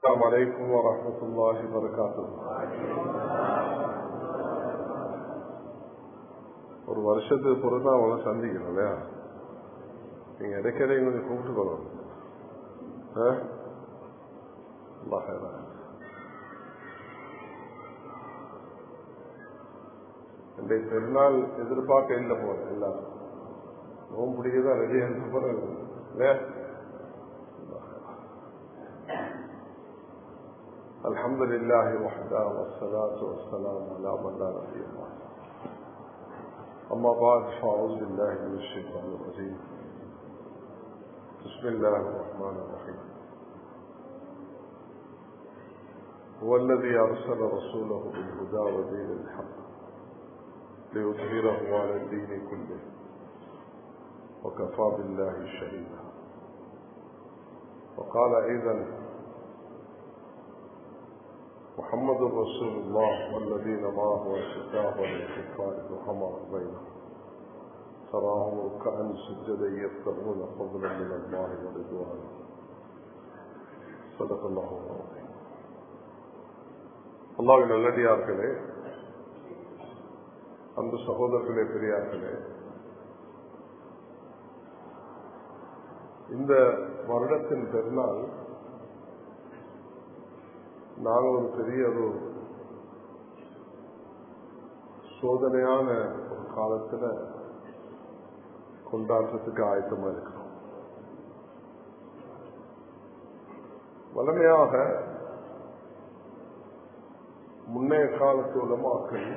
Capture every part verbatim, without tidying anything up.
السلام عليكم ورحمة الله وبركاته. ஒரு வருஷத்துக்கு பொறுத்தா அவங்கள சந்திக்கணும் இல்லையா? நீங்க இடைக்கிடையே கொஞ்சம் கூப்பிட்டு போகணும். இந்த பெருநாள் எதிர்பார்க்க இல்லை போற எல்லாரும் நோம்பு பிடிக்கதான் ரெடியா இருக்க போறாங்க இல்லையா? الحمد لله وحده والصلاة والسلام على من لا نبي بعده. أما بعد فأعوذ بالله من الشيطان الرجيم. بسم الله الرحمن الرحيم. هو الذي أرسل رسوله بالهدى ودين الحق ليظهره على الدين كله وكفى بالله شهيدا. وقال أيضا محمد رسول الله والذين معه أشداء على الكفار رحماء بينهم تراهم ركعا سجدا يبتغون فضلا من الله ورضوانا. صدق الله العظيم. அல்லாஹ்வின் நல்லடியார்களே, அன்பு சகோதரர்களே, பெரியார்களே, இந்த வருடத்தின் பெருநாள் நாங்கள் ஒரு பெரிய ஒரு சோதனையான ஒரு காலத்துல கொண்டாடுறதுக்கு ஆயத்தமா இருக்கிறோம். வலிமையாக முன்னைய காலத்து உலமாக்கள்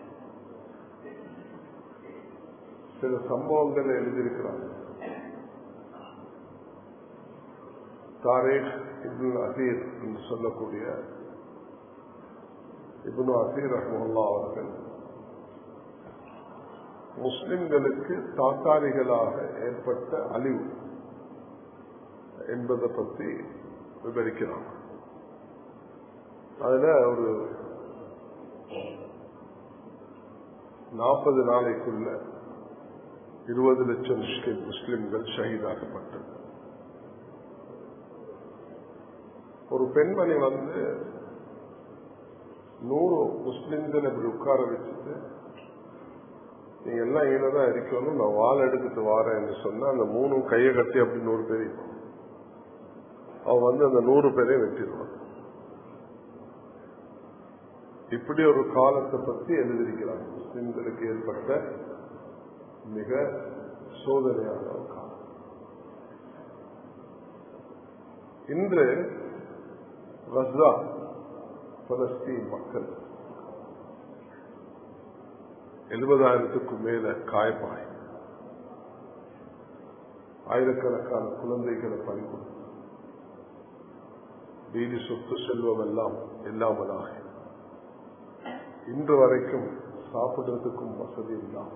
சில சம்பவங்களை எழுதியிருக்கிறாங்க. தாரீக் இப்னு அசீர் என்று சொல்லக்கூடிய இப்னு அசீர் ரஹ்மத்துல்லாஹி அவர்கள் முஸ்லிம்களுக்கு தாத்தாரிகளாக ஏற்பட்ட அழிவு என்பதை பற்றி விவரிக்கிறாங்க. அதுல ஒரு நாற்பது நாளைக்குள்ள இருபது லட்சம் முஸ்லிம்கள் ஷஹீதாக்கப்பட்டது. ஒரு பெண்மணி வந்து நூறு முஸ்லிம்களை இப்படி உட்கார வச்சுட்டு நீங்க எல்லாம் ஈழதான் இருக்கணும், நான் வாழை எடுத்துட்டு வாரேன் என்று சொன்னா அந்த மூணு கையை கட்டி அப்படி நூறு பேர் அவ வந்து அந்த நூறு பேரையும் வெட்டிடுவான். இப்படி ஒரு காலத்தை பற்றி எழுதியிருக்கிறாங்க. முஸ்லிம்களுக்கு ஏற்பட்ட மிக சோதனையான ஒரு காலம். இன்று கஸா பலஸ்தீன் மக்கள் எழுபதாயிரத்துக்கும் மேல காயமாய் ஆயிரக்கணக்கான குழந்தைகளை பறிகொடுத்து வீதி சொத்து செல்வம் எல்லாம் இல்லாமலாக இன்று வரைக்கும் சாப்பிடுறதுக்கும் வசதி இல்லாம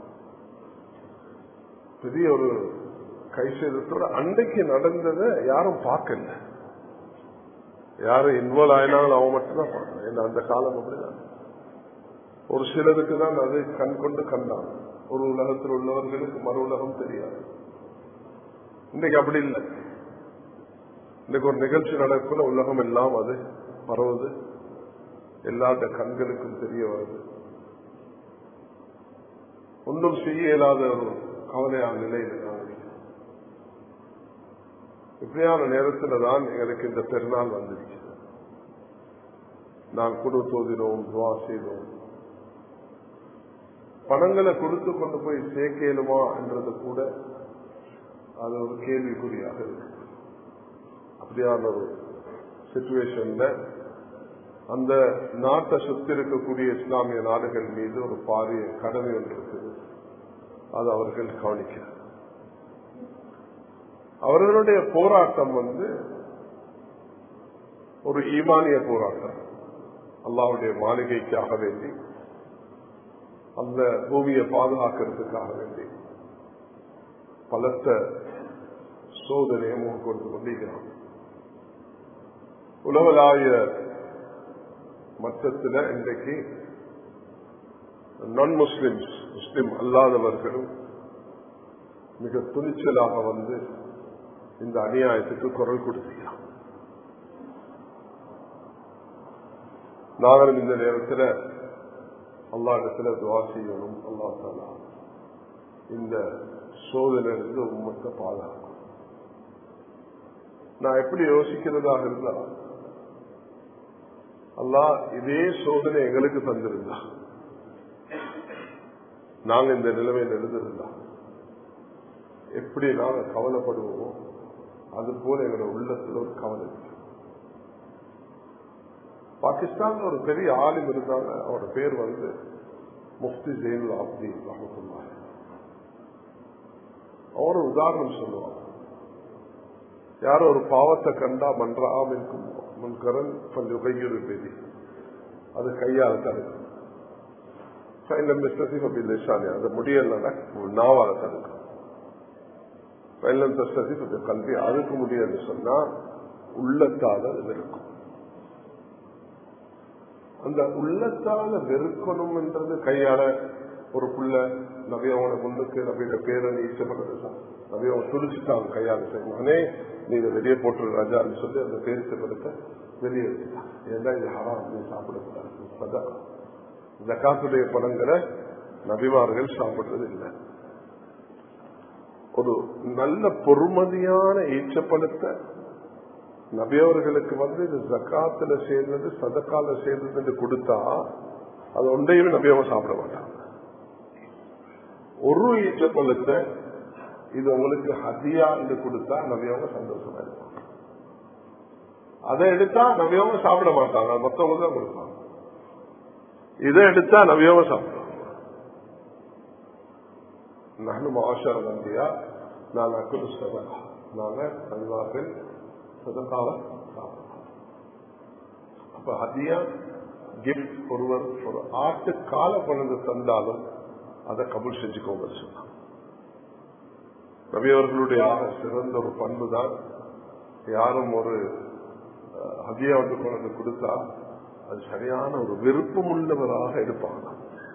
பெரிய ஒரு கை சேதத்தோட அன்றைக்கு நடந்ததை யாரும் பார்க்கல. யாரும் இன்வால்வ் ஆயினாலும் அவன் மட்டும்தான் பார்க்கணும். ஏன்னா அந்த காலம் அப்படிதான். ஒரு சிலருக்கு தான் அதை கண் கொண்டு கண்டான். ஒரு உலகத்தில் உள்ளவர்களுக்கு மறு உலகம் தெரியாது. இன்னைக்கு அப்படி இல்லை. இன்னைக்கு ஒரு நிகழ்ச்சி நடக்குள்ள உலகம் எல்லாம் அது பரவுது, எல்லாருடைய கண்களுக்கும் தெரிய வருது. ஒன்றும் செய்ய இயலாத ஒரு கவலையான நிலையில் நாங்கள் இப்படியான நேரத்தில் தான் எங்களுக்கு இந்த பெருநாள் வந்திருக்கு. நான் குடு தோதினோம், துவா செய்தோம். பணங்களை கொடுத்து கொண்டு போய் சேர்க்கலுமா என்றது கூட அது ஒரு கேள்விக்குறியாக இருக்கு. அப்படியான ஒரு சிச்சுவேஷன்ல அந்த நாட்டை சுத்தி இருக்கக்கூடிய இஸ்லாமிய நாடுகள் மீது ஒரு பாரிய கடமை ஒன்று இருக்குது. அது அவர்கள் கவனிக்கிறார். அவர்களுடைய போராட்டம் வந்து ஒரு ஈமானிய போராட்டம். அல்லாஹ்வுடைய மாளிகைக்காக வேண்டி, அந்த பூமியை பாதுகாக்கிறதுக்காக வேண்டி பலத்த சோதனையை முன்கொண்டு கொண்டிருக்கிறான். உலகளாவிய மட்டத்தில் இன்றைக்கு நான் முஸ்லிம்ஸ், முஸ்லிம் அல்லாதவர்களும் மிக துணிச்சலாக வந்து இந்த அநியாயத்துக்கு குரல் கொடுக்கிறார். நாங்களும் இந்த நேரத்தில் அல்லாஹ் இடத்துல துஆ செய்யணும். அல்லாஹ் தஆலா இந்த சோதனையிலிருந்து உம்மத்தை பாதுகாக்கும். நான் எப்படி யோசிக்கிறதாக இருந்தா, அல்லாஹ் இதே சோதனை எங்களுக்கு தந்திருந்தா, நாங்க இந்த நிலைமையில் எழுந்திருந்தா எப்படி நாங்க கவலைப்படுவோமோ அது போல எங்களோட உள்ளத்துல ஒரு கவலை. பாகிஸ்தான்ல ஒரு பெரிய ஆளும் இருந்தாங்க, அவரோட பேர் வந்து முஃப்தி ஜெயினுல் ஆபிதீன் ரஹ்மத்துல்லாஹி. அவர் உதாரணம் சொல்லுவாங்க, யாரோ ஒரு பாவத்தை கண்டா மன்றாம் இருக்கும் முன்கரன் கொஞ்சம் கையொரு பெரிய அது கையால் தடுக்கும். அது முடியல நாவால தடுக்கும். கல்வி அதுக்கு முடியலன்னு சொன்னா உள்ளத்தால அது வெறுக்கும். அந்த உள்ளத்தால வெறுக்கணும் என்றது கையால ஒரு புள்ள நபியோட முன்னுக்கு நபியோட பேரன் ஈச்சப்படுறதுதான். நபியோட துடிச்சுட்டாங்க கையால செய்வானே, நீ இதை வெளியே போட்டு ராஜான்னு சொல்லி அந்த பேரிச்சப்படுத்த வெளியே வச்சுட்டான். ஏன்னா இது ஹராம், நீ சாப்பிடக்கூடாது. சதகா ஜகாத்துடைய பணங்களை நபிமார்கள் சாப்பிடுறது இல்லை. ஒரு நல்ல பொறுமதியான ஈச்சப்படுத்த நபியவர்களுக்கு வந்து இது ஜகாத்துல சேர்ந்தது சதக்கால சேர்ந்தது கொடுத்தா அது ஒன்றையுமே நபியவங்க சாப்பிட மாட்டாங்க. ஒரு ஈச்சப்பழத்தை இது உங்களுக்கு ஹதியா என்று கொடுத்தா நபியவங்க சந்தோஷமா இருப்பாங்க. அதை எடுத்தா நபியவங்க சாப்பிட மாட்டாங்க, மொத்தவங்க தான் கொடுப்பாங்க. இதை எடுத்தா நபியவங்க சாப்பிடுவாங்க. நானும் ஆஷர் வந்தியா நான் அக்குது சதகா, நாங்க அல்வார்கள் சதகாவை சாப்பிடுவோம். அப்ப ஹதியா கிஃப்ட் ஒருவர் ஒரு ஆட்டு கால கொண்டு தந்தாலும் அதை கபூல் செஞ்சுக்கோங்க சொன்னாங்க. நபியவர்களுடைய சிறந்த ஒரு பண்பு தான், யாரும் ஒரு ஹதியா வந்து கொண்டு கொடுத்தா அது சரியான ஒரு விருப்பம் உள்ளவராக எடுப்பாங்க.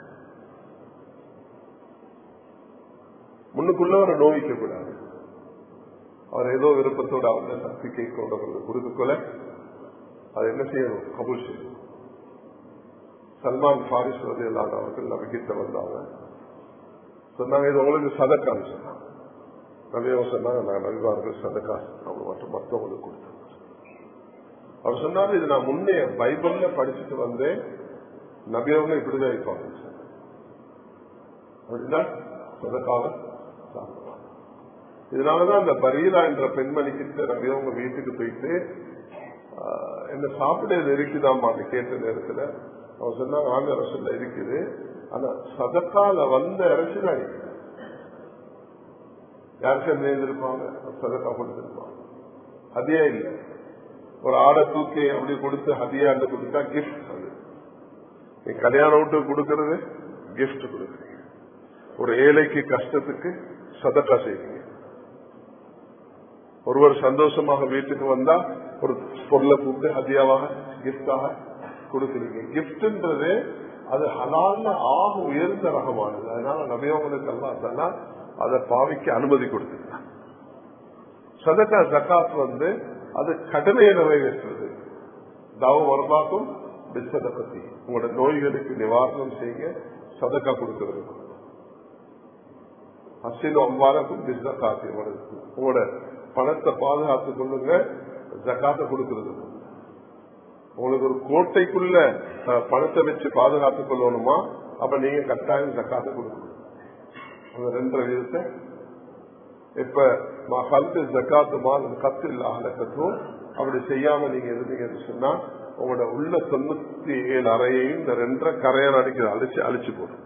முன்னுக்குள்ளவரை நோய்க்க கூடாது. அவர் ஏதோ விருப்பத்தோட அவங்க சக்தி கேட்கொண்டவர்கள் கொடுத்துக்கொள்ள அது என்ன செய்யணும், கபூல் செய்யணும். சல்மான் பாரிஸ் ரலியல்லாஹு அவர்கள் நபிகிட்ட வந்தாங்க, சொன்னாங்க இது உங்களுக்கு சதக்கான்னு சொன்னாங்க. நபியவங்க சொன்னாங்க நான் நபிவார்கள் சதக்கா அவங்க மட்டும் மற்றவங்களுக்கு கொடுத்தேன். அவர் சொன்னாரு இது நான் முன்னே பைபிள்ல படிச்சுட்டு வந்தேன், நபியவங்க இப்படிதான் இருப்பாங்க அப்படின்னா சதக்காக சாப்பிடுவாங்க. இதனாலதான் அந்த பரீரா என்ற பெண்மணிக்கிட்ட நபியவங்க வீட்டுக்கு போயிட்டு என்ன சாப்பிட இருக்குதாம்மான்னு கேட்ட நேரத்துல அவங்க சொன்னாங்க ஆங்க அரசுல இருக்குது, ஆனா சதக்கால வந்த அரசு தான் இருக்குது. யாருக்கும் நேர்ந்திருப்பாங்க சதக்கா கொடுத்திருப்பாங்க, ஹதியா இல்லை. ஒரு ஆடை தூக்கி அப்படி கொடுத்து ஹதியா கொடுத்தா கிஃப்ட். அது நீ கல்யாண வீட்டுக்கு கொடுக்கறது கிஃப்ட் கொடுக்குறீங்க. ஒரு ஏழைக்கு கஷ்டத்துக்கு சதக்கா செய்வீங்க. ஒருவர் சந்தோஷமாக வீட்டுக்கு வந்தா ஒரு பொருளை கூப்பிட்டு ஹதியாவாக கிஃப்டாக கொடுக்குறீங்க. கிஃப்ட்ன்றது அது ஹலால்ல ஆக உயர்ந்த ரகமானது. அதனால நபியவங்களுக்கு எல்லாம் அதை பாவிக்க அனுமதி கொடுத்துருக்காங்க. சதக்கா ஜகாத் வந்து அது கடமையை நிறைவேற்றுறது. தாவ வரலாக்கும் சதக்கத்தி உங்களோட நோய்களுக்கு நிவாரணம் செய்ய சதக்கா கொடுக்கிறது. ஹசீன் அம்பாரக்கும் பிஸ்தகாத்தி உங்களோட பணத்தை பாதுகாத்துக் கொள்ளுங்க, ஜகாத்தை கொடுக்கிறது. உங்களுக்கு ஒரு கோட்டைக்குள்ள பணத்தை வச்சு பாதுகாத்துக் கொள்ளணுமா, அப்ப நீங்க கட்டாயம் ஜகாத்தை கொடுக்கணும். அந்த ரெண்டரை விதத்தை இப்ப மகளுக்கு ஜகாத்து மால் கத்து இல்லாத கத்தும் அப்படி செய்யாம நீங்க இருந்தீங்கன்னு சொன்னா உங்களோட உள்ள தொண்ணூத்தி ஏழு அறையையும் இந்த ரெண்டரை கரையான் அடிக்கிற அழிச்சு அழிச்சு போடும்.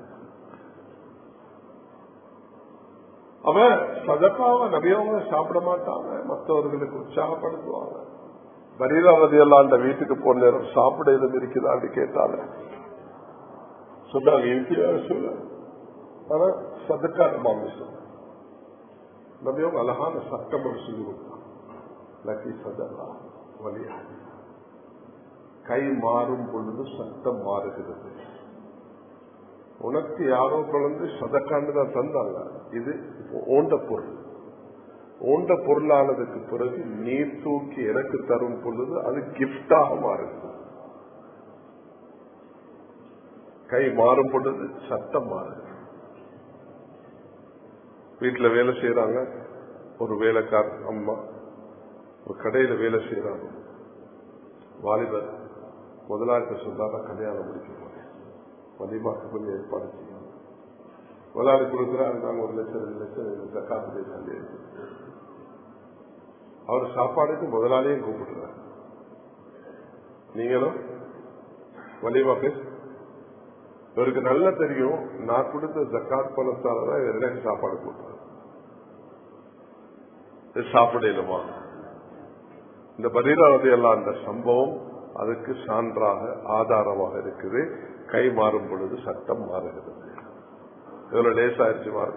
அவன் சதக்காவை நபியவங்க சாப்பிட மாட்டாங்க, மற்றவர்களுக்கு உற்சாகப்படுத்துவாங்க. பரீரா ரலியல்லாஹு வீட்டுக்கு போன நேரம் சாப்பிட எதுவும் இருக்குதான்னு கேட்டாங்க. சொன்னாங்க இருக்கிறாரு சொல்ல, ஆனா சதக்கா நம்ம சொல்ல நபியவங்க அழகான சட்டம் சொல்லி கொடுத்தாங்க. சதக்கா வழியா கை மாறும் பொழுது சட்டம் மாறுகிறது. உனக்கு யாரோ குழந்தை சதக்காண்டு தான் தந்தாங்க, இது ஓண்ட பொருள். ஓண்ட பொருளானதுக்கு பிறகு நீர் தூக்கி எனக்கு தரும் பொழுது அது கிஃப்டாக மாறுது. கை மாறும் பொழுது சட்டம் மாறுது. வீட்டுல வேலை செய்யறாங்க, ஒரு வேலைக்கார அம்மா ஒரு கடையில வேலை செய்யறாங்க. வாலிபர் முதலாளிட்ட சொல்றாங்க, கல்யாணம் முடிக்க போறேன், வலிமாக்கு கொஞ்சம் ஏற்பாடு செய்யணும். முதலாளி கொடுக்கிறாரு, நாங்க ஒரு லட்சம் ரெண்டு லட்சம் ஜக்காத்துடைய சந்தை. அவர் சாப்பாடுக்கு முதலாளியும் கூப்பிடுறாரு, நீங்களும் வலிமா பேச. இவருக்கு நல்லா தெரியும், நான் கொடுத்த ஜக்காத் பணத்தாலதான் எனக்கு சாப்பாடு கொடுத்தாரு. சாப்பிடலுமா? இந்த பரீராவதி எல்லாம் அந்த சம்பவம் அதுக்கு சான்றாக ஆதாரமாக இருக்குது. கை மாறும் பொழுது சட்டம் மாறுகிறது. இவ்வளவு லேசாயிருச்சு மார்க்.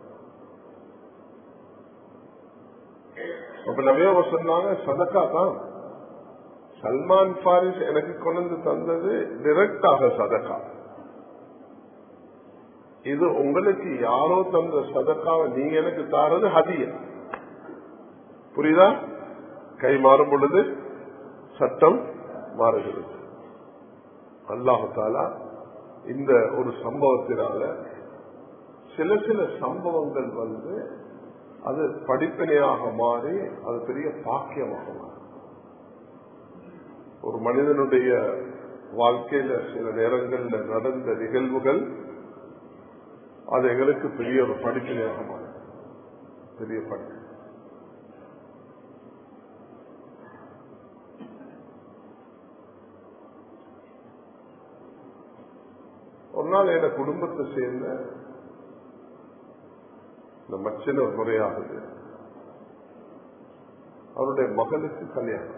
அப்ப நபியவங்க சொன்னாங்க, சதக்கா தான். சல்மான் பாரிஸ் எனக்கு கொண்டு தந்தது டிரெக்டாக சதக்கா. இது உங்களுக்கு யாரோ தந்த சதக்காவை நீங்க எனக்கு தாரது ஹதியா. புரியுதா? கை மாறும் பொழுது சட்டம் மாறுகிறது. அல்லாஹு தஆலா இந்த ஒரு சம்பவத்தினால சில சில சம்பவங்கள் வந்து அது படிப்பினையாக மாறி அது பெரிய பாக்கியமாக மாறும். ஒரு மனிதனுடைய வாழ்க்கையில சில நேரங்களில் நடந்த நிகழ்வுகள் அது எங்களுக்கு பெரிய ஒரு படிப்பினையாக மாறும். பெரிய படிப்பு. ஒரு நாள் என் குடும்பத்தை சேர்ந்த இந்த மச்சன ஒரு முறையாகுது. அவருடைய மகளுக்கு கல்யாணம்.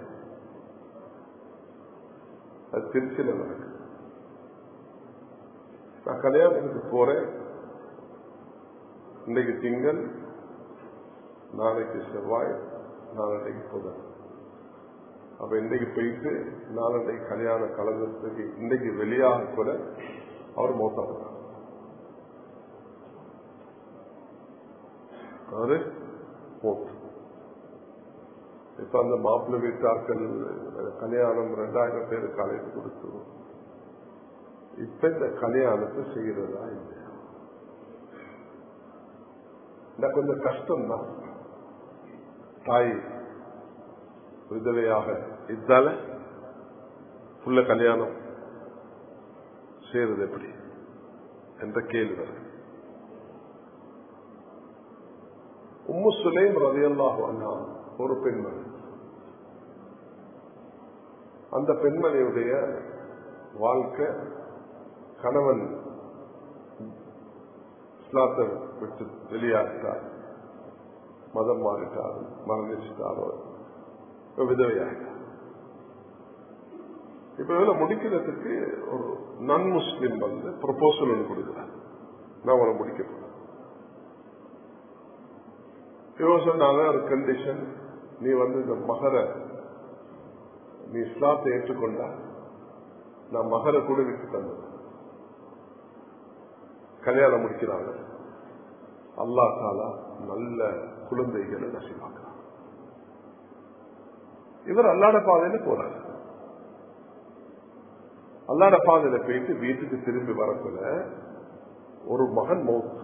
அது திருச்சியில் நடக்குது. நான் கல்யாணத்துக்கு போறேன். இன்னைக்கு திங்கள், நாளைக்கு செவ்வாய், நாளைக்கு புதன். அப்ப இன்னைக்கு போயிட்டு நாளைக்கு கல்யாண கலந்தத்துக்கு இன்னைக்கு வெளியாக கூட அவர் மோசம் அவரு மோசம். இப்ப அந்த மாப்பிள்ளை வீட்டாக்கள் கல்யாணம் ரெண்டாயிரம் பேரு காலையில் கொடுத்து இப்ப இந்த கல்யாணத்தை செய்யறதா இல்லையா? இந்த கொஞ்சம் கஷ்டம்தான். தாய் விதவையாக இதால புள்ள கல்யாணம் செய்யறது எப்படி என்ற கேள்வி வருது. உம்மு சுலைம் ரலியல்லாஹு அன்ஹா ஒரு பெண்மணி. அந்த பெண்மணியுடைய வாழ்க்கை, கணவன் இஸ்லாத்தை விட்டு வெளியாகிட்டார், மதம் மாறிட்டார், மரணிச்சிட்டாரோ, விதவையாகிட்டார். இப்ப இதுல முடிக்கிறதுக்கு ஒரு நான் முஸ்லிம் வந்து ப்ரொபோசல் ஒன்று கொடுக்கிறார், நான் உங்களை முடிக்க போறேன். இவன் சொன்னாங்க, ஒரு கண்டிஷன், நீ வந்து இந்த மகர நீ இஸ்லாத்தை ஏற்றுக்கொண்டா நான் மகர கூட விட்டு தந்தேன். கல்யாணம் முடிக்கிறாங்க. அல்லாஹ் தஆலா நல்ல குழந்தைகளை நசீபாக்குறான். இவர் அல்லாஹ்வுடைய பாதையில போறாரு. அல்லாஹ்வுடைய பாதையில போயிட்டு வீட்டுக்கு திரும்பி வரக்குள்ள ஒரு மகன் மௌத்,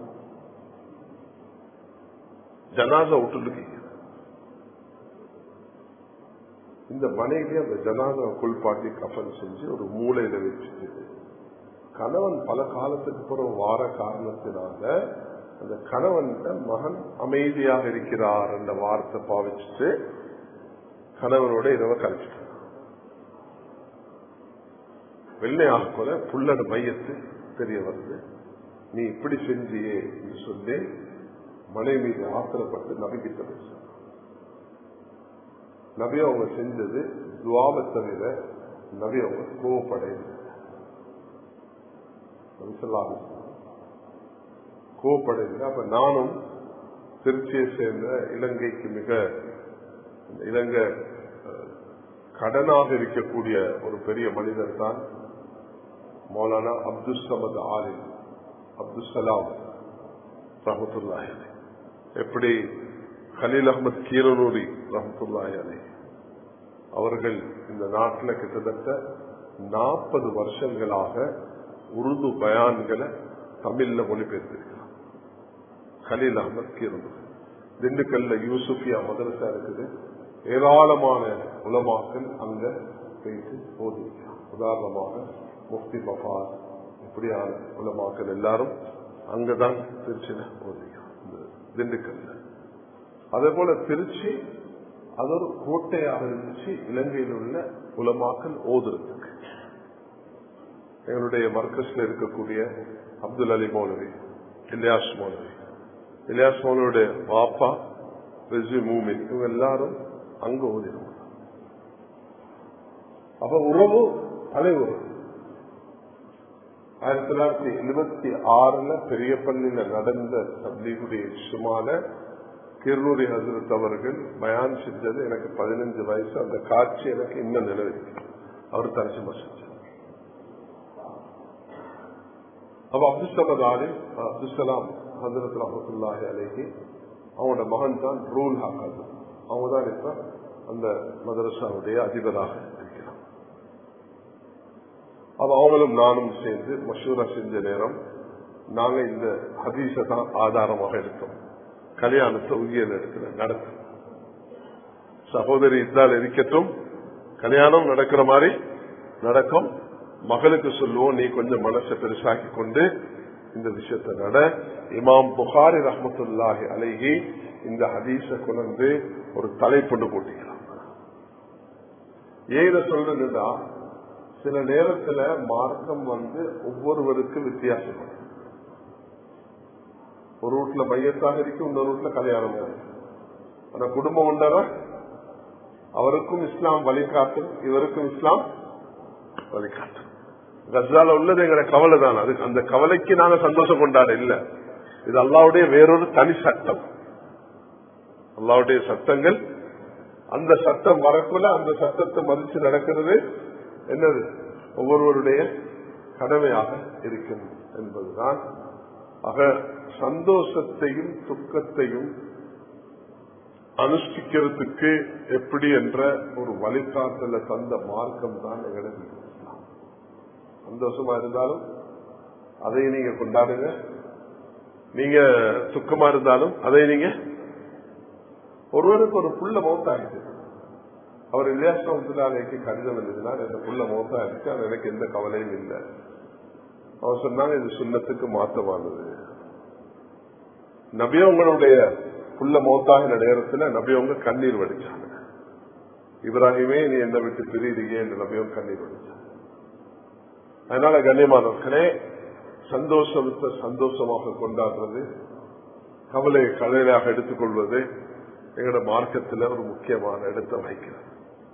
ஜனாசா விட்டுருக்கு. இந்த மனைவி அந்த ஜனாசா குளிப்பாட்டி கஃன் செஞ்சு ஒரு மூலையில வச்சுட்டு, கணவன் பல காலத்துக்கு பிறகு வார காரணத்தினால அந்த கணவன் மகன் அமைதியாக இருக்கிறார் என்ற வார்த்தை பாவிச்சுட்டு கணவனோட இரவ கழிச்சிட்டு வெள்ளையாக போல புள்ளட மையத்து தெரிய வருது. நீ இப்படி செஞ்சியே என்று சொல்லி மனைவி மீது ஆத்திரப்பட்டு நபிக்கிட்ட பேச. நபி அவங்க செஞ்சது துவாவை தவிர நபி அவங்க கோவப்படையில கோவப்படையில. அப்ப நானும் திருச்சியை சேர்ந்த இலங்கைக்கு மிக இலங்கை கடனாக இருக்கக்கூடிய ஒரு பெரிய மனிதர் தான் மௌலானா அப்துல் சமத் ஆலி அப்துல் சலாம் ரஹ்மத்துல்லாஹி அலைஹி. எப்படி கலீல் அஹ்மத் கீரனூரி ரஹ்மத்துல்லாஹி அலைஹி அவர்கள் இந்த நாட்டில் கிட்டத்தட்ட நாற்பது வருஷங்களாக உருது பயான்களை தமிழ்ல மொழிபெயர்த்திருக்கிறார். கலீல் அஹமத் கீரனூர். திண்டுக்கல்ல யூசுஃபியா மதரசா இருக்குது. ஏராளமான உலமாக்கள் அங்க போயிட்டு போதிக்கிறார். உதாரணமாக முஃப்தி பஃபார் இப்படியான உலமாக்கள் எல்லாரும் அங்கதான் திருச்சியில போதிக்கிறார், திண்டுக்கல்ல. அதே போல திருச்சி அது ஒரு கோட்டையாக இருந்துச்சு இலங்கையில் உள்ள உலமாக்கள் ஓதுறதுக்கு. எங்களுடைய மர்கஸ்ல இருக்கக்கூடிய அப்துல் அலி மௌலவி, இலியாஸ் மௌலவி, இலியாஸ் மௌலவியுடைய பாப்பா ரெஜி மூமின், இவங்க எல்லாரும் அங்க ஓதினோம். அப்ப உறவு அலை உறவு. ஆயிரத்தி தொள்ளாயிரத்தி எழுபத்தி ஆறுல பெரிய பள்ளியில நடந்த தப்லீகுடைய சுமால கிருநூரி ஹசரத் அவர்கள் பயான் செஞ்சது எனக்கு பதினஞ்சு வயசு. அந்த காட்சி எனக்கு இன்னும் நிலவிருக்கு. அவர் தரிசனம் செஞ்சார். அப்ப அப்துல் சமத் ஆலிம் அப்துல் சலாம் ஹசரத் ரஹ்மத்துல்லாஹி அலைஹி அவங்களோட மகன் தான் ரூல் ஹாக்காது. அவங்க தான் இப்ப அந்த மதரசாவுடைய அதிபராக இருக்கிறார். அப்ப அவங்களும் நானும் சேர்ந்து மஷூரா செஞ்ச நேரம் நாங்க இந்த ஹதீஸை தான் ஆதாரமாக எடுத்தோம். கல்யாணத்தை உயிர் இடத்துல நடக்கும். சகோதரி இதால் இருக்கட்டும், கல்யாணம் நடக்கிற மாதிரி நடக்கும். மகளுக்கு சொல்லுவோம், நீ கொஞ்சம் மனசை பெருசாக்கி கொண்டு இந்த விஷயத்தை நட. இமாம் புகாரி ரஹ்மத்துல்லாஹி அலைஹி இந்த ஹதீஸை கொண்டு ஒரு தலைப்பொண்டு போட்டிக்கிறான். ஏத சொல்றதுன்னா, சில நேரத்துல மார்க்கம் வந்து ஒவ்வொருவருக்கும் வித்தியாசப்படும். ஒரு வீட்டுல மையத்தாக இருக்கு, இன்னொரு வீட்டுல கல்யாணம் இருக்கு. ஆனா குடும்பம் உண்டான அவருக்கும் இஸ்லாம் வழிகாட்டும், இவருக்கும் இஸ்லாம் வழிகாட்டும். கஸ்ஸால உள்ளது எங்களை கவலை தான். அது அந்த கவலைக்கு நாங்க சந்தோஷம் கொண்டாட இல்ல. இது அல்லாவுடைய வேறொரு தனி சட்டம். அல்லாவுடைய சட்டங்கள், அந்த சட்டம் வரக்குள்ள அந்த சட்டத்தை மதிச்சு நடக்கிறது என்னது ஒவ்வொருவருடைய கடமையாக இருக்கும் என்பதுதான். ஆக சந்தோஷத்தையும் துக்கத்தையும் அனுஷ்டிக்கிறதுக்கு எப்படி என்ற ஒரு வழிகாட்டல தந்த மார்க்கம் தான் எங்களுக்கு. சந்தோஷமா இருந்தாலும் அதை நீங்க கொண்டாடுங்க, நீங்க துக்கமா இருந்தாலும் அதை நீங்க. ஒருவருக்கு ஒரு புள்ள மௌத்தாயிடுச்சு, அவர் இலியாஸ்க்கு கடிதம் எழுதினார், இந்த புள்ள மௌத்தாயிடுச்சு, அது எனக்கு எந்த கவலையும் இல்லை. அவர் சொன்னாங்க, இது சுன்னத்துக்கு மாற்றமானது. நபியவங்களுடைய புள்ள மௌத்தாகின நேரத்துல நபியவங்க கண்ணீர் வடிச்சாங்க. இப்ராஹிமே நீ என்ன விட்டு பிரியுறீங்க என்று நபியவங்க கண்ணீர் வடிச்சாங்க. அதனால கண்ணியமானவர்களே, சந்தோஷத்தை சந்தோஷமாக கொண்டாடுறது, கவலையை கவலையாக எடுத்துக்கொள்வது எங்களோட மார்க்கத்தில் ஒரு முக்கியமான இடத்தை வகிக்கிறது.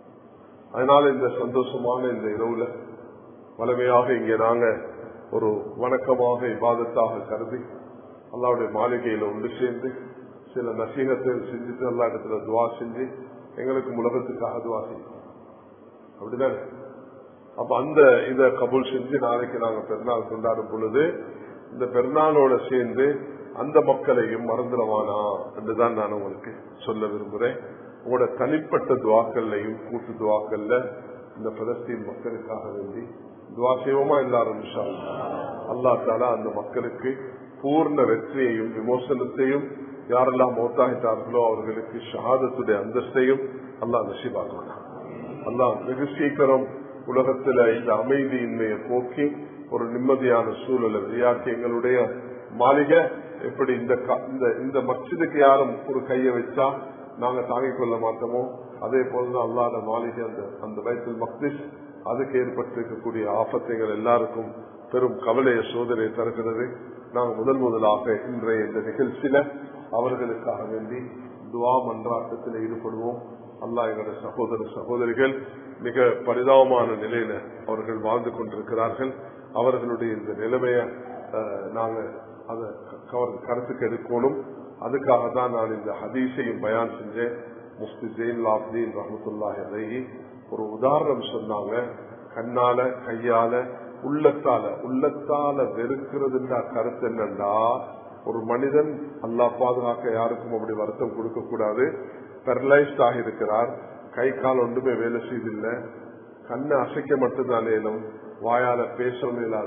அதனால இந்த சந்தோஷமான இந்த இரவுல வலிமையாக இங்கே நாங்க ஒரு வணக்கமாக இபாதத்தாக கருதி அல்லாவுடைய மாளிகையில ஒன்று சேர்ந்து சில நசீகத்தை செஞ்சுட்டு எல்லா இடத்துல துவா செஞ்சு எங்களுக்கு உலகத்துக்காக துவா செய்யும். அப்படிதான். அப்ப அந்த இதை கபூல் செஞ்சு நாளைக்கு நாங்க பெருநாள் கொண்டாடும் பொழுது இந்த பெருநாளோட சேர்ந்து அந்த மக்களையும் மறந்துடவானா என்றுதான் நான் உங்களுக்கு சொல்ல விரும்புறேன். உங்களோட தனிப்பட்ட துவாக்கள்லையும் கூட்டு துவாக்கள்ல இந்த பலஸ்தீன் மக்களுக்காக வேண்டி துவா செய்வோமா எல்லாரும்? அல்லாஹ் தஆலா அந்த மக்களுக்கு பூர்ண வெற்றியையும் விமோசனத்தையும், யாரெல்லாம் மௌத்தாகிட்டார்களோ அவர்களுக்கு ஷஹாதத்துடைய அந்தஸ்தையும் அல்லாஹ் நசீபாக்குவானா. அல்லாஹ் வெகு சீக்கிரம் உலகத்துல இந்த அமைதியின்மையை போக்கி ஒரு நிம்மதியான சூழலை விளையாட்டி எங்களுடைய மாளிகை எப்படி இந்த இந்த மஸ்ஜிதுக்கு யாரும் ஒரு கையை வச்சா நாங்க தாங்கிக் கொள்ள மாட்டோமோ, அதே போலதான் அல்லாத மாளிகை அந்த அந்த பைத்துல் மக்திஸ் அதுக்கு ஏற்பட்டிருக்கக்கூடிய ஆபத்தைகள் எல்லாருக்கும் பெரும் கவலைய சோதனையை தருகிறது. நாங்கள் முதல் முதலாக இன்றைய இந்த நிகழ்ச்சியில அவர்களுக்காக வேண்டி துவா மன்றாட்டத்தில் ஈடுபடுவோம். அல்லாஹ் எங்களுடைய சகோதர சகோதரிகள் மிக பரிதாபமான நிலையில அவர்கள் வாழ்ந்து கொண்டிருக்கிறார்கள். அவர்களுடைய இந்த நிலைமைய நாங்கள் அதை கருத்துக்கு எடுக்கணும். அதுக்காக தான் நான் இந்த ஹதீஸையும் பயான் செஞ்சேன். முஃப்தி ஜெயினுல் ஆபிதீன் ரஹ்மத்துல்லாஹி அலைஹி ஒரு உதாரணம் சொன்னாங்க. கண்ணால கையால உள்ளத்தால உள்ளத்தால வெறுக்கிறதுன்ற கருத்து என்னன்னா, ஒரு மனிதன் அல்லாஹ் பாதுகாக்க யாருக்கும் அப்படி வருத்தம் கொடுக்க கூடாது. பெரலைஸ்ட் ஆகி இருக்கிறார், கை கால் ஒன்றுமே வேலை செய்தில்லை, கண்ணை அசைக்க மட்டும்தான் இயலும், வாயால பேசவும் இயலாது,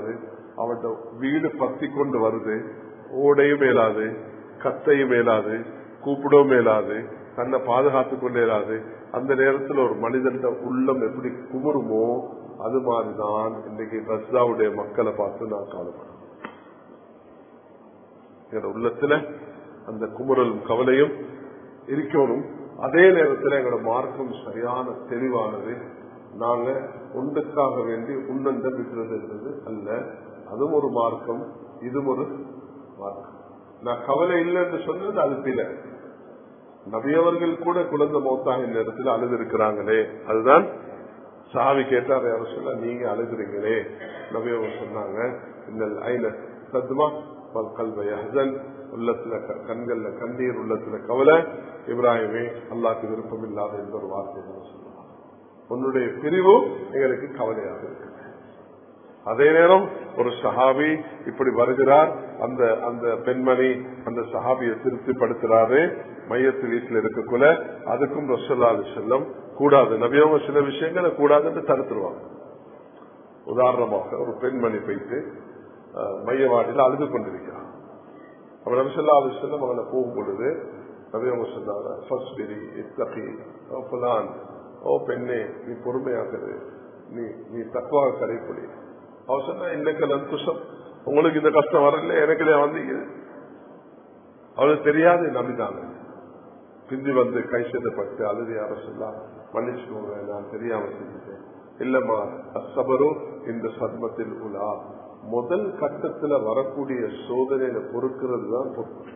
அவன் வீடு பத்தி கொண்டு வருது, ஓடையும் மேலாது, கத்தையும் மேலாது, கூப்பிடவும் மேலாது, தன்னை பாதுகாத்துக் கொண்டே இல்லாது. அந்த நேரத்தில் ஒரு மனிதன் உள்ளம் எப்படி குமுறுமோ அது மாதிரிதான் இன்னைக்கு ரஸ்தாவுடைய மக்களை பார்த்து நான் காணப்படுறேன். உள்ளத்துல அந்த குமுறலும் கவலையும் இருக்கணும். அதே நேரத்தில் எங்களோட மார்க்கம் சரியான தெளிவானது. நாங்க ஒன்றுக்காக வேண்டி உன்னந்த விடுறது என்பது அல்ல. அதுவும் ஒரு மார்க்கம், இதுவும் ஒரு மார்க்கம். நான் கவலை இல்லை என்று சொன்னது அது பிற. நபியவர்கள் கூட குழந்தை மௌத்தாக இந்த இடத்துல அழுது இருக்கிறாங்களே, அதுதான் சாவி கேட்டார். யாரும் சொல்ல நீங்க அழுதுறீங்களே, நபியவர் சொன்னாங்க இன்னல் ஐன சத்மா கல்வயன், உள்ளத்துல கண்கள்ல கண்ணீர், உள்ளத்துல கவலை. இப்ராஹிமே அல்லாஹ்க்கு விருப்பம் இல்லாத என்ற ஒரு வார்த்தை சொல்லுவாங்க. உன்னுடைய பிரிவு எங்களுக்கு கவலையாக இருக்கு. அதே நேரம் ஒரு சஹாபி இப்படி வருகிறார், அந்த அந்த பெண்மணி அந்த சஹாபியை திருப்திப்படுத்துறாரு. மையத்து வீட்டில் இருக்கக்குள்ள அதுக்கும் ரசூலுல்லாஹி அலைஹி வஸல்லம் கூடாது, நபியவங்க சில விஷயங்களை கூடாதுன்னு தடுத்துருவாங்க. உதாரணமாக ஒரு பெண்மணி போயிட்டு மையவாடியில் அழுது கொண்டிருக்கிறார். அப்ப நபி ஸல்லல்லாஹு அலைஹி வஸல்லம் அவங்களை போகும் பொழுது நபியவங்க சொன்னாங்க, ஓ பெண்ணே, நீ பொறுமையாக்குது, நீ நீ தக்குவா கடைப்பிடி. அவர் சொன்னா இன்னைக்கு நந்துஷம், உங்களுக்கு இந்த கஷ்டம் வரல, எனக்கு வந்தீங்க. அவளுக்கு தெரியாது நம்பிதாங்க. பிந்தி வந்து கை செய்தப்பட்டு அழுதி யார சொல்லா மன்னிச்சுக்கோங்க, நான் தெரியாம செஞ்சுட்டேன். இல்லம்மா, அசபரும் இந்த சத்மத்தில் உலா, முதல் கட்டத்துல வரக்கூடிய சோதனையில பொறுக்கிறது தான் பொறுப்பு.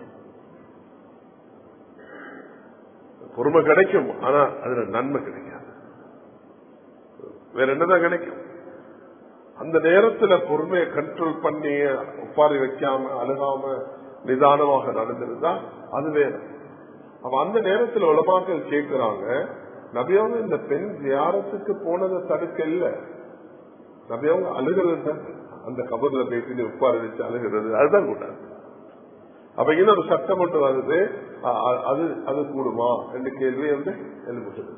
பொறுமை கிடைக்கும், ஆனா அதுல நன்மை கிடைக்காது. வேற என்னதான் கிடைக்கும்? அந்த நேரத்துல பொறுமையை கண்ட்ரோல் பண்ணி ஒப்பாரி வைக்காம அழுகாம நிதானமாக நடந்திருந்தா அது வேற. அப்ப அந்த நேரத்தில் உலமாக்கள் கேட்கிறாங்க, நபியவங்க இந்த பெண் தியாரத்துக்கு போனதை தடுக்க இல்ல, நபியவங்க அழுகிறது, அந்த கபர்ல பேசி உப்பாரி வச்சு அழுகிறது, அதுதான் கூடாது. அப்ப இன்னொரு சட்டம் மட்டும் வருது, அது அது கூடுமா என்ற கேள்வி வந்து எழுப்பிட்டு.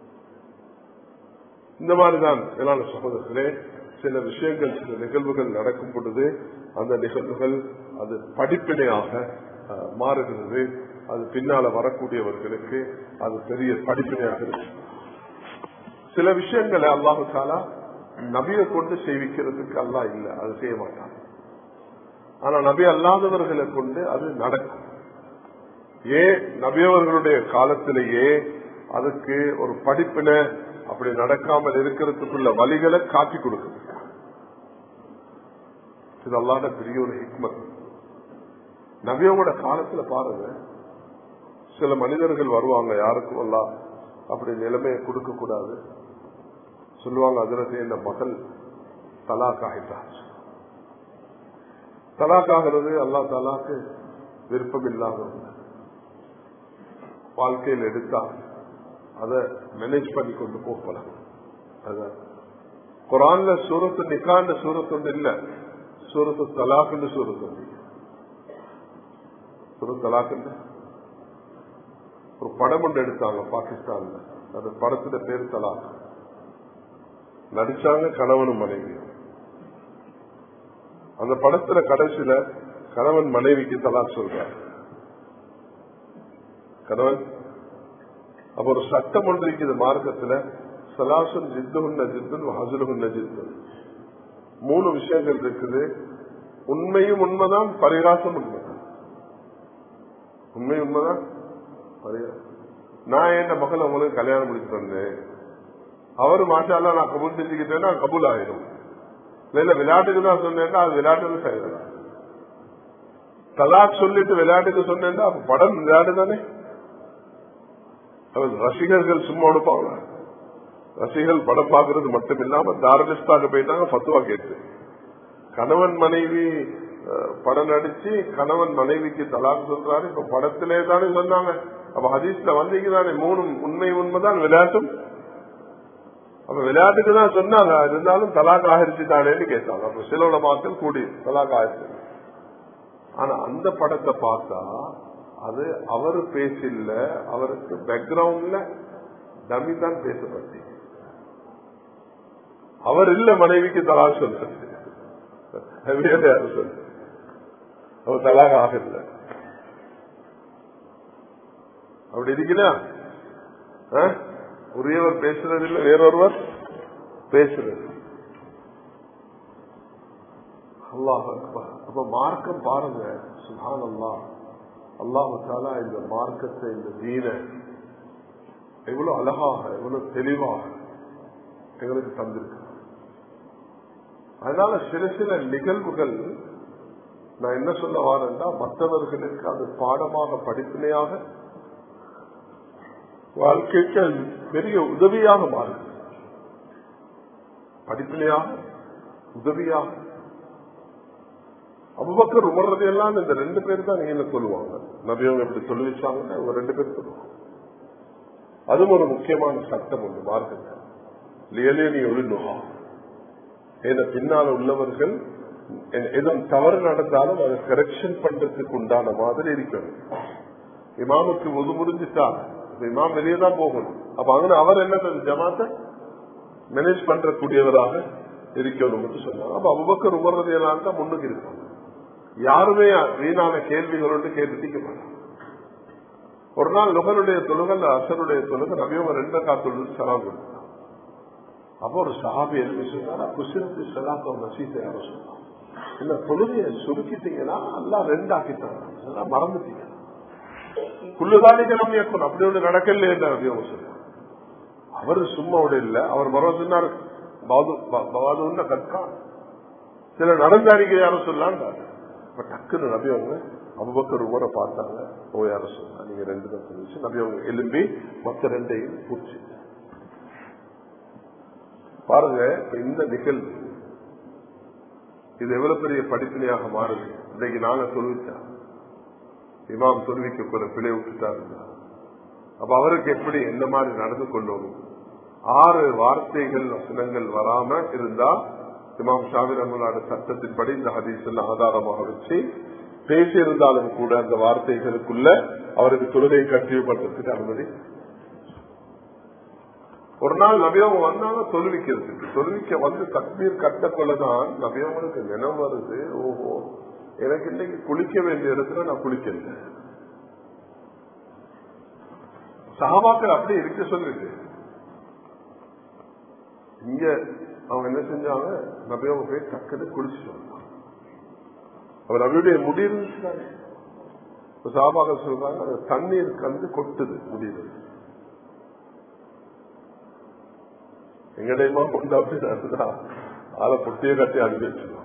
இந்த மாதிரிதான் என்னால சகோதரர்களே சில விஷயங்கள், சில நிகழ்வுகள் நடக்கும் பொழுது அந்த நிகழ்வுகள் அது படிப்பினையாக மாறுகிறது. அது பின்னால வரக்கூடியவர்களுக்கு அது பெரிய படிப்பினையாக இருக்கு. சில விஷயங்களை அல்லாஹு தஆலா நபியை கொண்டு செய்விக்கிறதுக்கு அல்லாஹ் இல்ல, அது செய்ய மாட்டான். ஆனா நபி அல்லாதவர்களை கொண்டு அது நடக்கும். ஏன் நபியவர்களுடைய காலத்திலேயே அதுக்கு ஒரு படிப்பினை அப்படி நடக்காமல் இருக்கிறதுக்குள்ள வழிகளை காட்டி கொடுக்குது. இது அல்லாஹ்வுடைய பெரிய ஒரு ஹிக்மத். நபியோட காலத்துல பாருங்க, சில மனிதர்கள் வருவாங்க, யாருக்கும் அல்லாஹ் அப்படி நிலைமையை கொடுக்க கூடாது சொல்லுவாங்க. அதிரத்தை இந்த மகள் தலாக் ஆகிட்டார். தலாக் ஆகிறது அல்லாஹ் தலாக்கு விருப்பம் இல்லாத வாழ்க்கையில் எடுத்தா அதை மேனேஜ் பண்ணி கொண்டு போகலாம். அதான் குர்ஆன்ல சூரத்து நிக்காண்ட சூரத்து ஒன்று இல்ல, சூரத்து தலாக் சூரத்து ஒன்று. சூரத் தலாக் ஒரு படம் ஒன்று எடுத்தாங்க பாகிஸ்தான்ல, அந்த படத்துல பேரு தலாக். நடிச்சாங்க கணவனும் மனைவி. அந்த படத்துல கடைசியில கணவன் மனைவிக்கு தலாக் சொல்றார். கணவன் அப்ப ஒரு சட்டம் ஒன்று இருக்குது மார்க்கத்துல, சலாசுன் ஜித்துஹுன்ன ஜித்துன் ஹசுலுஹுன்ன ஜித்துன். மூணு விஷயங்கள் இருக்குது. உண்மையும் உண்மைதான், பரிகாசம் உண்மைதான். உண்மை உண்மைதான். நான் என் மகள் அவங்களுக்கு கல்யாணம் முடிச்சு வந்தேன், அவரு மாஷால்லா நான் கபூல் செஞ்சுக்கிட்டேன்னா கபூல் ஆயிடும். இல்ல விளையாட்டுக்கு தான் சொன்னேன்னா அது விளையாட்டுக்கு செய்யலாம். தலாக் சொல்லிட்டு விளையாட்டுக்கு சொன்னேன்னா அப்ப படம் விளையாட்டு தானே. ரசிகர்கள் சும்மா எடுப்பாங்க. ரசிகர்கள் படம் பாக்குறது மட்டும் இல்லாம தாரலிஸ்டாக போயிட்டாங்க பத்துவா கேட்டு. கணவன் மனைவி படம் நடிச்சு கணவன் மனைவிக்கு தலாக் சொல்றாரு. இப்ப படத்திலே தானே சொன்னாங்க, அப்ப ஹதீஸ்ல வந்தீங்க தானே மூணு உண்மை உண்மைதான், விளையாட்டும். அப்ப விளையாட்டுக்கு தான் சொன்னாங்க, இருந்தாலும் தலாக் ஆகிருச்சு தானேன்னு கேட்டாங்க. அப்ப சில உலமாக்கள் கூடி தலாக் ஆயிடுச்சு. ஆனா அந்த படத்தை பார்த்தா அது அவரு பேசல, அவருக்கு பேக்ரவுண்ட்ல டமி தான் பேசப்பட்டு, அவர் இல்ல மனைவிக்கு தலாக் சொல்றது. அவர் தலாக ஆகல. அப்படி இருக்கிறா உரியவர் பேசுறது இல்லை, வேறொருவர் பேசுறது. அல்லாஹ் அப்ப மார்க்கம் பாருங்க, சுப்ஹான் அல்லாஹ். அல்லாஹ் தஆலா இந்த மார்க்கத்தை, இந்த தீனை எவ்வளவு அழகாக, எவ்வளவு தெளிவாக எங்களுக்கு தந்திருக்கு. அதனால சில சில நிகழ்வுகள் நான் என்ன சொல்ல வாரேன்னா, மற்றவர்களுக்கு அது பாடமாக, படிப்பினையாக, வாழ்க்கைக்கு பெரிய உதவியாக மாறுது. படிப்பினையாக, உதவியாக. அபூபக்கர் உமர் ரலியல்லாஹு அன்ஹு இந்த ரெண்டு பேர் தான் நீங்க சொல்லுவாங்க. நபியவங்க எப்படி சொல்லி வச்சாங்கன்னா அவங்க ரெண்டு பேர் சொல்லுவாங்க. அதுவும் ஒரு முக்கியமான சட்டம் ஒன்று மார்க்கத்தில். லியலேனி ஒளிநுகா, ஏன்னா பின்னால உள்ளவர்கள் எதுவும் தவறு நடந்தாலும் அதை கரெக்ஷன் பண்றதுக்கு உண்டான மாதிரி இருக்கணும். இமாமுக்கு முது முடிஞ்சுட்டா இமாம் வெளியே தான் போகணும். அப்ப அங்கே அவர் என்ன ஜமாத்தை மேனேஜ் பண்றக்கூடியவராக இருக்கணும் என்று சொன்னாங்க. அப்ப அபூபக்கர் உமர் ரலியல்லாஹு தான் முன்னுக்கு இருப்பாங்க. யாருமே வீணான கேள்விகளோடு கேட்டுக்க மாட்டாங்க. ஒரு நாள் நுகருடைய தொழுகல், அசருடைய தொழுகல், நபியவங்க ரெண்டு காத்தொழு சலாம் கொடுத்தாங்க. அப்போ ஒரு சஹாபி எழுதி சொன்னாங்க, குசிரத்து சலாத்தோ நசீத்தை யார சொன்னாங்க, இந்த தொழுகையை சுருக்கிட்டீங்கன்னா எல்லாம் ரெண்டாக்கிட்டாங்க, எல்லாம் மறந்துட்டீங்க. குள்ளுதானிக்கு நம்ம இருக்கணும், அப்படி ஒண்ணு நடக்கல நபியவங்க சொன்னாங்க. அவரு சும்மாவோட இல்ல, அவர் மரம் சொன்னார் பாதுன்னு கற்கா சில நடந்தாரிக்க யாரும் சொல்லாங்க. டக்குன்னு நபி அவங்க அபூபக்கர் உமரை பார்த்தாங்க. ஓ யார சொன்னா நீங்க ரெண்டு தான் சொல்லிச்சு. நபி அவங்க எலும்பி மற்ற ரெண்டையும் பூச்சி பாருங்க. இந்த நிகழ்வு இது எவ்வளவு பெரிய படிப்பினையாக மாறுது. இன்னைக்கு நாங்க சொல்லிச்சா இமாம் சொல்விக்க கூட பிழை விட்டுட்டாரு. அப்ப அவருக்கு எப்படி எந்த மாதிரி நடந்து கொள்ளணும், ஆறு வார்த்தைகள் வசனங்கள் வராம இருந்தா இமாம் ஷாஃபி ரஹ்மத்துல்லாஹி சட்டத்தின்படி இந்த ஹதீஸ் எல்லாம் ஆதாரமாக வச்சு பேசி இருந்தாலும் கூட அந்த வார்த்தைகளுக்குள்ள அவருக்கு தொழுகை கண்டினியூ பண்றதுக்கு அனுமதி. ஒரு நாள் நபியவங்க வந்தாங்க தொழுவிக்கிறதுக்கு. தொழுவிக்க வந்து தக்பீர் கட்ட கொள்ளதான் நபியவங்களுக்கு நினைவு வருது, ஓஹோ எனக்கு இன்னைக்கு குளிக்க வேண்டிய இடத்துல நான் குளிக்கல. சஹாபாக்கள் அப்படி இருக்க சொல்லிட்டு இங்க அவங்க என்ன செஞ்சாங்க, நபியவங்க போய் டக்குன்னு குளிச்சுட்டு வந்தாங்க. அவர் அவருடைய முடி இருந்துச்சு. சஹாபாக்கள் சொல்றாங்க அந்த தண்ணீர் கந்து கொட்டுது முடியுது. எங்கடையுமா கொண்டு அப்படின்னா ஆளை பொட்டியை கட்டி அனுப்பி வச்சிருக்கோம்.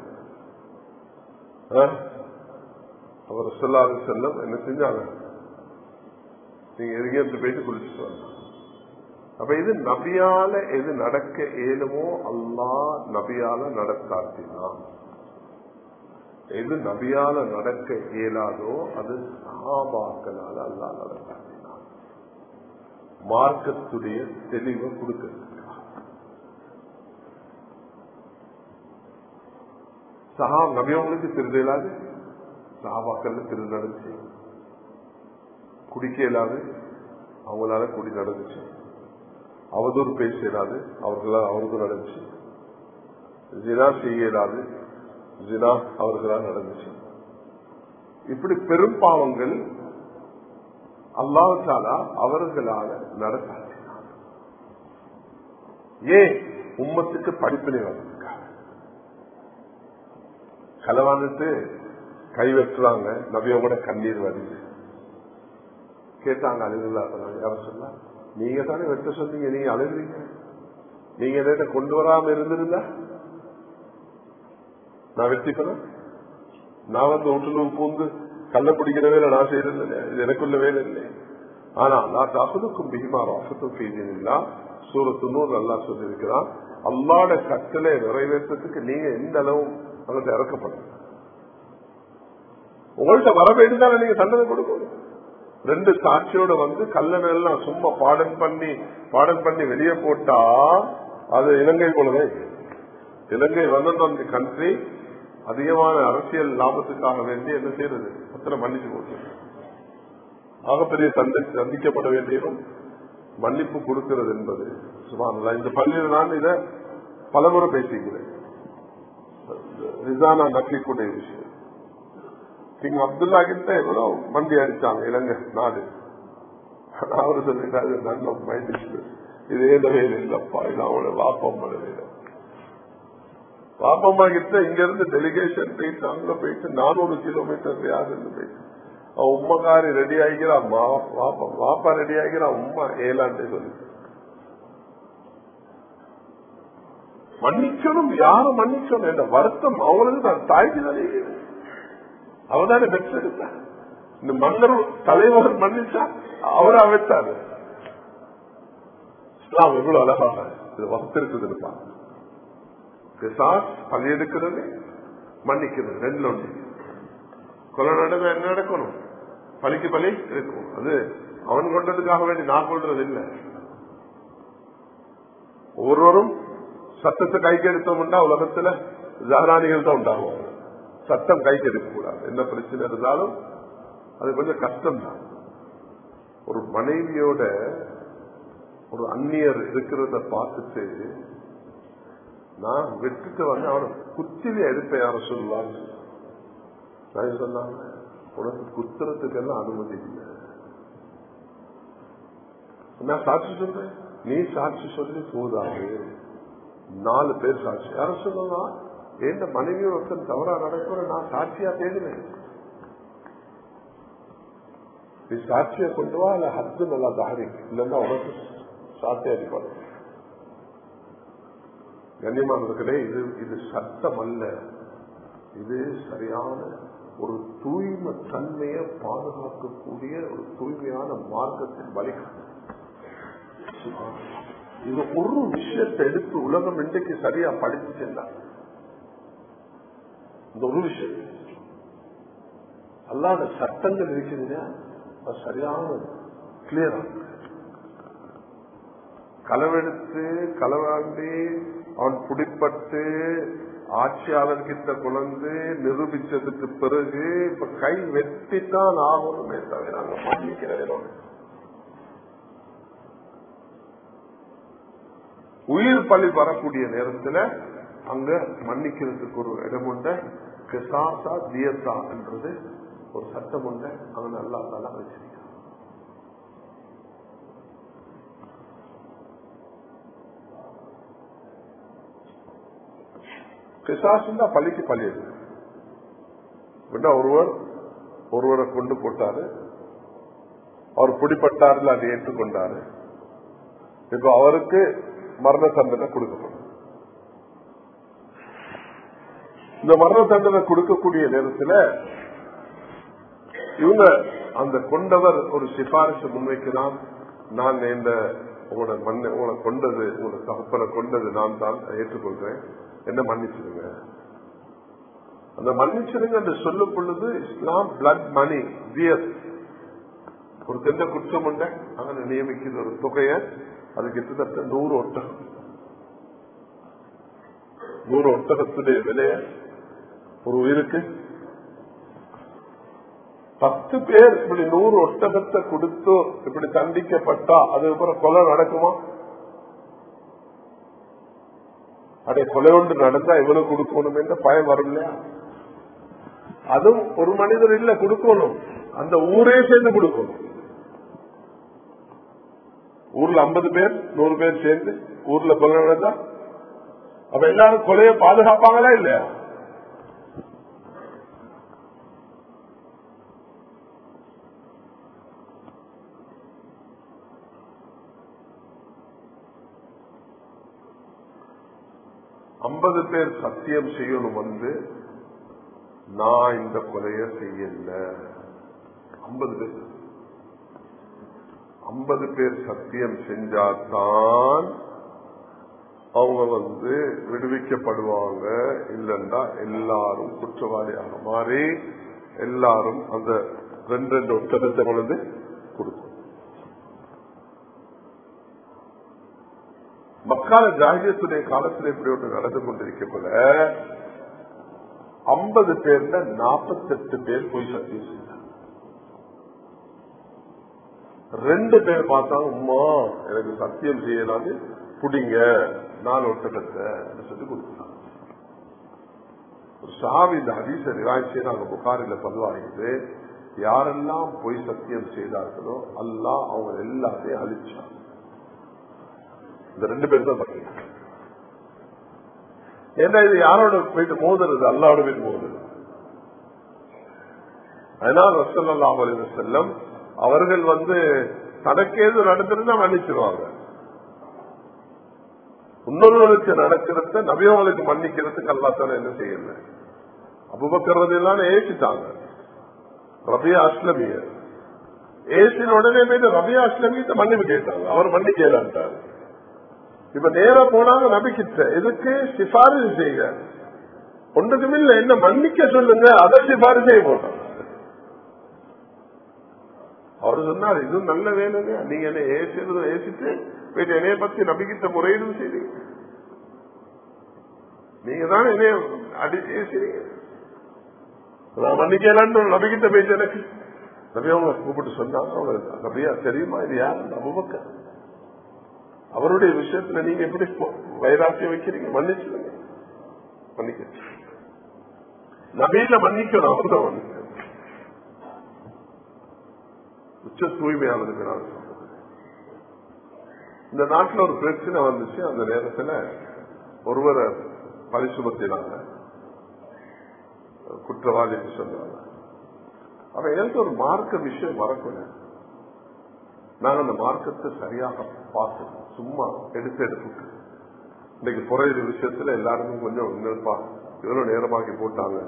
அவர் சொல்லாது செல்லம் என்ன செஞ்சாங்க, நீங்க எதுக்கு போயிட்டு குளிச்சுட்டு வரலாம். அப்ப இது நபியால எது நடக்க இயலுமோ அல்லாஹ் நபியால நடத்தாட்டினான். எது நபியால நடக்க இயலாதோ அது சஹாபாக்களால அல்லாஹ் நடத்தாட்டினான். மார்க்கத்துடைய தெளிவை கொடுக்கிறது. சஹா நபியவங்களுக்கு திருந்த இயலாது, சஹாபாக்கள் திரு நடந்துச்சு. குடிக்க இயலாது, அவங்களால குடி நடந்துச்சு. அவதூறு பேச இயலாது, அவர்களால் அவருக்கு நடந்துச்சு. ஜினா செய்ய இயலாது, ஜினா அவர்களால் நடந்துச்சு. இப்படி பெரும் பாவங்கள் அல்லாஹ் தஆலா அவர்களால நடத்தாட்டினார். ஏன் உம்மத்துக்கு படிப்பினை வந்திருக்காங்க. களவாண்டுட்டு கை வெட்டுறாங்க, நபியோட கண்ணீர் வருது. கேட்டாங்க அழுதுல்லா யார சொன்னா, நீங்க தானே வெட்ட சொன்னீங்க, நீங்க அழுதுறீங்க, நீங்க எதை கொண்டு வராம இருந்திருந்தா நான் வெட்டிப்பேன். நான் வந்து வீட்டுல பூந்து கள்ள பிடிக்கிற வேலை நான் செய்யறது இது எனக்குள்ள வேலை இல்லை. ஆனா நான் தாக்குதுக்கும் பிகிமார் ஆசத்தும் செய்தீங்களா சூரத்து நூறு நல்லா சொல்லியிருக்கிறான். அல்லாட கட்டளை நிறைவேற்றத்துக்கு நீங்க எந்த அளவு அங்கே இறக்கப்படும். உங்கள்கிட்ட வர வேண்டியதான நீங்க தண்டனை கொடுக்கணும். ரெண்டு சாட்சியோட வந்து கல்லணெல்லாம் சும்மா பாடம் பண்ணி பாடம் பண்ணி வெளியே போட்டா அது இலங்கை போலவே. இலங்கை வந்து கண்ட்ரி அதிகமான அரசியல் லாபத்துக்காக வேண்டி என்ன செய்யறது, அத்தனை மன்னிச்சு போட்டு ஆகப்பெரிய சந்தை சந்திக்கப்பட வேண்டியதும் மன்னிப்பு கொடுக்கிறது என்பது சுபான். இந்த பள்ளியில் நான் இதை பலமுறை பேசிக்கிறேன். இதுதான் நான் நம்பிக்கூடிய விஷயம். கிங் அப்துல்லா கிட்ட எவ்வளவு மண்டி அடிச்சாங்க இலங்கை நாடு. அவரு சொல்லிட்டாரு, நன் ஆஃப் மை பிசினஸ், இது ஏத வேலை இல்லப்பா, இது அவங்களோட வாப்பம்மா வேலை. வாப்பம்மா கிட்ட இங்க இருந்து டெலிகேஷன் போயிட்டு அங்க போயிட்டு நானூறு கிலோமீட்டர் யாருன்னு போயிட்டு அவன் உம்மக்காரி ரெடி ஆகிக்கிறான், வாப்பா ரெடி ஆகிக்கிறான், உம்மா ஏலாண்டே சொல்லி மன்னிக்கணும். யாரும் மன்னிக்கணும் என்ற வருத்தம் அவங்களுக்கு தான். தாய்க்கு தானே அவதானே பெற்றெடுத்த இந்த மன்னர் தலைவர் மன்னிச்சா அவரா வைத்தாரு. இஸ்லாம் எவ்வளவு அழகாக இது வகுத்திருக்குது இருப்பாங்க. பழி எடுக்கிறது மன்னிக்கிறது ரெண்டு ஒன்று. கொலை நடந்தா என்ன நடக்கணும்? பழிக்கு பழி இருக்கும். அது அவன் கொண்டதுக்காக வேண்டி நான் கொள்றது இல்லை. ஒவ்வொருவரும் சட்டத்தை கைக்கு எடுத்தோம்னா உலகத்துல ஜாராணிகள் தான் உண்டாகும். சட்டம் கைக்கு எடுக்க கூடாது. என்ன பிரச்சனை இருந்தாலும் அது கொஞ்சம் கஷ்டம் தான். ஒரு மனைவியோட ஒரு அந்நியர் இருக்கிறத பார்த்துட்டு நான் விட்டுட்டு வந்து அவனை குத்திலே எடுப்பேன் யார சொல்லலான்னு நான் சொன்னாங்க. உனக்கு குத்துறதுக்கெல்லாம் அனுமதி இல்லை. நான் சாட்சி சொல்றேன், நீ சாட்சி சொல்லி போதாது. நாலு பேர் சாட்சி யார சொல்லலாம். எந்த மனைவியோ ஒருத்தன் தவறா நடக்கிற நான் சாட்சியா தேடுவேன். நீ சாட்சியை கொண்டு வா, இல்ல ஹத்து நல்லா தாரி, இல்லன்னா உனக்கு சாட்சி அடிப்படும். கண்ணியமானவர்களே, இது இது சட்டம் அல்ல, இது சரியான ஒரு தூய்மை தன்மையை பாதுகாக்கக்கூடிய ஒரு தூய்மையான மார்க்கத்தின் வழிகாட்டு. இது ஒரு விஷயத்தை எடுத்து உலகம் இன்றைக்கு சரியா படிச்சு சென்றார். இந்த ஒரு விஷயம் அல்லாத சட்டங்கள் இருக்குதுங்க, அது சரியான கிளியரா களவெடுத்து களவாண்டி அவன் பிடிப்பட்டு ஆட்சியாளர்கிட்ட குழந்து நிரூபிச்சதுக்கு பிறகு இப்ப கை வெட்டித்தான் ஆகணுமே தவிர நாங்க மன்னிக்கிறோம். உயிர் பலி வரக்கூடிய நேரத்தில் அங்க மன்னிக்கிறதுக்கு ஒரு இடம் உண்டு. கிசாசா தியசா என்றது ஒரு சட்டம் உண்டு. அங்க நல்லா நல்லா வச்சிருக்க. கிசாசுன்னா பலிக்கு பலி. ஒருவர் ஒருவரை கொண்டு போட்டாரு, அவர் பிடிப்பட்டாருல அதை ஏற்றுக்கொண்டாரு. இப்ப அவருக்கு மரண தண்டனை கொடுக்கப்படும். இந்த மரண தண்டனை கொடுக்கக்கூடிய நேரத்தில் இவங்க அந்த கொண்டவர் ஒரு சிபாரிசு முன்வைக்கிறான். நான் இந்த உங்களோட மண்ணை உங்களை கொண்டது உங்களோட தகப்பனை கொண்டது நான் தான் ஏற்றுக்கொள்றேன், என்ன மன்னிச்சிருங்க. அந்த மன்னிச்சிருங்க என்று சொல்லும் பொழுது இஸ்லாம் பிளட் மணி வியர் ஒரு தெந்த குற்றம் உண்ட அங்க நியமிக்கிற ஒரு தொகையை அது கிட்டத்தட்ட நூறு ஒட்டகம். நூறு ஒட்டகத்துடைய விலைய ஒரு உயிருக்கு பத்து பேர் இப்படி நூறு ஒட்டகத்தை கொடுத்து இப்படி தண்டிக்கப்பட்டா அதுக்கப்புறம் கொலை நடக்குமா? அதே கொலை ஒன்று நடந்தா இவனுக்கு கொடுக்கணும் என்ற பயம் வரும் இல்லையா? அதுவும் ஒரு மனிதர் இல்ல கொடுக்கணும், அந்த ஊரே சேர்ந்து கொடுக்கணும். ஊர்ல ஐம்பது பேர் நூறு பேர் சேர்ந்து ஊர்ல கொலை நடந்தா அப்ப எல்லாரும் கொலையை பாதுகாப்பாங்களா இல்லையா? ஐம்பது பேர் சத்தியம் செய்யணும் வந்து நான் இந்த கொலைய செய்யல. ஐம்பது பேர் ஐம்பது பேர் சத்தியம் செஞ்சாதான் அவங்க வந்து விடுவிக்கப்படுவாங்க. இல்லைன்னா எல்லாரும் குற்றவாளியாக மாறி எல்லாரும் அந்த ரெண்டு ரெண்டு ஒட்டகத்தை வந்து கொடுக்கும். மக்கால ஜாகியத்துடைய காலத்தில் இப்படி ஒன்று நடந்து கொண்டிருக்கப்போல ஐம்பது பேர்ல நாற்பத்தி எட்டு பேர் போய் சத்தியம் செய்தாங்க. ரெண்டு பேர் பார்த்தாங்க, உமா எனக்கு சத்தியம் செய்யலாது புடிங்க நாலு ஒட்டகத்தை சொல்லி கொடுத்தாங்க. ஒரு சஹாபி இந்த ஹதீஸை ரிவாயத் செய்தாங்க, புகாரில பதிவாகிறது. யாரெல்லாம் பொய் சத்தியம் செய்தார்களோ அல்லாஹ் அவங்க எல்லாத்தையும் அழிச்சாங்க. இந்த ரெண்டு பேர் தான் பாத்தீங்க. ஏன்னா இது யாரோட போயிட்டு மோதுறது? அல்லாவோட போயிட்டு மோதுறது. அதனால ரசூலுல்லாஹி அலைஹி வஸல்லம் அவர்கள் வந்து தனக்கேது நடந்திருந்தா மன்னிச்சிருவாங்க. இன்னொருவருக்கு நடக்கிறத நபியவங்களுக்கு மன்னிக்கிறதுக்கு அல்லாஹ் தஆலா என்ன செய்யல. அபூபக்கர் ரலியல்லாஹு அன்ஹு ஏசிட்டாங்க ரபியா அஸ்லமிய. ஏசின உடனே போயிட்டு ரபியா அஸ்லமியத்தை மன்னிப்பு கேட்டாங்க. அவர் மன்னிக்கலான்ட்டாரு. இப்ப நேரா போனாங்க நபிக்கிட்ட, எதுக்கு? சிபாரிசு செய்ய. ஒன்றுக்கும் இல்ல, என்ன மன்னிக்க சொல்லுங்க, அதை சிபாரிசு செய்ய போட்டாங்க. அவரு சொன்னார், இதுவும் நல்ல வேலைங்க, நீங்க என்ன ஏசிறது ஏசிட்டு போயிட்டு என்னைய பத்தி நபிக்கிட்ட முறையீடும் செய்றீங்க. நீங்க தான் என்னைய அடி ஏசுறீங்க. நான் மன்னிக்கலான்னு நபிக்கிட்ட போயிட்டு எனக்கு நபி அவங்க கூப்பிட்டு சொன்னாங்க, நபியா தெரியுமா இது யாரு? அபூபக்கர். அவருடைய விஷயத்துல நீங்க எப்படி வைராக்கியம் வைக்கிறீங்க? மன்னிச்சுடுங்க. மன்னிக்க நபியில மன்னிக்கணும். அவர்தான் மன்னிக்க உச்ச தூய்மையானது. இந்த நாட்டில் ஒரு பிரச்சனை வந்துச்சு. அந்த நேரத்தில் ஒருவரை பரிசுமத்தினாங்க, குற்றவாளின்னு சொன்னாங்க. அவன் எனக்கு ஒரு மார்க்க விஷயம் மறக்கல. நாங்க அந்த மார்க்கத்தை சரியாக பார்த்தோம். சும்மா எடுத்து எடுத்து இன்னைக்கு புறையிற விஷயத்துல எல்லாருக்கும் கொஞ்சம் இவ்வளவு நேரமாக்கி போட்டாங்க.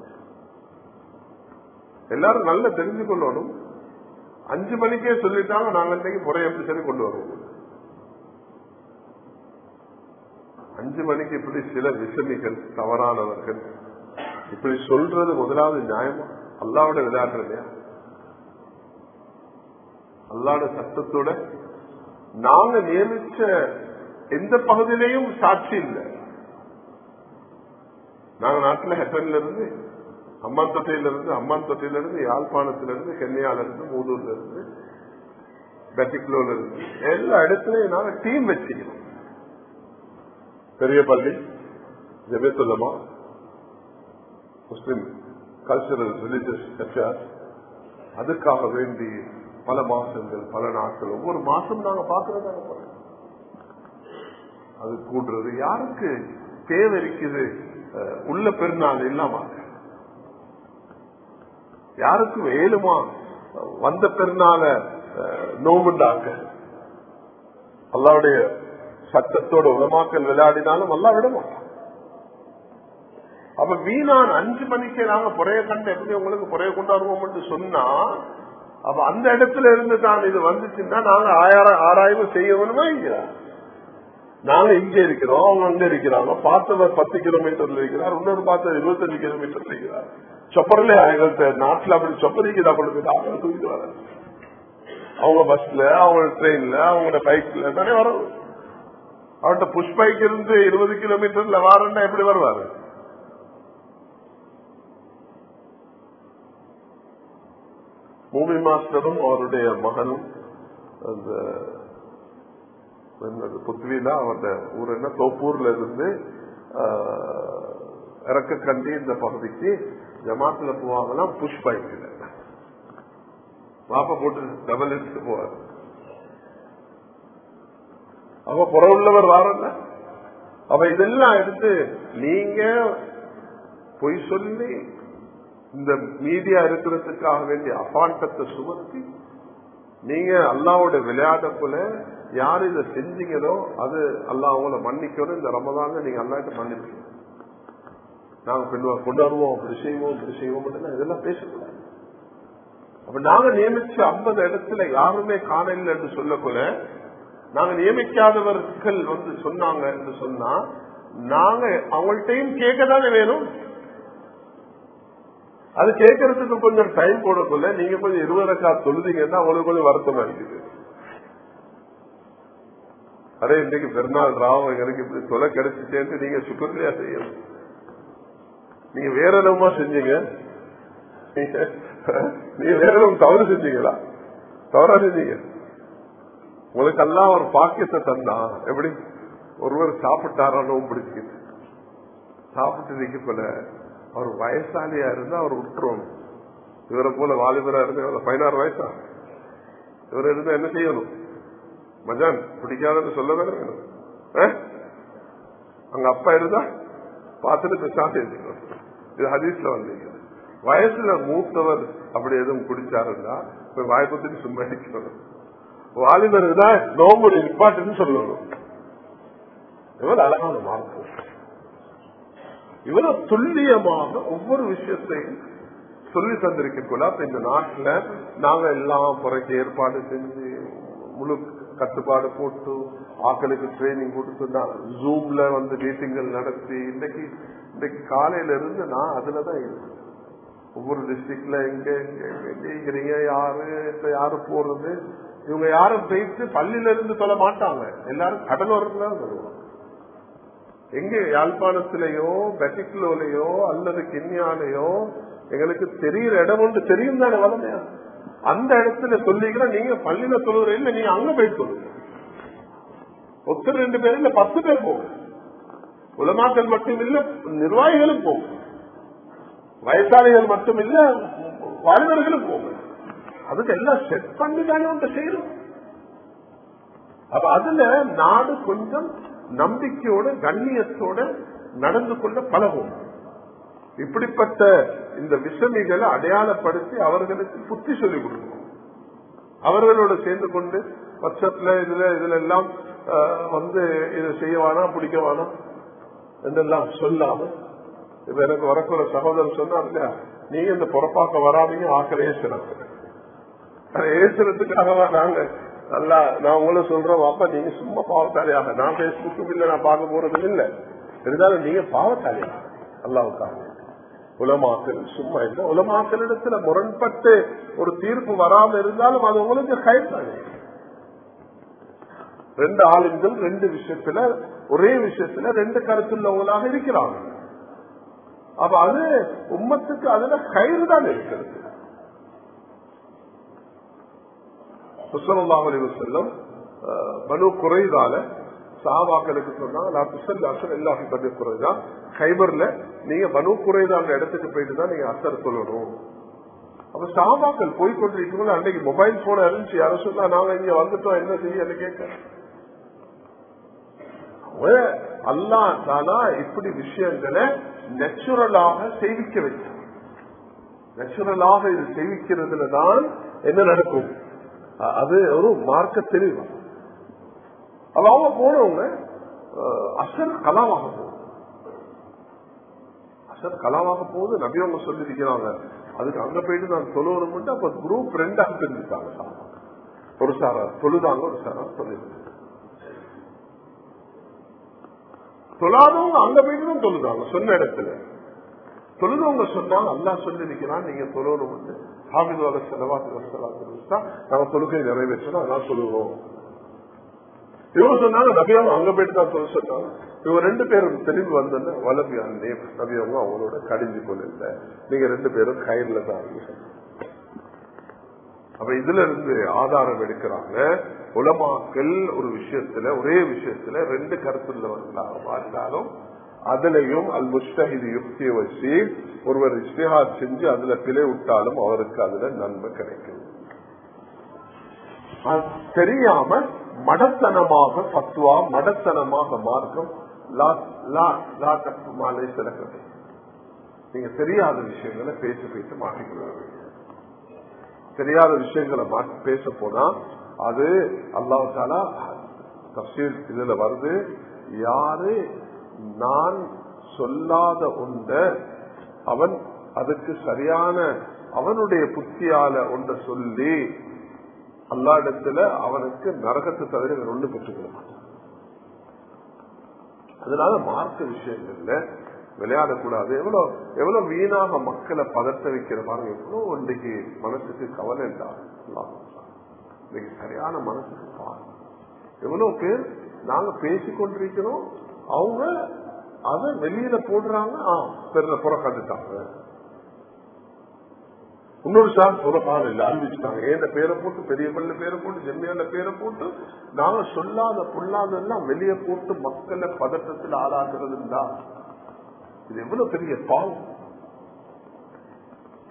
எல்லாரும் நல்லா தெரிஞ்சு கொள்ளணும். அஞ்சு மணிக்கே சொல்லிட்டாங்க, நாங்க இன்னைக்கு புறைய எப்படி சரி கொண்டு வருவோம். அஞ்சு மணிக்கு இப்படி சில விஷமிகள், தவறானவர்கள் இப்படி சொல்றது முதலாவது நியாயமா? அல்லாவோட விளையாடுற இல்லையா? அல்லாட சட்டத்தோட நாங்க நியமிச்ச எந்த பகுதியிலையும் சாட்சி இல்லை. நாங்க நாட்டில் ஹெட்டன்ல இருந்து, அம்மான் தொட்டையில இருந்து, அம்மான் தொட்டையில இருந்து, யாழ்ப்பாணத்திலிருந்து, கென்னியால இருந்து, மூதூர்ல இருந்து, பெட்டிக்லோல இருந்து, எல்லா இடத்துலயும் நாங்க டீம் வச்சுக்கணும். பெரிய பள்ளி, ஜெபத்துல்லமா, முஸ்லிம் கல்ச்சரல் ரிலிஜியஸ் அஃபேர்ஸ், அதுக்காக வேண்டி பல மாசங்கள், பல நாட்கள், ஒவ்வொரு மாசம் நாங்க பாக்குறதாங்க. அது கூடுறது யாருக்கு தேவை இருக்குது? உள்ள பெருநாள் இல்லாம யாருக்கும் ஏழுமா வந்த பெருநாள நோம்புண்டாக்க அல்லாவுடைய சட்டத்தோட உலமாக்கல் விளையாடினாலும் அல்லா விட மாட்டான். அப்ப வீணான் அஞ்சு மணிக்கு நாங்க புறைய கண்டு எப்படி உங்களுக்கு புறைய கொண்டாடுவோம் சொன்னா, அப்ப அந்த இடத்துல இருந்து தான் இது வந்துச்சுன்னா நாங்க ஆராய்வு செய்யணுமா? இங்க நாங்க இங்க இருக்கிறோம், அவங்க அங்க இருக்கிறாங்க. பார்த்தவர் பத்து கிலோமீட்டர்ல இருக்கிறார், இன்னொரு பார்த்தவர் இருபத்தஞ்சு கிலோமீட்டர்ல இருக்கிறார். சொப்பரிலே நாட்டுல அப்படி சொப்பரிக்குதா கொடுக்குது, அவங்க தூக்கிட்டு வர அவங்க பஸ்ல, அவங்க ட்ரெயின்ல, அவங்க பைக்ல தானே வரும். அவர்கிட்ட புஷ் பைக் இருந்து இருபது கிலோமீட்டர்ல வாரன்னா எப்படி வருவாரு? மூவி மாஸ்டரும் அவருடைய மகனும் அந்த புத்வில அவருடைய ஊர் என்ன தோப்பூர்ல இருந்து இறக்க கண்டி இந்த பகுதிக்கு ஜமாத்துல போவாங்கலாம். புஷ் பைக் மாப்ப போட்டு டபுள் எடுத்து போவார். அவ புற உள்ளவர் வாரல்ல. அவ இதெல்லாம் எடுத்து நீங்க பொய் சொல்லி இந்த மீடியா இருக்கிறதுக்காக வேண்டிய அபாண்டத்தை சுமத்தி நீங்க அல்லாவோட விளையாட போல யாரு இதை செஞ்சீங்களோ அது அல்லா அவங்கள மன்னிக்கணும். இந்த ரமதான்ல நீங்க அல்லாட்ட மன்னிக்கணும். நாங்க கொண்டு வருவோம், அப்படி செய்வோம், இப்படி செய்வோம், இதெல்லாம் பேசக்கூடாது. அப்ப நாங்க நியமிச்ச ஐம்பது இடத்துல யாருமே காணல என்று சொல்ல போல நாங்க நியமிக்காதவர்கள் வந்து சொன்னாங்க என்று சொன்னா நாங்க அவங்கள்ட்டையும் கேட்கதானே வேணும். அது கேட்கறதுக்கு கொஞ்சம் டைம் போடக்குள்ள நீங்க கொஞ்சம் இருபது ரக்கா சொல்லுதீங்கன்னா அவங்களுக்கு கொஞ்சம் வருத்தமா இருக்குது. அரே இன்னைக்கு பெருநாள் ராவம் எனக்கு இப்படி தொலை கிடைச்சிட்டேன்னு நீங்க சுக்கர்லையா செய்யணும். நீங்க வேற இடமா செஞ்சீங்க, நீங்க வேற இடம் தவறு செஞ்சீங்களா? தவறா செஞ்சீங்க. உங்களுக்கு எல்லாம் ஒரு பாக்கியத்தை தந்தா எப்படி ஒருவர் சாப்பிட்டாரோ பிடிச்சிக்கிட்டு சாப்பிட்டு நிக்க போல அவர் வயசாலியா இருந்தா அவர் விட்டுருவாங்க. இவரை போல வாலிபரா இருந்தா பதினாறு வயசா இவரை இருந்தா என்ன செய்யணும்? மஜான் பிடிக்காதுன்னு சொல்ல தானே வேணும். அங்க அப்பா இருந்தா பார்த்துட்டு சாப்பிட்டு எடுத்துக்கணும். இது ஹதீஸ்ல வந்து வயசுல மூத்தவர் அப்படி எதுவும் குடிச்சாருந்தா வாய்ப்பத்துக்கு சும்மா அடிக்கணும். வாலிபர் தான் நோம்பு நிப்பாட்டுன்னு சொல்லணும். இவ்வளவு அழகான மார்க்கம், இவ்வளவு துல்லியமாக ஒவ்வொரு விஷயத்தையும் சொல்லி தந்திருக்கோம். அப்ப இந்த நாட்டுல நாங்க எல்லாம் புறக்கு ஏற்பாடு செஞ்சு முழு கட்டுப்பாடு போட்டு ஆக்களுக்கு ட்ரைனிங் கொடுத்து ஜூம்ல வந்து மீட்டிங்கள் நடத்தி இன்னைக்கு இன்னைக்கு காலையில இருந்து நான் அதுலதான் இருக்கேன். ஒவ்வொரு டிஸ்ட்ரிக்ட்ல எங்க எங்க யாரு இப்ப யாரு போறது, இவங்க யாரும் போயிட்டு பள்ளியில இருந்து சொல்ல மாட்டாங்க, எல்லாரும் கடலோரத்துல வருவாங்க. எங்க யாழ்ப்பாணத்திலேயோ பெட்டிக்குலோலையோ அல்லது கிண்ணியாலையோ எங்களுக்கு தெரியுற இடம் ஒன்று தெரியும் தானே வளமையா, அந்த இடத்துல சொல்லிக்கிற நீங்க பள்ளியில சொல்லுற இல்ல, நீங்க அங்க போயிட்டு சொல்லுங்க. ஒருத்தர் ரெண்டு பேர் இல்ல பத்து பேர் போகும். உலமாக்கள் மட்டும் இல்ல, நிர்வாகிகளும் போகும். வயசாளிகள் மட்டும் இல்ல, வாலிபர்களும் போகும். அதுக்கு எல்லாம் செட் பண்ணி தானே ஒன்று செய்யணும். அப்ப அதுல நாடு கொஞ்சம் நம்பிக்கையோட கண்ணியத்தோட நடந்து கொள்ள பழகும். இப்படிப்பட்ட இந்த விஷமிகளை அடையாளப்படுத்தி அவர்களுக்கு புத்தி சொல்லிக் கொடுக்கணும். அவர்களோட சேர்ந்து கொண்டு வாட்ஸ்அப்ல இதுல இதுல எல்லாம் வந்து இதை செய்யவானா பிடிக்கவானா என்றெல்லாம் சொல்லாம, இப்ப எனக்கு வரக்குற சகோதரர் சொன்னாங்க, நீங்க இந்த பொறப்பாக்க வராதீங்க, ஆக்கள் ஏசுறாங்க. ஏசுறதுக்காக நாங்க நல்லா நான் உங்களை சொல்றேன், வாப்பா நீங்க சும்மா பாவத்தாளியாக, நான் பேஸ்புக்கும் இல்ல, நான் பார்க்க போறதும் இல்லை, இருந்தாலும் நீங்க பாவத்தாளியாக அல்லாவுக்காக. உலமாக்கள் சும்மா இல்லை, உலமாக்களிடத்துல முரண்பட்டு ஒரு தீர்ப்பு வராம இருந்தாலும் அது உங்களுக்கு கைத்தானே. ரெண்டு ஆளுங்கள் ரெண்டு விஷயத்துல ஒரே விஷயத்துல ரெண்டு கருத்துள்ளவங்களாக இருக்கிறாங்க. அப்ப அது உம்மத்துக்கு அதுல கயிறு தான் இருக்கிறது. ஸல்லல்லாஹு அலைஹி வஸல்லம் பனு குறைதால சஹாபாக்களுக்கு சொன்னாங்க, கைபர்ல நீங்க பனு குறைதான இடத்துக்கு போயிட்டு தான் நீங்க அசர் சொல்லணும். அப்ப சஹாபாக்கள் போய்கொண்டிருக்கும் அன்னைக்கு மொபைல் போன் இருந்துச்சு, யாரும் சொன்னா நாங்க இங்க வந்துட்டோம் என்ன செய்ய கேட்க. அல்லாஹ் தஆலா இப்படி விஷயங்களை நேச்சுரலாக செய்விக்க வைக்கும். நேச்சுரலாக இது செய்விக்கிறதுல தான் என்ன நடக்கும், அது ஒரு மார்க்க தெளிவு. அவங்க போனவங்க அசர் கலாவாக போகுது, அசர் கலாவாக போகுது. நபி அவங்க சொல்லிருக்கிறாங்க, அதுக்கு அங்க போயிட்டு நான் சொல்லணும். அப்ப குரூப் ரெண்டாக தெரிஞ்சுட்டாங்க. ஒரு சாரா தொழுதாங்க, ஒரு சாரா சொல்லிருக்காங்க. தொழாதவங்க அங்க போயிட்டு தான் தொழுதாங்க. சொன்ன இடத்துல தொழுதவங்க சொன்னாங்க, அல்லாஹ் சொல்லிருக்கிறான் நீங்க தொழணும். ஹாஃபிதுல்லாஹி ஸல்லல்லாஹு அலைஹி வஸல்லம் நாங்க தொழுகை நிறைவேற்றணும், அதெல்லாம் சொல்லுவோம். இவங்க சொன்னாங்க நபியாவும் அங்க போயிட்டு தான் சொல்ல சொன்னாங்க. இவங்க ரெண்டு பேரும் தெளிவு வந்தது, வளர்ச்சி அந்த நபியாவும் அவங்களோட கடிஞ்சு கொள்ள, நீங்க ரெண்டு பேரும் கயிறுல தான். அப்ப இதுல இருந்து ஆதாரம் எடுக்கிறாங்க, உலமாக்கள் ஒரு விஷயத்துல ஒரே விஷயத்துல ரெண்டு கருத்துள்ளவர்களாக மாறினாலும் அதுலயும் அல் முஸ்தஹித் யுக்தியை வச்சு ஒருவர் இஸ்திஹாத் செஞ்சு அதுல பிழை விட்டாலும் அவருக்கு அதுல நன்மை கிடைக்கும். தெரியாம மடத்தனமாக பத்துவா, மடத்தனமாக மார்க்கம் மாலை சிறக்கதை. நீங்க தெரியாத விஷயங்களை பேச பேச மாட்டிக்கிறாங்க. தெரியாத விஷயங்களை பேச போனா அது அல்லாஹ் தஆலா தஃசீர் இதுல வருது, யாரு நான் சொல்லாத ஒன்ற அவன் அதுக்கு சரியான அவனுடைய புத்தியால ஒன்ற சொல்லி அல்லாஹ்விடத்துல அவனுக்கு நரகத்தை தவிர ஒன்று பெற்றுக்கொள்ள மாட்டான். அதனால மார்க்க விஷயங்கள்ல விளையாடக்கூடாது. எவ்வளவு எவ்வளவு வீணாக மக்களை பதட்ட வைக்கிற பாருங்க, எவ்வளவு இன்றைக்கு மனசுக்கு கவலை இல்லாம இன்னைக்கு சரியான மனசுக்கு பாருங்க. எவ்வளவு பேர் நாங்க பேசிக்கொண்டிருக்கிறோம், அவங்க அதை வெளியில போடுறாங்க, பெரிய புறக்கண்டுட்டாங்க. இன்னொரு சார் புறக்கால இல்ல அறிவிச்சுட்டாங்க, ஏந்த பேரை போட்டு பெரிய பள்ளி பேரை போட்டு ஜெம்மியால பேரை போட்டு நாங்க சொல்லாத பொல்லாதெல்லாம் வெளியே போட்டு மக்களை பதட்டத்தில் ஆளாக்குறது. இது எவ்வளவு பெரிய பாவம்.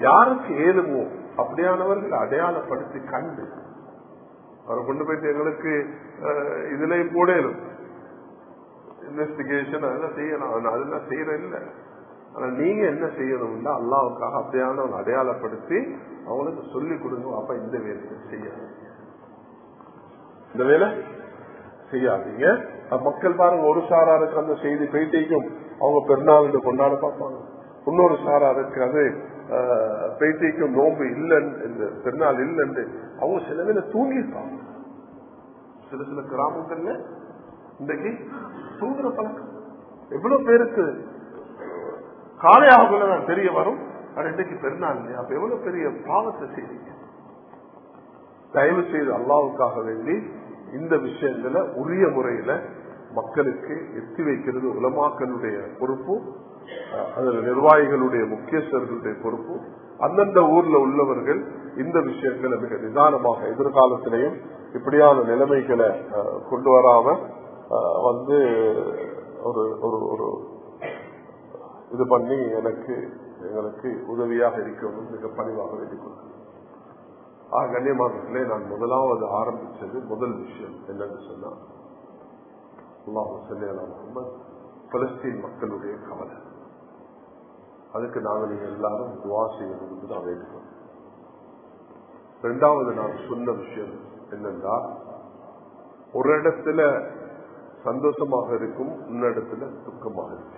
யாருக்கு ஏழுமோ அப்படியானவர்கள் அடையாளப்படுத்தி கண்டு அவரை கொண்டு போயிட்டு எங்களுக்கு இதுல போடலும் இன்வெஸ்டிகேஷன் அதெல்லாம் செய்யணும். அதெல்லாம் செய்யற இல்லை. ஆனா நீங்க என்ன செய்யணும்னா அல்லாவுக்காக அப்படியான அடையாளப்படுத்தி அவங்களுக்கு சொல்லிக் கொடுங்க. அப்ப இந்த வேலையை செய்யாதீங்க, இந்த வேலை செய்யாதீங்க. மக்கள் பாருங்க, ஒரு சாராருக்கு அந்த செய்தி பேட்டிக்கும் அவங்க பெருநாள் கொண்டாட பார்ப்பாங்க, இன்னொரு சாராருக்கு அது பேட்டிக்கும் நோம்பு இல்லைன்னு பெருநாள் இல்லைன்னு அவங்க சில வேலை தூங்கிருப்பாங்க. சில சில கிராமங்கள்ல இன்றைக்கு தூங்குற பழக்கம் எவ்வளவு பேருக்கு காலையாக நான் தெரிய வரும். அது இன்றைக்கு பெருநாள் இல்லையா? அப்ப எவ்வளவு பெரிய பாவத்தை செய்வீங்க. தயவு செய்து அல்லாவுக்காக வேண்டி இந்த விஷயங்களை உரிய முறையில மக்களுக்கு எத்தி வைக்கிறது உலமாக்களுடைய பொறுப்பு, அதில் நிர்வாகிகளுடைய முக்கியஸ்தர்களுடைய பொறுப்பு. அந்தந்த ஊர்ல உள்ளவர்கள் இந்த விஷயங்களை மிக நிதானமாக எதிர்காலத்திலையும் இப்படியான நிலைமைகளை கொண்டு வராம வந்து ஒரு ஒரு இது பண்ணி எனக்கு எங்களுக்கு உதவியாக இருக்கணும் மிக பணிவாக வேண்டிக் கொள்கிறேன். ஆ கண்ணியமானே, நான் முதலாவது ஆரம்பிச்சது முதல் விஷயம் என்னன்னு சொன்னா அல்லாஹு ஸல்லி அலா முஹம்மத் பலஸ்தீன் மக்களுடைய கவலை. அதுக்கு நாங்கள் நீங்க எல்லாரும் துஆ செய்யணும் தான் வேண்டுகிறோம். இரண்டாவது நான் சொன்ன விஷயம் என்னன்னா, ஒரு இடத்துல சந்தோஷமாக இருக்கும், இன்னிடத்துல துக்கமாக இருக்கு.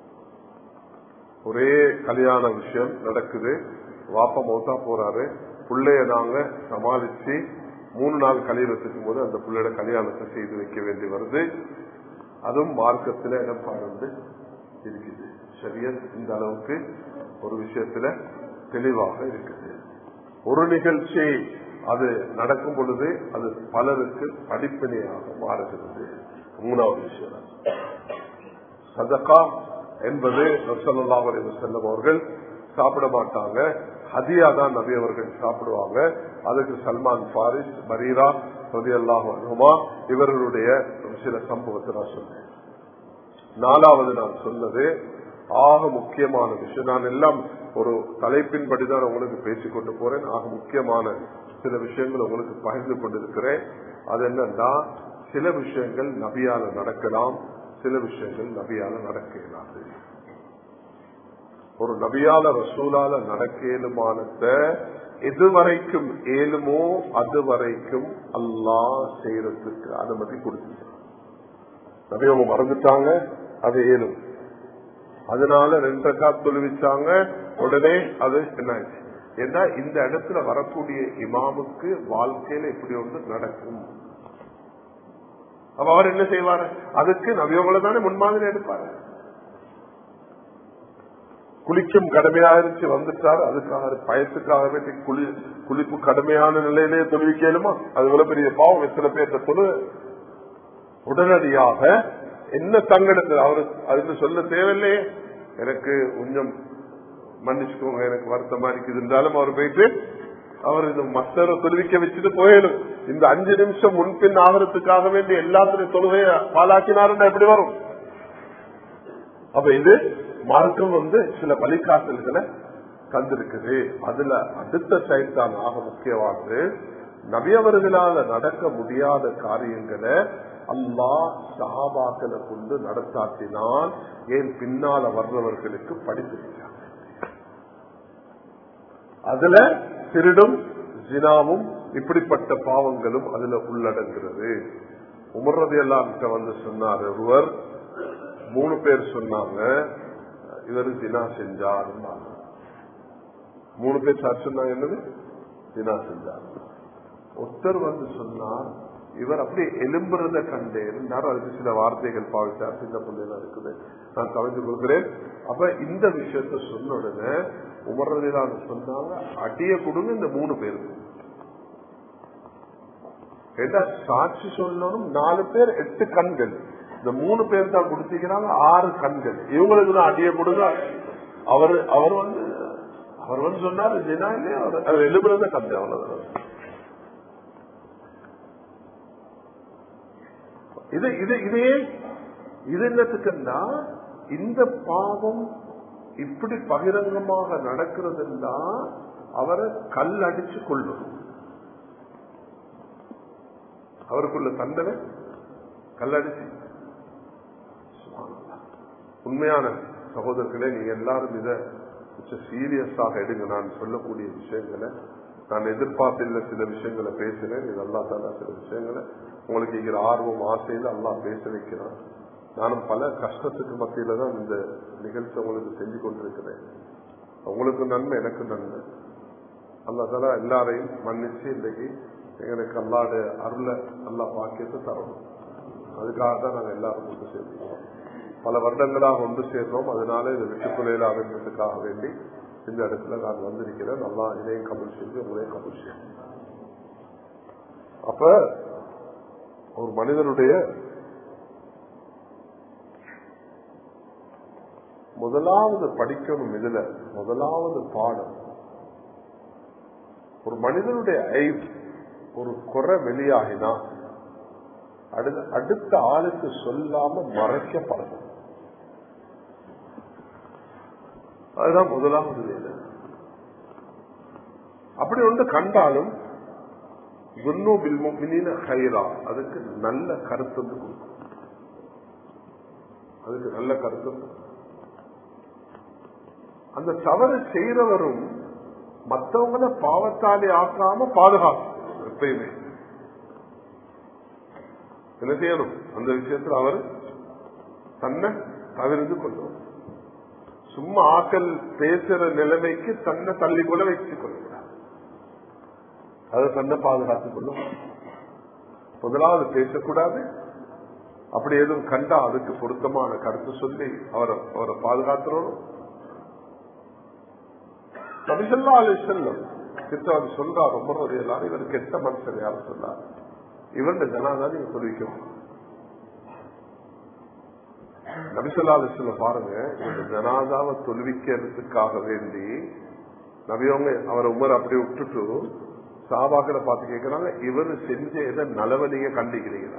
ஒரே கல்யாண விஷயம் நடக்குது, வாப்பா மௌத்தா போறாரு, பிள்ளைய நாங்க சமாளிச்சு மூணு நாள் கல்யாணத்துக்கும் போது அந்த பிள்ளையோட கல்யாணத்தை செய்து வைக்க வேண்டி வருது. அதுவும் மார்க்கத்துல இடம் பாழ்ந்து இருக்குது. ஷரியத் இந்த அளவுக்கு ஒரு விஷயத்துல தெளிவாக இருக்குது. ஒரு நிகழ்ச்சி அது நடக்கும் பொழுது அது பலருக்கு படிப்பினையாக மாறுகிறது. மூணாவது விஷயம் சதகா என்பது ஸல்லல்லாஹு அலைஹி வஸல்லம் அவர்கள் சாப்பிட மாட்டாங்க, ஹதியா தான் நபி அவர்கள் சாப்பிடுவாங்க. அதுக்கு சல்மான் பாரிஸ், பரீரா ரலியல்லாஹு அன்ஹுமா இவர்களுடைய சில சம்பவத்தை நான் சொன்னேன். நாலாவது நான் சொன்னது ஆக முக்கியமான விஷயம். நான் எல்லாம் ஒரு தலைப்பின்படிதான் உங்களுக்கு பேசிக்கொண்டு போறேன். ஆக முக்கியமான சில விஷயங்கள் உங்களுக்கு பகிர்ந்து கொண்டிருக்கிறேன். அது என்னன்னா, சில விஷயங்கள் நபியால நடக்கலாம், சில விஷயங்கள் நபியால நடக்க இயலாது. ஒரு நபியால ரசூலால நடக்க இயலுமானத எதுவரைக்கும் ஏழுமோ அது வரைக்கும் அல்லாஹ் செய்யறதுக்கு அனுமதி கொடுத்து, நபி அவங்க மறந்துட்டாங்க, அது ஏழும். அதனால ரெண்டு ரக்காத் தொழுவிச்சாங்க, உடனே அது என்ன ஆச்சு? ஏன்னா இந்த இடத்துல வரக்கூடிய இமாமுக்கு வாழ்க்கையில இப்படி ஒன்று நடக்கும். அப்ப அவர் என்ன செய்வாரு? அதுக்கு நபியவங்களை தானே முன்மாதிரி எடுப்பாரு. குளிக்கும் கடமையாக இருந்துச்சு வந்துட்டாரு, அதுக்காக பயத்துக்காக வேண்டி குளி குளிப்பு கடமையான நிலையிலேயே தொழுவிக்கலுமா? அது இவ்வளவு பெரிய பாவம். எத்தனை பேர் தொழு உடனடியாக என்ன தங்கெடுத்து அவரு அதுக்கு சொல்ல தேவையில்லையே, எனக்கு கொஞ்சம் மன்னிச்சுக்கோங்க, எனக்கு வருத்தமா இருக்குது இருந்தாலும் அவர் போயிட்டு அவர் இந்த மஸ்தரை தொழுவிக்க வச்சுட்டு போயிடும். இந்த அஞ்சு நிமிஷம் முன்பின் ஆகிறதுக்காக வேண்டி எல்லாத்திலையும் தொழுகைய பாலாக்கினாருன்னா எப்படி வரும்? அப்ப இது மார்க்கம் வந்து சில வழிகாட்டல்களை தந்திருக்குது. அதுல அடுத்த சைட் தான் ஆக முக்கியமானது. நபியவர்களால நடக்க முடியாத காரியங்களை அல்லாஹ் சஹாபாக்களை கொண்டு நடத்தாட்டினால் ஏன் பின்னால வர்றவர்களுக்கு படித்திருக்கிறாங்க. அதுல திருடும் ஜினாவும் இப்படிப்பட்ட பாவங்களும் அதுல உள்ளடங்கிறது. உமர் ரலியல்லாஹு அன்ஹு வந்து சொன்னார், ஒருவர் மூணு பேர் சொன்னாங்க இவர் ஜினா செஞ்சார். மூணு பேர் சார் சொன்னாங்க என்னது? ஜினா செஞ்சார். ஒருத்தர் வந்து சொன்னார் இவர் அப்படி எலும்புறத கண்டே இருந்தார். அதுக்கு சில வார்த்தைகள் பாவித்தார், சின்ன பிள்ளைல இருக்குது, நான் கவிழ்ந்து கொள்கிறேன். அப்ப இந்த விஷயத்த சொன்ன உடனே உமர் ரலியல்லாஹு அன்ஹு சொன்னாங்க, அடிய கொடுங்க இந்த மூணு பேருக்கு. கேட்டா சாட்சி சொல்லணும், நாலு பேர் எட்டு கண்கள், இந்த மூணு பேர் தான் கொடுத்திருக்கிறாங்க, ஆறு கண்கள், இவங்களுக்கு தான் அடிய கொடுங்க. அவர் அவர் வந்து அவர் வந்து சொன்னார் ஜினா இல்லையே, அவர் எலும்புறத கண்டு அவ்வளவுதான். இது இது இதே இது என்னத்துக்குன்னா, இந்த பாவம் இப்படி பகிரங்கமாக நடக்கிறதுன்னா அவரை கல் அடிச்சு கொள்ளும். அவருக்குள்ள தண்டனை கல்லடிச்சு. உண்மையான சகோதரர்களே, நீங்க எல்லாரும் இதை சீரியஸாக எடுங்க. நான் சொல்லக்கூடிய விஷயங்களை நான் எதிர்பார்த்தில்ல, சில விஷயங்களை பேசுறேன். இது அல்லா தாலா சில விஷயங்களை உங்களுக்கு இருக்கிற ஆர்வம் ஆசையில அல்லா பேச வைக்கிறான். நானும் பல கஷ்டத்துக்கு மத்தியில தான் இந்த நிகழ்ச்சி உங்களுக்கு செஞ்சு கொண்டிருக்கிறேன். உங்களுக்கு நன்மை, எனக்கு நன்மை. அல்லா தாலா எல்லாரையும் மன்னிச்சு இன்றைக்கு எங்களுக்கு அல்லாட அருளை அல்லா பாக்கியத்தை தரணும். அதுக்காக தான் நாங்கள் எல்லாரும் ஒன்று சேர்ந்தோம். பல வருடங்களாக ஒன்று சேர்ந்தோம். அதனால இதை விட்டுக்கொள்ளையில ஆரம்பிக்கிறதுக்காக வேண்டி இந்த இடத்துல நான் வந்திருக்கிறேன். நல்லா இதையும் கபூல் செஞ்சு உங்களையும் கபூல் செய்யும். அப்ப ஒரு மனிதனுடைய முதலாவது படிக்கணும், இதுல முதலாவது பாடம், ஒரு மனிதனுடைய ஐப் ஒரு குறை வெளியாகினா அடுத்த ஆளுக்கு சொல்லாம மறைக்கப்படணும். அதுதான் முதலாவது வேலை. அப்படி ஒன்று கண்டாலும் அதுக்கு நல்ல கருத்து, அதுக்கு நல்ல கருத்து. அந்த தவறு செய்யறவரும் மற்றவங்களை பாவத்தாலே ஆக்காம பாதுகாக்கும். எப்பயுமே என்ன செய்யணும்? அந்த விஷயத்தில் அவர் தன்னை தவிர்த்து கொள்ளும். சும்மா ஆக்கள் பேசுற நிலைமைக்கு தன்னை தள்ளி கொள்ள வைத்துக் கொள்கிறார். அதை தன்னை பாதுகாத்துக் கொள்ளும். முதலாவது பேசக்கூடாது. அப்படி எதுவும் கண்டா அதுக்கு பொருத்தமான கருத்து சொல்லி அவரை அவரை பாதுகாத்துறோம். நபிசல்லா அலைஹி வஸல்லம் கிட்ட சொல்றார், ரொம்ப எல்லாரும் இவர் கெட்ட மனுஷன் யாரும் சொன்னார், இவருடைய ஜனாதான் நீங்க சொல்லிக்கணும். நபிசல்லா அலைஹி வஸல்லம் பாருங்க, இவருடைய ஜனாதாவை தொழுவிக்கிறதுக்காக வேண்டி நபியவங்க அவரை உமர் அப்படி விட்டுட்டு சாபாக்களை பார்த்து கேட்கிறாங்க, இவர் செஞ்ச எதை நலவை நீங்க கண்டிக்கிறீங்க?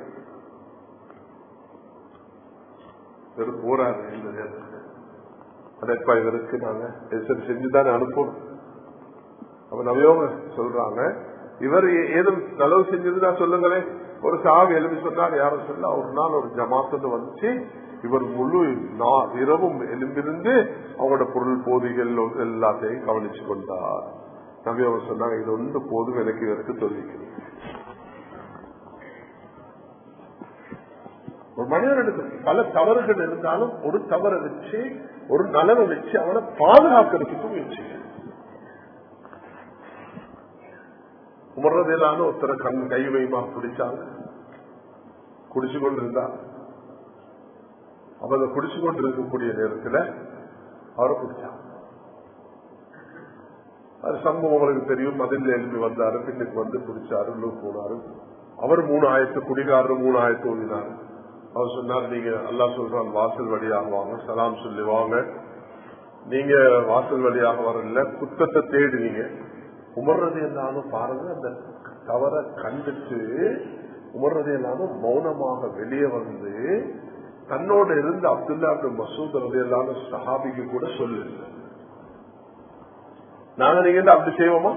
இவர் போறாரு இந்த நேரத்தில், அதப்பா இவருக்கு நாங்க செஞ்சுதானே அனுப்பணும். அப்ப நபியவங்க சொல்றாங்க, இவர் ஏதும் நலவு செஞ்சதுதான் சொல்லுங்களேன். ஒரு சாவி எழுதி சொன்னார், யாரும் சொல்ல, ஒரு நாள் ஒரு ஜமாத்து வந்துச்சு, இவர் முழு இரவும் எழுந்திருந்து அவங்களோட பொருள் போதிகள் எல்லாத்தையும் கவனிச்சு கொண்டார். நபி அவர் சொன்னாங்க, இது ஒன்று போதும் எனக்கு இவருக்கு சொல்லிக்கிறேன். ஒரு மனிதனுக்கு பல தவறுகள் இருந்தாலும் ஒரு தவறை வச்சு ஒரு நலவை வச்சு அவனை பாதுகாக்கிறதுக்கு முயற்சி. உமர்றதேலான ஒருத்தரை கண் கை வைமா பிடிச்சாங்க, குடிச்சு கொண்டிருந்தா. அவங்க குடிச்சு கொண்டு இருக்கக்கூடிய நேரத்தில் அவரை பிடிச்சாங்க. அது சம்பவம் அவருக்கு தெரியும். மதில் எழுப்பி வந்தாரு, பின்னுக்கு வந்து பிடிச்சாரு, உள்ளூர் போனாரு. அவர் மூணு ஆயிரத்து குடிகாரரு மூணு ஆயிரத்து ஓடினாரு. அவர் சொன்னார், நீங்க அல்லாஹ் சொல்றான் வாசல் வழியாக வாங்க, சலாம் சொல்லி வாங்க. நீங்க வாசல் வழியாக வரல, குத்தத்தை தேடுவீங்க. உமர்றது எல்லாரும் பாருங்க, அந்த தவறை கண்டுட்டு உமர்றது எல்லாரும் மௌனமாக வெளியே வந்து தன்னோட இருந்து அப்துல்லா மசூத் ரதி எல்லாரும் சஹாபிக்கு கூட சொல்லு, நாங்க நீங்க அப்படி செய்வோமா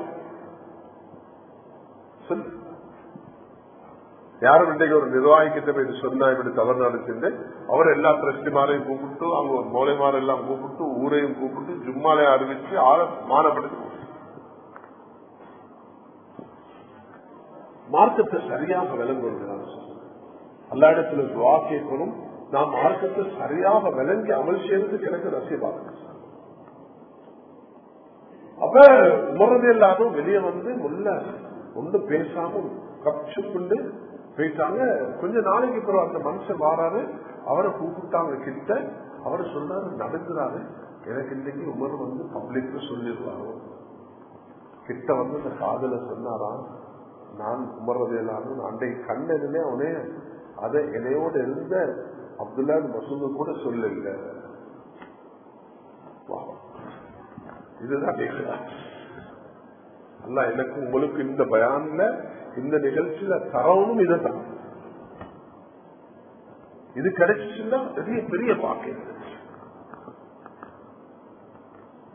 சொல்லு. யாரும் இன்றைக்கு ஒரு நிர்வாகிக்கிட்ட போய் சொன்னா இப்படி தவறு நடந்துட்டு அவர் எல்லா திரஷ்டிமாரையும் கூப்பிட்டு அவங்க ஒரு மோலைமாரை எல்லாம் கூப்பிட்டு ஊரையும் கூப்பிட்டு ஜும்மாலையும் அறிவிச்சு ஆள மானப்படுத்தி மார்க்கத்தை சரியாக விளங்குகிறார். எல்லா இடத்துல துவா கேட்கணும். நாம் மார்க்கத்தை சரியாக விளங்கி அமல் செய்யறதுக்கு எனக்கு நசீபாக. அப்ப உமரது எல்லாரும் வெளியே வந்து முல்ல ஒன்று பேசாம கப்சு கொண்டு போயிட்டாங்க. கொஞ்ச நாளைக்கு அப்புறம் அந்த மனுஷன் வாராரு, அவரை கூப்பிட்டாங்க கிட்ட. அவரை சொன்னாரு, நடந்துறாரு, எனக்கு இன்னைக்கு உமர் வந்து பப்ளிக் சொல்லிடுவாரு. கிட்ட வந்து அந்த காதல சொன்னாராம், நான் உமர்றது எல்லாரும் அன்றைக்கு கண்ணே அவனே அதை என்னையோட இருந்த அப்துல்லா மசூது கூட சொல்லல. இதுதான் அல்ல எனக்கு உங்களுக்கு இந்த பயான்ல இந்த நிகழ்ச்சியில தரவும் இதுதான். இது கிடைச்சுன்னா பெரிய பெரிய பாக்கியம்.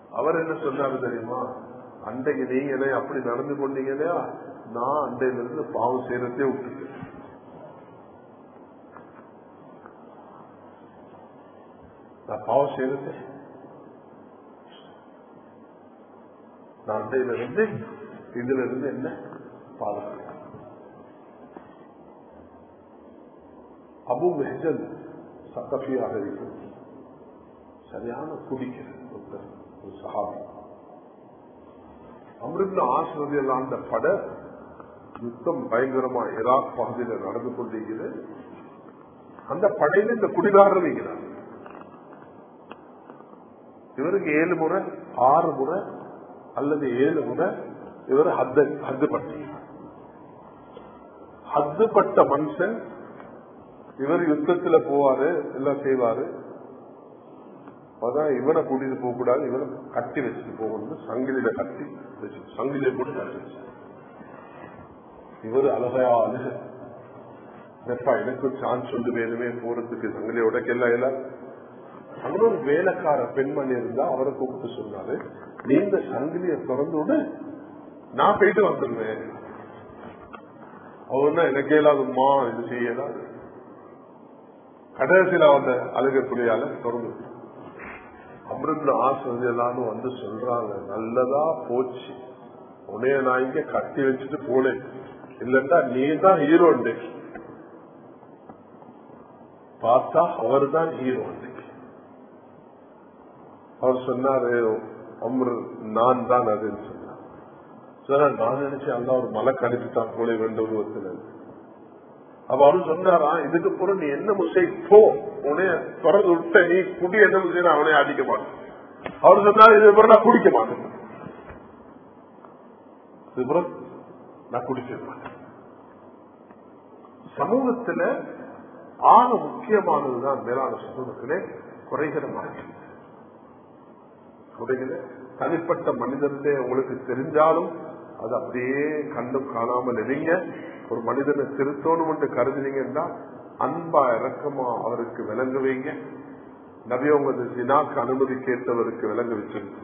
அவர் என்ன சொன்னாரு தெரியுமா, அன்றைக்கு நீங்க அப்படி நடந்து கொண்டீங்கன்னா நான் அண்டையில இருந்து பாவம் செய்யறதே விட்டுட்டேன். நான் பாவம் செய்யறது நான் அண்டையில இருந்து இதுல இருந்து என்ன பாவம். அபு மெஹஜல் சக்கஃபியாக இருக்கும், சரியான குடிக்கிறது ஒரு சஹாபி. அம்ருப்னு ஆஸ் ரலியல்லாஹு அந்த பட யுத்தம் பயங்கரமா ஈராக் பகுதியில் நடந்து கொண்டிருக்கிறது. அந்த படையில இந்த குடிகாரர் வைக்கிறார். இவருக்கு ஏழு முறை ஆறு முறை அல்லது ஏழு முறை இவர் ஹத்து ஹத்துப்பட்ட ஹத்துப்பட்ட மனுஷன். இவர் யுத்தத்துல போவாரு, எல்லாம் செய்வாரு. அதான் இவனை கூட்டிட்டு போக கூடாது, இவனை கட்டி வச்சுட்டு போகணும். சங்கிலியில கட்டி வச்சு சங்கிலியை போட்டு கட்டி வச்சு இவர் அழகையா அழுக, எனக்கு சான்ஸ் சொல்லு வேணுமே போறதுக்கு, சங்கிலியை உடைக்கல இல்ல. அங்க ஒரு வேலைக்கார பெண்மணி இருந்தா அவரை கூப்பிட்டு சொன்னாரு, நீ இந்த சங்கிலியை திறந்து விட நான் போயிட்டு வந்துடுவேன். அவர்னா எனக்கு இயலாதுமா, இது செய்யலாது. கடைசியில அந்த அழுகக்கூடியால திறந்து அமிர்த ஆசை எல்லாரும் வந்து சொல்றாங்க, நல்லதா போச்சு, உனைய நான் இங்க கட்டி வச்சுட்டு போனேன், இல்லட்டா நீ தான் ஹீரோ. பார்த்தா அவர் தான் ஹீரோ. அவர் சொன்னாரு, அம்ரு நான் தான் அதுன்னு சொன்னார். சொன்னா நான் நினைச்சேன் அல்ல ஒரு மலை கணிச்சுட்டான் போல வேண்ட உருவத்தில். அப்ப அவரு சொன்னாரா, இதுக்கு பிறகு நீ என்ன முசை போ, உனைய பிறகு விட்ட நீ குடி என்ன முசை அவனைய அடிக்க மாட்டேன். அவரு சொன்னாரு, இது பிறகு நான் குடிக்க மாட்டேன், இது பிறகு நான் குடிக்க மாட்டேன். சமூகத்துல ஆக முக்கியமானதுதான் மேலான சமூகத்திலே குறைகிற மாற்றம். குறைகிற தனிப்பட்ட மனிதர்களே உங்களுக்கு தெரிஞ்சாலும் அது அப்படியே கண்டும் காணாமல் இருங்க. ஒரு மனிதனை திருத்தோணும் என்று கருதினீங்கன்னா அன்பா இறக்கமா அவருக்கு விளங்க வைங்க. நபியவங்க ஜினாக்கு அனுமதி கேட்டவருக்கு விளங்க வச்சிருக்க.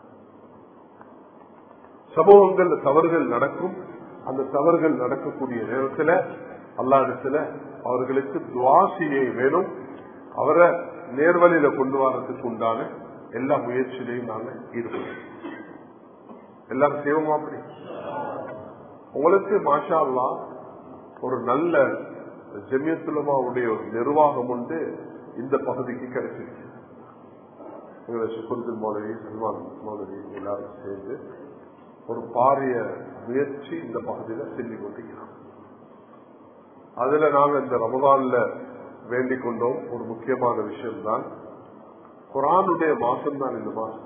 சமூகங்கள் தவறுகள் நடக்கும். அந்த தவறுகள் நடக்கக்கூடிய நேரத்தில் அல்லாஹ்விடத்துல அவர்களுக்கு துஆ செய்ய வேணும். அவரை நேர்வழியில கொண்டு வரதுக்கு உண்டான எல்லா முயற்சியிலையும் நாங்க ஈடுபடுவோம். எல்லாரும் செய்வோமா? அப்படி உங்களுக்கு மாஷா அல்லாஹ் ஒரு நல்ல ஜமியத்துலமாவுடைய ஒரு நிர்வாகம் உண்டு இந்த பகுதிக்கு கிடைச்சிருக்கு. சுகுருதின் மௌலவி, சல்மான் மௌலவி எல்லாரும் சேர்ந்து ஒரு பாரிய முயற்சி இந்த பகுதியில செஞ்சு கொண்டிருக்கிறோம். அதுல நாங்க இந்த ரமதான்ல வேண்டிக் கொண்டோம் ஒரு முக்கியமான விஷயம் தான் குர்ஆனுடைய மாசம் தான் இந்த மாசம்.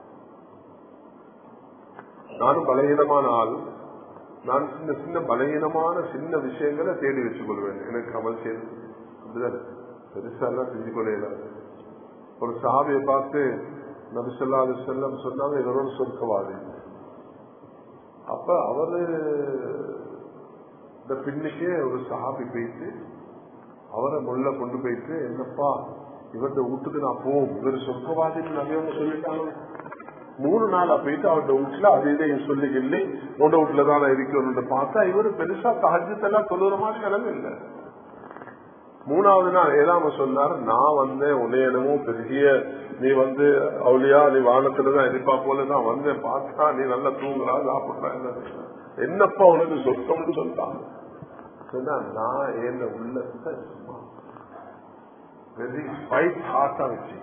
நானும் பலகீனமான ஆள், நான் சின்ன சின்ன பலகீனமான சின்ன விஷயங்களை தேடி வச்சுக் கொள்வேன். எனக்கு அமல் செய்து அப்படிதான் பெருசா எல்லாம் செஞ்சு கொள்ளையிலாது. ஒரு சஹாபியை பார்த்து நபி ஸல்லல்லாஹு அலைஹி வஸல்லம் சொன்னாங்க, இவரோட சொர்க்கவாதி. அப்ப அவரு இந்த பின்னுக்கே ஒரு சஹாபி போயிட்டு அவரை முள்ள கொண்டு போயிட்டு, என்னப்பா இவருடைய வீட்டுக்கு நான் போவோம், இவர் சொர்க்கவாதின்னு நபியவங்க சொல்லிட்டாங்க. மூணு நாளா போயிட்டு அவருடைய வீட்டுல அது இதையும் சொல்லிக்கல, உண்ட வீட்டுலதான் நான் இருக்கணும்னு பார்த்தா இவரு பெருசா தஹஜ்ஜுதெல்லாம் சொல்லுற மாதிரி நிலைமை இல்லை. மூணாவது நாள் ஏதாம சொன்னாரு, நான் வந்தேன் உன்னையனமோ பெரிய நீ வந்து அவளியா நீ வானத்துலதான் இருப்பா போலதான் வந்தேன், பார்த்தா நீ நல்லா தூங்குறா சாப்பிடுறா, என்னப்பா உனக்கு சொர்க்கம்னு சொல்லிட்டாங்க. சொன்னா நான் என்ன உள்ளத்தை சும்மா வெரி ஃபைட் ஹார்ட்டா வச்சுக்கிறேன்.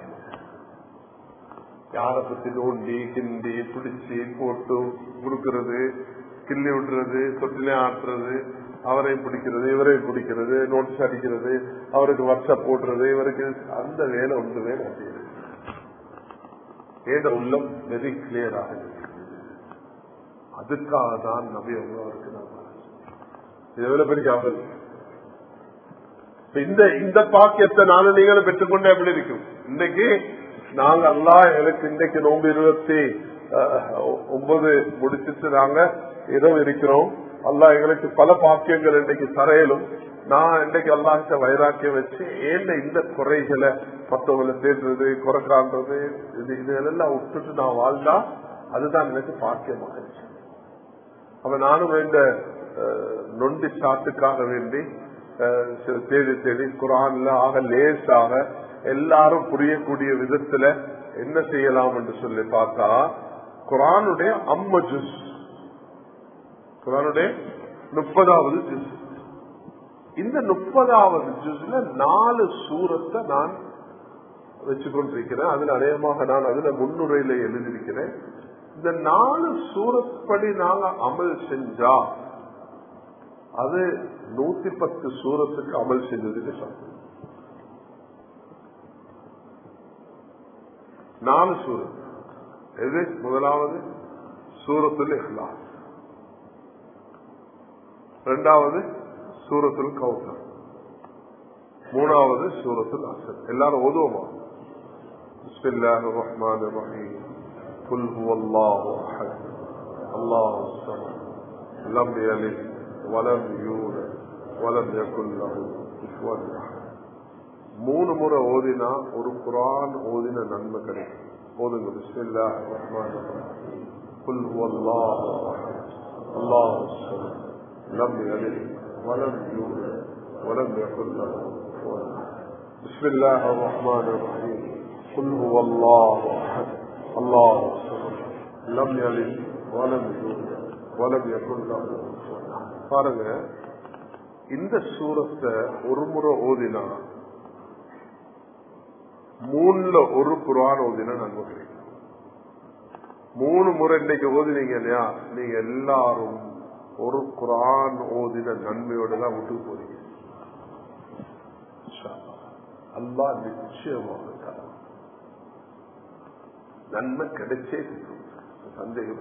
யாரை பத்தி நோண்டி கிண்டி பிடிச்சி போட்டு கொடுக்கறது, கிள்ளி விடுறது, தொட்டிலே ஆட்டுறது, அவரையும் பிடிக்கிறது இவரையும் பிடிக்கிறது, நோட்டீஸ் அடிக்கிறது, அவருக்கு வாட்ஸ்அப் போடுறது, இவருக்கு அந்த வேலை ஒன்று வேலை அப்படி ஏத உள்ளம் வெரி கிளியராக இருக்கு. அதுக்காக தான் நபி அவருக்கு நான் எவ்வளவு பெரிய ஆபத்து. இந்த இந்த பாக்கியத்தை நானும் நீங்களும் பெற்றுக்கொண்டே எப்படி இருக்கும். இன்னைக்கு நாங்க அல்லாஹ் எனக்கு இன்றைக்கு நோம்பு இருபத்தி ஒன்பது முடிச்சுட்டு நாங்க இரவு இருக்கிறோம். அல்லாஹ் எங்களுக்கு பல பாக்கியங்கள் இன்னைக்கு தரையிலும் நான் இன்றைக்கு அல்லாஹ்கிட்ட வைராக்கியம் வச்சு ஏன் இந்த குறைகளை மற்றவங்களை தேடுறது குறை காண்றது இது இதெல்லாம் விட்டுட்டு நான் வாழ்ந்தா அதுதான் எனக்கு பாக்கியமாக இருந்துச்சு. அப்ப நானும் இந்த நொண்டி சாத்துக்காக வேண்டி தேடி தேடி குரான்ல ஆக லேசாக எல்லாரும் புரியக்கூடிய விதத்துல என்ன செய்யலாம் என்று சொல்லி பார்த்தா குரானுடைய அம்ம ஜுஸ், குரானுடைய முப்பதாவது ஜுஸ், இந்த முப்பதாவது ஜுஸ்ல நாலு சூரத்தை நான் வச்சுக்கொண்டிருக்கிறேன். அதுல அநேகமாக நான் அதுல முன்னுரையில எழுதியிருக்கிறேன். இந்த நாலு சூரப்படி நாங்க அமல் செஞ்சா அது நூத்தி பத்து சூரத்துக்கு அமல் செஞ்சதுக்கு சமம். நாலு சூரத் எது? முதலாவது சூரத்துல் இஹ்லாஸ், இரண்டாவது சூரத்துல் கௌசர், மூணாவது சூரத்துல் அஸ்ர். எல்லாரும் ஓதுவோமா? பிஸ்மில்லாஹிர் ரஹ்மானிர் ரஹீம். குல் ஹுவல்லாஹு அஹத் அல்லாஹுஸ் ஸமத் லம் யலித் வலம் யூலத் வலம் யகுல் லஹு குஃபுவன் அஹத். மூணு முறை ஓதினா ஒரு குர்ஆன் ஓதின நன்மை கிடைக்கும். ஓதுங்க. பிஸ்மில்லாஹிர் ரஹ்மானிர் ரஹீம். குல் ஹுவல்லாஹு அஹத் அல்லாஹுஸ் ஸமத் லம் யலித் வலம் யூலத் வலம் யகுல் லஹு குஃபுவன் அஹத். பிஸ்மில்லாஹிர் ரஹ்மானிர் ரஹீம். குல் ஹுவல்லாஹு அஹத் அல்லாஹுஸ் ஸமத் லம் யலித் வலம் யூலத் வலம் யகுல் லஹு குஃபுவன் அஹத். பாருங்க, இந்த சூரத்தை ஒரு முறை ஓதினா மூணுல ஒரு குர்ஆன் ஓதினா நன்மை கிடைக்கும். மூணு முறை இன்னைக்கு ஓதினீங்க இல்லையா, நீங்க எல்லாரும் ஒரு குர்ஆன் ஓதின நன்மையோட தான் விட்டு போறீங்க. அல்லாஹ் நிச்சயமாக நன்மை கிடைச்சே சந்தேகம்.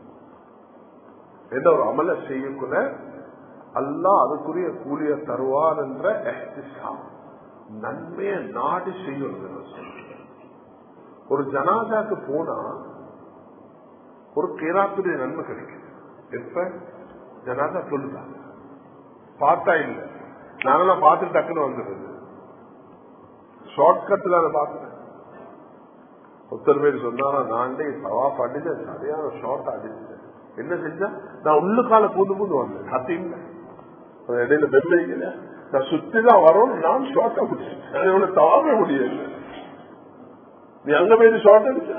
எந்த ஒரு அமல செய்யக்குள்ள அல்லாஹ் அதுக்குரிய கூலிய தருவார் என்ற இஹ்திசாம், நன்மையை நாடி செய்யணும். ஒரு ஜனாதாக்கு போனா ஒரு கிராத்துடைய நன்மை கிடைக்கும். எப்ப ஜனாதா சொல்லுதான் பார்த்தா இல்ல, நாங்கெல்லாம் பார்த்துட்டு டக்குன்னு வந்துடுறது. ஷார்ட்கட்ல அதை பார்த்துட்டேன். ஒருத்தர் பேர் சொன்னாரா, நான் சவா பண்ணிட்டு சரியான ஷார்ட் அடிச்சேன். என்ன செஞ்சா, நான் உள்ளுக்கால பூந்து பூந்து வந்தேன். சத்தியம் இடையில வெள்ளையில நான் சுத்திதான் வரும். நான் ஷார்ட்டா பிடிச்சேன். தவாவே முடியல. நீ அங்க போயிட்டு ஷார்ட் அடிச்ச.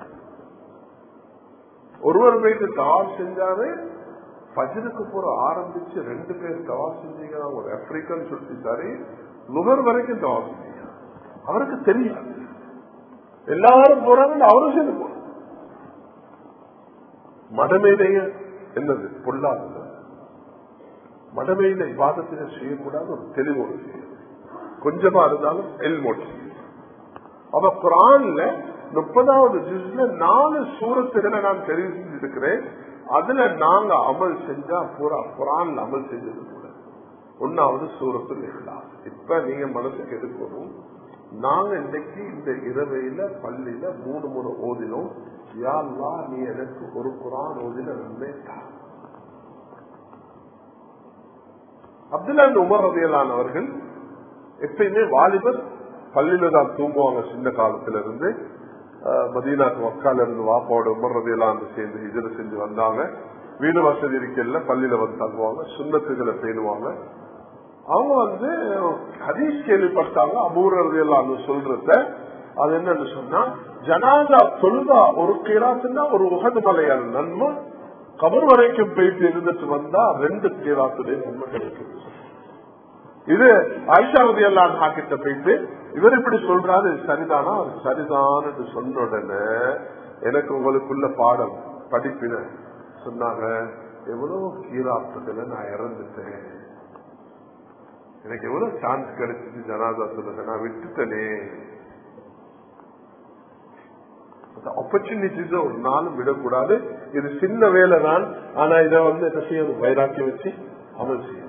ஒருவர் போயிட்டு தவாப் செஞ்சாரு. பஜ்ருக்கு போற ஆரம்பிச்சு ரெண்டு பேர் தவாப் செஞ்சீங்க. ஒரு ஆப்பிரிக்கன் சுட்டிச்சாரு லுகர் வரைக்கும் தவாப் செஞ்சீங்க. அவருக்கு தெரியாது, எல்லாரும் போறாங்க, அவரும் சேர்ந்து போறாங்க. மடமேடைய என்னது பொல்லாதது, மடமையில விவாதத்தினை செய்யக்கூடாது. ஒரு தெளிவோடு செய்யும், கொஞ்சமா இருந்தாலும் எல்மோட். அவ குரான்ல முப்பதாவது ஜுஸ்ல நாலு சூரத்துகளை நான் தெரிவு செஞ்சிருக்கிறேன். அதுல நாங்க அமல் செஞ்சா பூரா குரான்ல அமல் செஞ்சது கூட. ஒன்னாவது சூரத்துல் இஹ்லாஸ். இப்ப நீங்க மனசுக்கு எடுக்கணும், நாங்க இன்னைக்கு இந்த இரவையில பள்ளியில மூணு முறை ஓதினோம். யா அல்லாஹ், நீ எனக்கு ஒரு குரான் ஓதின நன்மை தா. அப்துல்லா இப்னு உமர் ரலியல்லாஹு அவர்கள் எப்பயுமே வாலிபர் பள்ளியில தான் தூங்குவாங்க. சின்ன காலத்துல இருந்து மதீனாக்கு மக்கால இருந்து வாப்பாவோட உமர் ரலியல்லாஹு சேர்ந்து ஹிஜ்ர செஞ்சு வந்தாங்க. வீடு வசதி இருக்கல, பள்ளியில வந்து தங்குவாங்க, சுன்னத்துகளை பேணுவாங்க. அவங்க வந்து ஹதீஸ் கேள்விப்பட்டாங்க. அபூ ரலியல்லாஹு சொல்றத அது என்னன்னு சொன்னா, ஜனாதா தொழுதா ஒரு கிராத்துன்னா ஒரு உஹது மலையான நன்மை, கபர் வரைக்கும் போயிட்டு இருந்துட்டு வந்தா ரெண்டு கிராத்துடைய நன்மை கிடைக்கும். இது ஆயிஷா ரலியல்லாஹு கிட்ட போயிட்டு இவர் இப்படி சொல்றாரு, சரிதானா? சரிதான் என்று சொன்ன உடனே எனக்கு உங்களுக்குள்ள பாடம் படிப்பின சொன்னாங்க, எவ்வளவு கீராத்துகளை நான் இறந்துட்டேன், எனக்கு எவ்வளவு சான்ஸ் கிடைச்சிச்சு ஜனாதா சொல்லுங்க, நான் விட்டுட்டனே. ஆப்பர்ச்சுனிட்டிஸ் ஒரு நாளும் விடக்கூடாது. இது சின்ன வேலை தான், ஆனா இதை வந்து என்ன செய்யணும், வைராக்கியம் வச்சு அமல் செய்யணும்,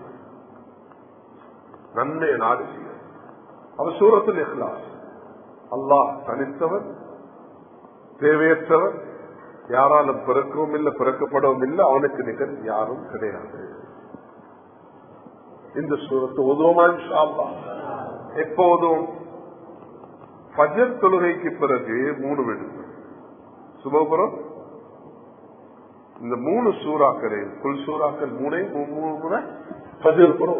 நன்மையை நாடு செய்யணும். அவர் சூரத்துல் இஹ்லாஸ், அல்லாஹ் தனித்தவர், தேவையற்றவர், யாராலும் பிறக்கவும் இல்லை பிறக்கப்படவும் இல்லை, அவனுக்கு நிகர் யாரும் கிடையாது. இந்த சூரத்தை ஓதுவோமா இன்ஷா அல்லாஹ்? எப்ப ஓதுவோம்? ஃபஜர் தொழுகைக்கு பிறகு மூணு விடுப்பு சுபபுரம். இந்த மூணு சூறாக்களே குல் சூறாக்கள் மூணே மூணு முறை ஃபஜர் புறம்,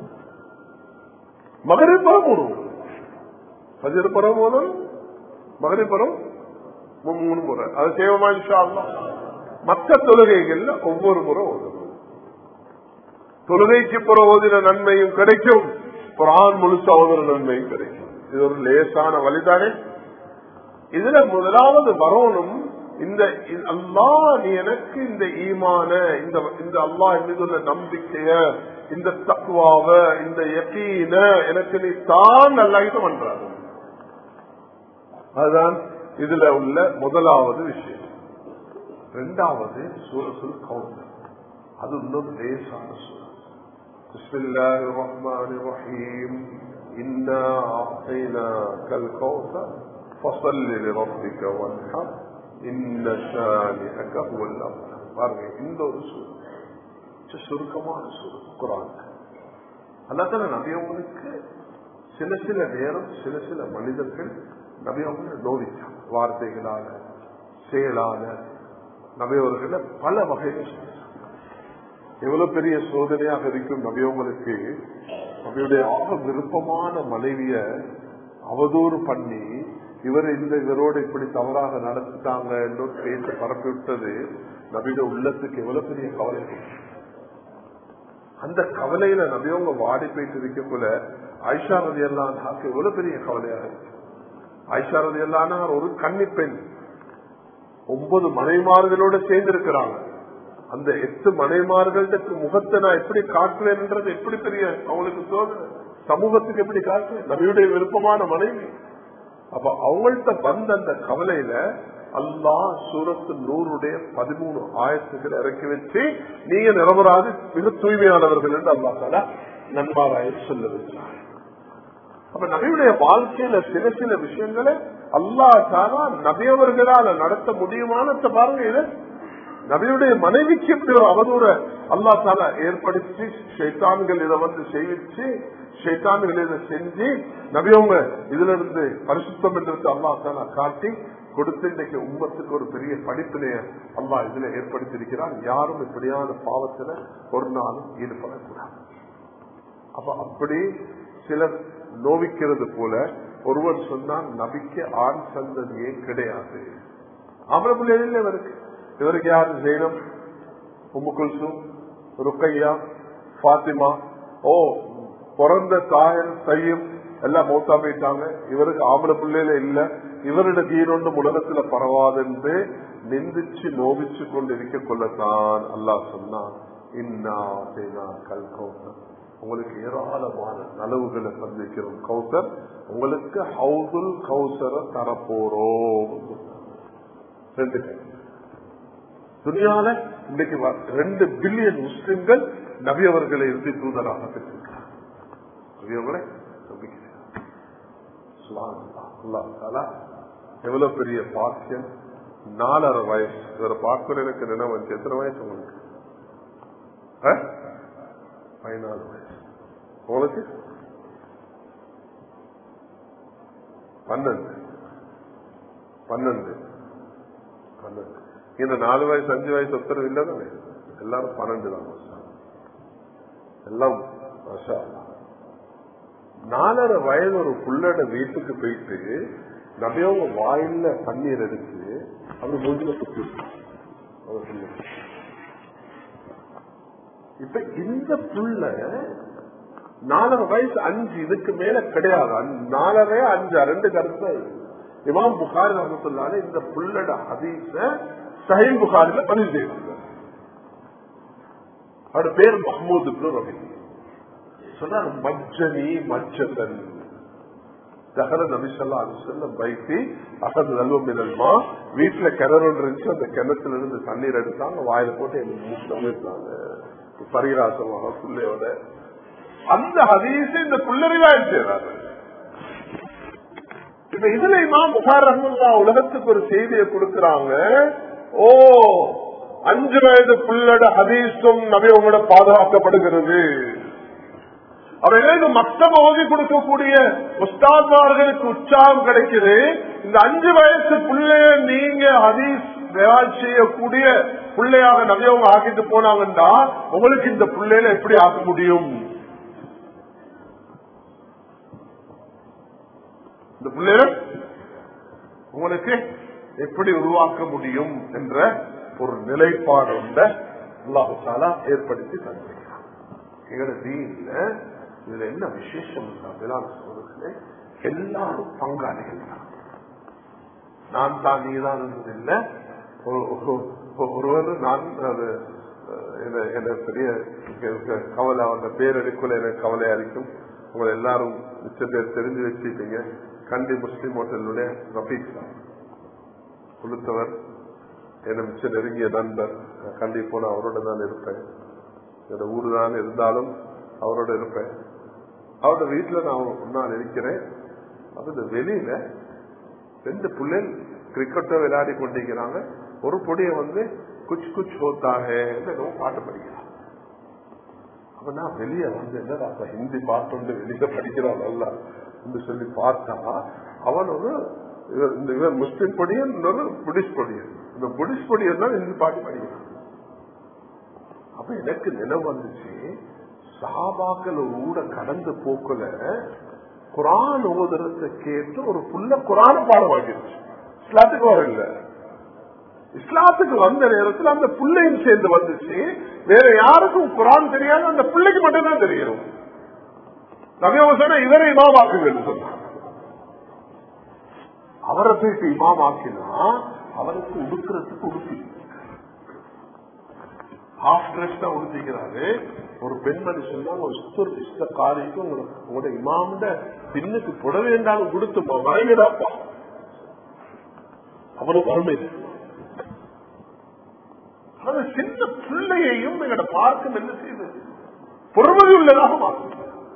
மகரிப் புறம் மூணு, ஃபஜர் புறம் போதும் மகரிப் புறம் மூணு முறை. அது செய்வோமா இன்ஷா அல்லாஹ்? மற்ற தொழுகைகள்ல ஒவ்வொரு முறை ஓதும். தொழுகைக்கு புற ஓதின நன்மையும் கிடைக்கும், குர்ஆன் முழுசா ஓதுன நன்மையும் கிடைக்கும். இது ஒரு லேசான வழிதானே. இதுல முதலாவது வரணும் இந்த அல்லாஹ் நீ எனக்கு இந்த ஈமான, இந்த இந்த அல்லாஹ் மீதுள்ள நம்பிக்கைய, இந்த தக்வாவ, இந்த யகீன எனக்கு நீ தான் அல்லாஹ் பண்றாரு. அதுதான் இதுல உள்ள முதலாவது விஷயம். இரண்டாவது சூரத்துல் கௌசர், அது இன்னும் லேசான சூரத். பிஸ்மில்லாஹிர் ரஹ்மானிர் ரஹீம். இன்னா அஅதைனாக்கல் கௌசர் ஃபஸல்லி லிரப்பிக வன்ஹர் இன்ன ஷானிஅக ஹுவல் அப்தர். பாருங்க, இந்த ஒரு சூரத் சுருக்கமான சூரத் குர்ஆன். அல்லாஹ் தஆலா நபியவங்களுக்கு சில சில நேரம் சில சில மனிதர்கள் நபியவங்களை நோவிச்சாங்க, வார்த்தைகளால செயலால நபியவர்களை பல வகைகள். எவ்வளவு பெரிய சோதனையாக இருக்கும் நபியவங்களுக்கு நபியுடைய ஆக விருப்பமான மனைவிய அவதூறு பண்ணி இவர் இந்த இவரோடு இப்படி தவறாக நடத்திட்டாங்க என்று பேச்சு பரப்பி விட்டது நபியுடைய உள்ளத்துக்கு எவ்வளவு பெரிய கவலை. அந்த கவலையில நபியவங்க வாடி போயிட்டு இருக்க போல ஆயிஷா ரலியல்லாஹு அன்ஹா எவ்வளவு பெரிய கவலையாக இருக்கு. ஆயிஷா ரலியல்லாஹு அன்ஹா ஒரு கன்னி பெண், ஒன்பது மனைமார்களோட சேர்ந்திருக்கிறாங்க. அந்த எட்டு மனைமார்களுக்கு முகத்தை நான் எப்படி காட்டுவேன்ன்றது எப்படி பெரிய அவங்களுக்கு சோதனை, சமூகத்துக்கு எப்படி காட்டுவேன், நபியுடைய விருப்பமான மனைவி. அப்ப அவங்கள்ட்ட வந்த அந்த கவலையில அல்லாஹ் சூரத்து நூறுடைய பதிமூணு ஆயத்துக்களை இறக்கி வச்சு நீங்க நிரபராது மிக தூய்மையானவர்கள் என்று அல்லாஹ் தஆலா நன்மாராய சொல்ல வச்சார். அப்ப நபியுடைய வாழ்க்கையில சில சில விஷயங்களை அல்லாஹ் தஆலா நபியவர்களால நடத்த முடியுமானத்தை பாருங்க. இது நபியுடைய மனைவிக்கு இப்படி ஒரு அவதூற அல்லாஹ் தஆலா ஏற்படுத்தி ஷைத்தான்கள் இதை வந்து செய்விச்சு ஷைத்தான்கள் இதை செஞ்சு நபியவங்க இதுல இருந்து பரிசுத்தம் என்று அல்லாஹ் தஆலா காட்டி கொடுத்து இன்றைக்கு உம்மத்துக்கு ஒரு பெரிய படிப்பினைய அல்லாஹ் இதுல ஏற்படுத்தியிருக்கிறார். யாரும் இப்படியான பாவத்துல ஒரு நாளும் ஈடுபடக்கூடாது. அப்ப அப்படி சிலர் நோவிக்கிறது போல ஒருவர் சொன்னால் நபிக்கு ஆண் சந்ததியே கிடையாது. ஆம்பளை பிள்ளைகள் இவருக்கு இவருக்கு யாரு ஜெயினம், உம்மு குல்சூம், ருக்கையா, பாத்திமா, ஓ பிறந்த தாயன் தையும் எல்லாம் மௌத்தா போயிட்டாங்க. இவருக்கு ஆம்பளை பிள்ளையில இல்ல, இவருடைய தீனொன்று உலகத்துல பரவாதென்று நிந்திச்சு நோவிச்சு கொண்டு இருக்க கொள்ளத்தான் அல்லாஹ் சொன்னான், இன்னா தேனா கல் கௌசர், உங்களுக்கு ஏராளமான நலவுகளை சந்திக்கிறோம் கௌசர், உங்களுக்கு ஹவுதுல் கௌசரை தரப்போறோம். ரெண்டு துணியால இன்னைக்கு ரெண்டு பில்லியன் முஸ்லிம்கள் நபி அவர்களை இறுதி தூதராக பெற்றிருக்கிறார். நபியவர்களை எவ்வளவு பெரிய பாக்கியம். நாலரை வயசு இவரை பார்க்கிற எனக்கு நினைவு வந்து எத்தனை வயசு உங்களுக்கு? பதினாலு வயசு. உங்களுக்கு பன்னெண்டு பன்னெண்டு பன்னெண்டு இந்த நாலு வயசு அஞ்சு வயசு ஒருத்தர் இல்லதானே, எல்லாரும் பன்னெண்டு தான். எல்லாம் நாலரை வயது ஒரு புள்ளட வீட்டுக்கு போயிட்டு நபியவங்க வாயில தண்ணீர் எடுத்து அப்படி மூஞ்சில சுத்தி. இப்ப இந்த புள்ள நாலரை வயசு அஞ்சு இதுக்கு மேல கிடையாது. நாலரை அஞ்சு ரெண்டு கருத்து இமாம் புகாரி ரஹ்மத்துல்லாஹி இந்த புள்ளட ஹதீஸ சஹீஹ் புகாரில பதிவு செய்வாங்க. அவருடைய பேர் மஹ்மூத் இப்னு ரபி. சொன்னார் மஜ்ஜனி மஜ்ஜதன் தகல நபி ஸல்லல்லாஹு அலைஹி வஸல்லம் பைத்தி அகது நல்வம் மினல்மா. வீட்டுல கிணறு ஒன்று இருந்துச்சு, அந்த கிணத்துல இருந்து தண்ணீர் எடுத்தாங்க, வாயில போட்டு மூட்டாங்க பரிராசமாக புள்ளையோட. அந்த ஹதீஸ இந்த புள்ளறிவாய் செய்றாங்க. இப்ப இதுல இமாம் புகாரி ரஹ்மத்துல்லாஹி உலகத்துக்கு ஒரு செய்தியை கொடுக்கிறாங்க. ஓ அஞ்சு வயது புள்ளட ஹதீஸும் நபி உங்களோட பாதுகாக்கப்படுகிறது. அவைகளுக்கு மக்தப ஓதி கொடுக்கக்கூடிய உஸ்தாத்மார்களுக்கு உற்சாகம் கிடைக்குது. இந்த அஞ்சு வயசு பிள்ளைய நீங்க ஹதீஸ் ரிவாஜ் செய்யக்கூடிய பிள்ளையாக நபியவங்க ஆக்கிட்டு போனாங்கன்னா உங்களுக்கு இந்த பிள்ளையில எப்படி ஆக்க முடியும்? இந்த பிள்ளையில உங்களுக்கு எப்படி உருவாக்க முடியும் என்ற ஒரு நிலைப்பாடு அல்லாஹ் தஆலா ஏற்படுத்தி தந்திருக்கிறார். எங்களோட தீன்ல இதுல என்ன விசேஷம்? எல்லாரும் பங்காளிகள் தான். நான் தான் நீதான் இல்லை. ஒருவர் நான் அது பெரிய கவலை, அந்த பேரெடுக்கல எனக்கு கவலையா இருக்கும். உங்களை எல்லாரும் மிச்ச பேர் தெரிஞ்சு வச்சுட்டீங்க. கண்டி முஸ்லீம் ஹோட்டலுடைய ரஃபீக் சார் கொடுத்தவர் என்ன மிச்ச நெருங்கிய நண்பர். கண்டி போன அவரோட தான் இருப்பேன். என்னோட ஊரு தான் இருந்தாலும் அவரோட இருப்பேன். அவரோட வீட்டுல நான் முன்னால் இருக்கிறேன். அது வெளியில ரெண்டு பிள்ளைகள் கிரிக்கெட்டை விளையாடி கொண்டிருக்கிறாங்க. ஒரு பொடிய வந்து குச் குச் ஹோத்தாக பாட்டு படிக்கிறான். அப்ப நான் வெளியே வந்து என்ன ஹிந்தி பாட்டு வந்து வெளியே படிக்கிறான் நல்லா என்று சொல்லி பார்த்தா அவன் ஒரு இந்த இவன் முஸ்லிம் பொடியன், இன்னொரு புடிஸ்ட் பொடியன். இந்த புடிஸ்ட் பொடியன் தான் ஹிந்தி பாட்டு படிக்கிறான். அப்ப எனக்கு நினைவு வந்துச்சு, சஹாபாக்கள் ஒரு ஊட கடந்து போக்குல குரான் ஓதுறதை கேட்டு ஒரு புள்ள குரான் பாடம் வாங்கிருச்சு. இஸ்லாத்துக்கு வர இல்ல, இஸ்லாத்துக்கு வந்த நேரத்தில் அந்த பிள்ளையும் சேர்ந்து வந்துச்சு. வேற யாருக்கும் குரான் தெரியாது, அந்த பிள்ளைக்கு மட்டும்தான் தெரியும். நபியோசன இவரை இமாமாக்குங்கள் சொன்னாங்க. அவரை போயிட்டு இமாமாக்கினா அவருக்கு உடுக்கிறதுக்கு உடுத்தி ஹாஃப் ட்ரெஸ் தான் உடுத்திக்கிறாரு. ஒரு பெண்மணி சொன்னாங்க, ஒரு இஷ்ட காரிக்கு உங்களோட இமாம பின்னுக்கு புட வேண்டாலும் கொடுத்துப்பா வரைங்கடாப்பா. அவனுக்கு அருமை. சின்ன பிள்ளையையும் எங்களோட பார்க்கும் என்ன செய்வது பொறுமதி உள்ளதாக மாற்றும்.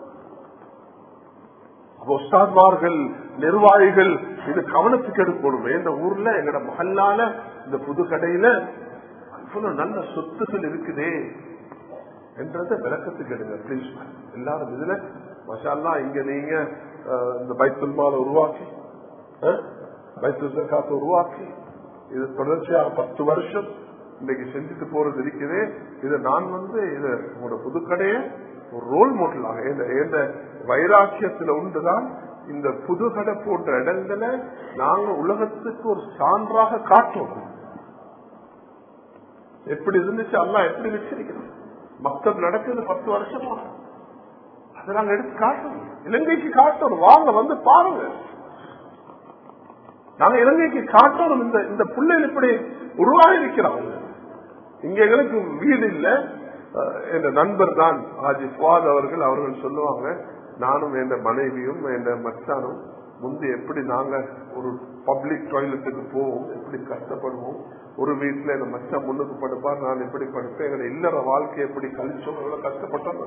உஸ்தாத்மார்கள், நிர்வாகிகள் இது கவனத்துக்கு எடுக்கணும். இந்த ஊர்ல எங்கட மஹல்லால இந்த புது கடையில நல்ல சொத்துக்கள் இருக்குதே என்றத விளக்கத்துக்கு எடுங்க பிளீஸ். எல்லாரும் இதுல மஷா அல்லாஹ் இங்க நீங்க இந்த பைத்துல் மால உருவாக்கி பைத்துல் ஜகாத் உருவாக்கி இது தொடர்ச்சியாக பத்து வருஷம் இன்னைக்கு செஞ்சுட்டு போறது இருக்குது. இது நான் வந்து இது உங்களோட புதுக்கடையை ஒரு ரோல் மாடலாக எந்த வைராக்கியத்துல உண்டுதான் இந்த புதுக்கடை போன்ற இடங்களை நாங்க உலகத்துக்கு ஒரு சான்றாக காட்டுவோம். எப்படி இருந்துச்சு அல்லா எப்படி வச்சிருக்கிறோம். மக்கள் நடக்குது பத்து வருஷமா, அதை நாங்க எடுத்து காட்டணும். இலங்கைக்கு காட்டணும், வாங்க வந்து பாருங்க. நாங்க இலங்கைக்கு காட்டணும். இந்த இந்த பிள்ளைகள் இப்படி உருவாகி இருக்கிறாங்க. இங்க எங்களுக்கு வீடு இல்லை. என் நண்பர் தான் ஆஜி ஃபாத் அவர்கள் அவர்கள் சொல்லுவாங்க, நானும் என் மனைவியும் என் மச்சானும் முந்தி எப்படி நாங்க ஒரு பப்ளிக் டாய்லெட்டுக்கு போவோம், எப்படி கஷ்டப்படுவோம். ஒரு வீட்டுல என் மச்சான் முன்னுக்கு படுப்பார், நான் எப்படி படுப்பேன். எங்களை இல்லற வாழ்க்கை எப்படி கழிச்சோம், எவ்வளவு கஷ்டப்பட்டோம்.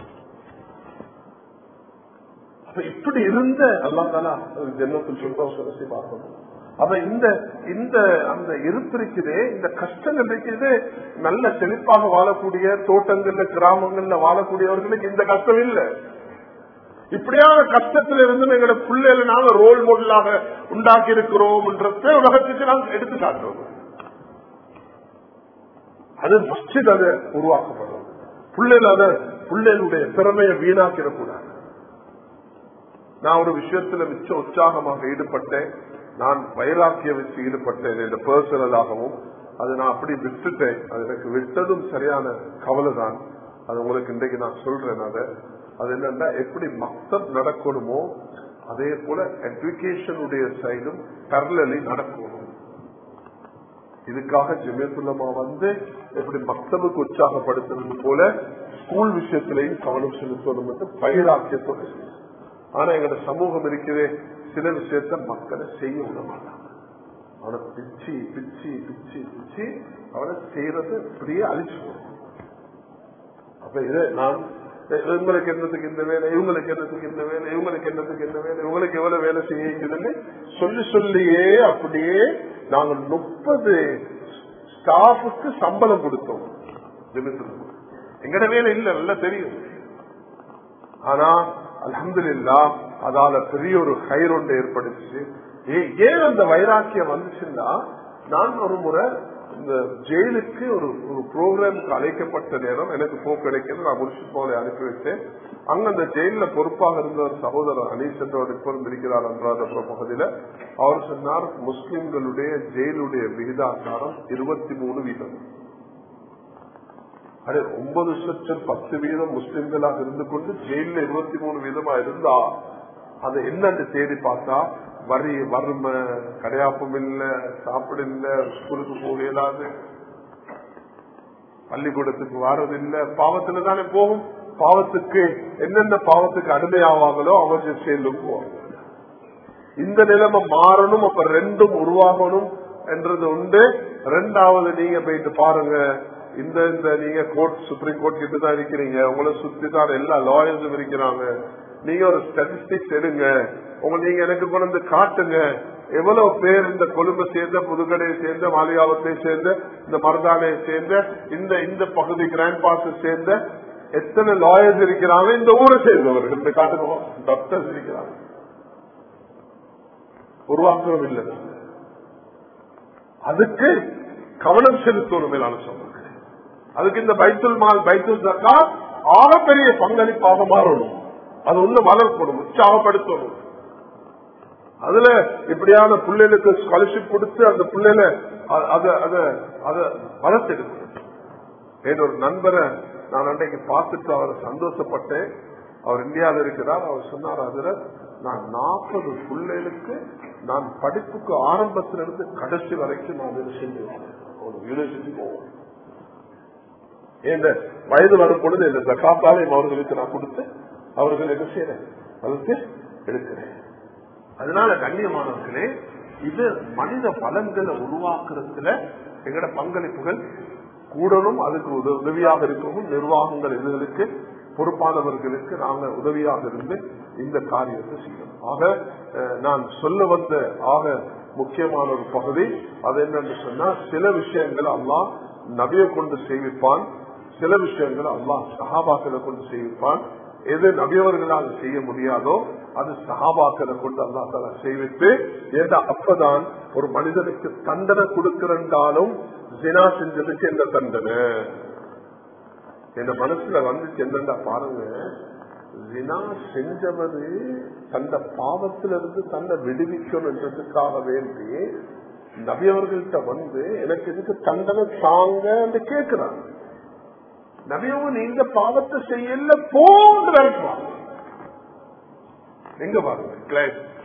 அப்ப இப்படி இருந்த அல்லா தாலா ஜன்னத்துல் ஃபிர்தௌஸ் பார்க்கணும். அப்ப இந்த இந்த அந்த இருப்பு இருக்குதே, இந்த கஷ்டங்கள் இருக்குது. நல்ல செழிப்பாக வாழக்கூடிய தோட்டங்கள்ல கிராமங்கள்ல வாழக்கூடியவர்களுக்கு இந்த கஷ்டம் இல்லை. இப்படியான கஷ்டத்தில் இருந்து எங்களோட பிள்ளைகளை நாங்க ரோல் மாடலாக உண்டாக்கி இருக்கிறோம் என்றதை உலகத்துக்கு நாங்கள் எடுத்து காட்டுறோம். அது மஸ்ஜித் அதை உருவாக்கப்படும். பிள்ளைகள் அதை பிள்ளைகளுடைய திறமையை வீணாக்கிடக்கூடாது. நான் ஒரு விஷயத்துல மிச்ச உற்சாகமாக ஈடுபட்டேன். நான் வைராக்கிய வச்சு ஈடுபட்டேன் இந்த பர்சனலாகவும். அது நான் அப்படி விட்டுட்டேன். அது எனக்கு விட்டதும் சரியான கவலை தான். அது உங்களுக்கு இன்றைக்கு நான் சொல்றேன். அதை அது என்னன்னா, எப்படி மக்தப் நடக்கணுமோ அதே போல எஜுகேஷனுடைய சைடும் பரலலி நடக்கணும். இதுக்காக ஜமியத்துல்லமா வந்து எப்படி மக்தபுக்கு உற்சாகப்படுத்துறது போல ஸ்கூல் விஷயத்திலையும் கவனம் செலுத்தணும் என்று வைராக்கியத்தோடு. ஆனா எங்களோட சமூகம் இருக்கிறதே, சில விஷயத்த மக்களை செய்ய விட மாட்டாங்க. அவனை பிச்சு பிச்சு பிச்சு பிச்சு அவனை செய்யறது இப்படியே அழிச்சு போடும். அப்ப இதை நான் இவங்களுக்கு என்னத்துக்கு இந்த வேலை, இவங்களுக்கு என்னத்துக்கு இந்த வேலை, இவங்களுக்கு என்னத்துக்கு இந்த வேலை, இவங்களுக்கு எவ்வளவு வேலை செய்யுதுன்னு சொல்லி சொல்லியே அப்படியே நாங்கள் முப்பது ஸ்டாஃபுக்கு சம்பளம் கொடுத்தோம். எங்கட வேலை இல்ல, நல்லா தெரியும். ஆனா அல்ஹம்துலில்லாஹ் அதால பெரிய ஒரு கயிறு ஒன்று ஏற்படுச்சு. ஏன் அந்த வைராக்கியம் வந்துச்சுன்னா, நான் ஒரு முறை இந்த ஜெயிலுக்கு ஒரு ஒரு ப்ரோக்ராமுக்கு அழைக்கப்பட்ட நேரம் எனக்கு போக்கு கிடைக்கிறது. நான் முடிச்சு போல அனுப்பி வச்சேன். அங்க அந்த ஜெயில பொறுப்பாக இருந்த ஒரு சகோதரர் அனீஸ் என்றவர் இப்போ இருக்கிறார் அன்றாத பகுதியில. அவர் சொன்னார், முஸ்லிம்களுடைய ஜெயிலுடைய விகிதாச்சாரம் இருபத்தி மூணு வீதம். அது ஒன்பது லட்சம் பத்து வீதம் முஸ்லிம்களாக இருந்து கொண்டு ஜெயில இருபத்தி மூணு வீதமா இருந்தா அது என்னன்னு தேடி பார்த்தா வரி வறுமை, கடையாப்பம் இல்ல, சாப்பிட இல்ல, ஸ்கூலுக்கு போக இயலாது, பள்ளிக்கூடத்துக்கு வாரதில்லை, பாவத்துல தானே போகும். பாவத்துக்கு என்னென்ன பாவத்துக்கு அடிமையாவாங்களோ அவங்க சேர்ந்து போவாங்க. இந்த நிலைமை மாறணும், அப்ப ரெண்டும் உருவாகணும் என்றது உண்டு. ரெண்டாவது நீங்க போயிட்டு பாருங்க, இந்த இந்த நீங்க கோர்ட் சுப்ரீம் கோர்ட் கிட்ட தான் இருக்கிறீங்க, உங்களை சுத்தி தான் எல்லா லாயர்ஸும் இருக்கிறாங்க. நீங்க ஒரு ஸ்டாட்டிஸ்டிக்ஸ் எடுங்க, உங்க நீங்க எனக்கு கொண்டு வந்து காட்டுங்க, எவ்வளவு பேர் இந்த கொழும்பை சேர்ந்த, புதுக்கடையை சேர்ந்த, மாளிகாவத்தை சேர்ந்த, இந்த மருதானையை சேர்ந்த, இந்த இந்த பகுதி கிராண்ட் பாஸ் சேர்ந்த எத்தனை லாயர்ஸ் இருக்கிறாங்க, இந்த ஊரை சேர்ந்தவர்கள் இந்த காட்டுங்க, டாக்டர்ஸ் இருக்கிறாங்க. உருவாக்குறது இல்லை. அதுக்கு கவனம் செலுத்தணும் மேலான சொல்றேன். அதுக்கு இந்த பைத்துல் மால் பைத்துல் ஜக்காத் ஆகப்பெரிய பங்களிப்பாக மாறணும். அது ஒண்ணு வளர்க்கணும், உற்சாகப்படுத்தணும். அதுல இப்படியான பிள்ளைகளுக்கு ஸ்காலர்ஷிப் கொடுத்து அந்த பிள்ளைகளை வளர்த்தெடுக்கணும். என்னோட நண்பரை நான் அன்றைக்கு பார்த்துட்டு அவரை சந்தோஷப்பட்டேன். அவர் இந்தியாவில் இருக்கிறார். அவர் சொன்னார், அதுல நான் நாற்பது பிள்ளைகளுக்கு நான் படிப்புக்கு ஆரம்பத்திலிருந்து கடைசி வரைக்கும் நான் வேலை செஞ்சுருவேன். யூனிவர்சிட்டி போவோம். இந்த வயது வரும் பொழுது இந்த ஜகாத்தாலையும் அவர்களுக்கு நான் கொடுத்து அவர்கள் என்ன செய்யறேன், அதுக்கு எடுக்கிறேன். அதனால கண்ணியமானவர்களே, இது மனித பலன்களை உருவாக்குறதுல எங்கட பங்களிப்புகள் கூடணும். அதுக்கு உதவியாக இருக்கவும் நிர்வாகங்கள் இதுகளுக்கு பொறுப்பானவர்களுக்கு நாங்க உதவியாக இருந்து இந்த காரியத்தை செய்யணும். ஆக நான் சொல்ல வந்த ஆக முக்கியமான ஒரு பகுதி அது என்னன்னு சொன்னா, சில விஷயங்களை அல்லாஹ் நபியை கொண்டு செய்விப்பான், சில விஷயங்களை அல்லாஹ் சஹாபாக்களை கொண்டு செய்விப்பான். எது நபியவர்களால் செய்ய முடியாதோ அது சஹாபாக்களை கொண்டு அல்லாஹ் தஆலா செய்வித்து, ஏதா அப்பதான் ஒரு மனிதனுக்கு தண்டனை கொடுக்கிறண்டாலும் ஜினா செஞ்சதுக்கு என்ன தண்டனை என் மனசுல வந்து என்னண்டா பாருங்க, ஜினா செஞ்சவரு தந்த பாவத்திலிருந்து தன்னை விடுவிக்கணும் என்றதுக்காக வேண்டி நபியவர்கள்ட்ட வந்து எனக்கு இதுக்கு தண்டனை தாங்க என்று கேட்கிறாங்க. நபியவன் இந்த பாவத்தை செய்யல போன்று எங்க பாருங்க,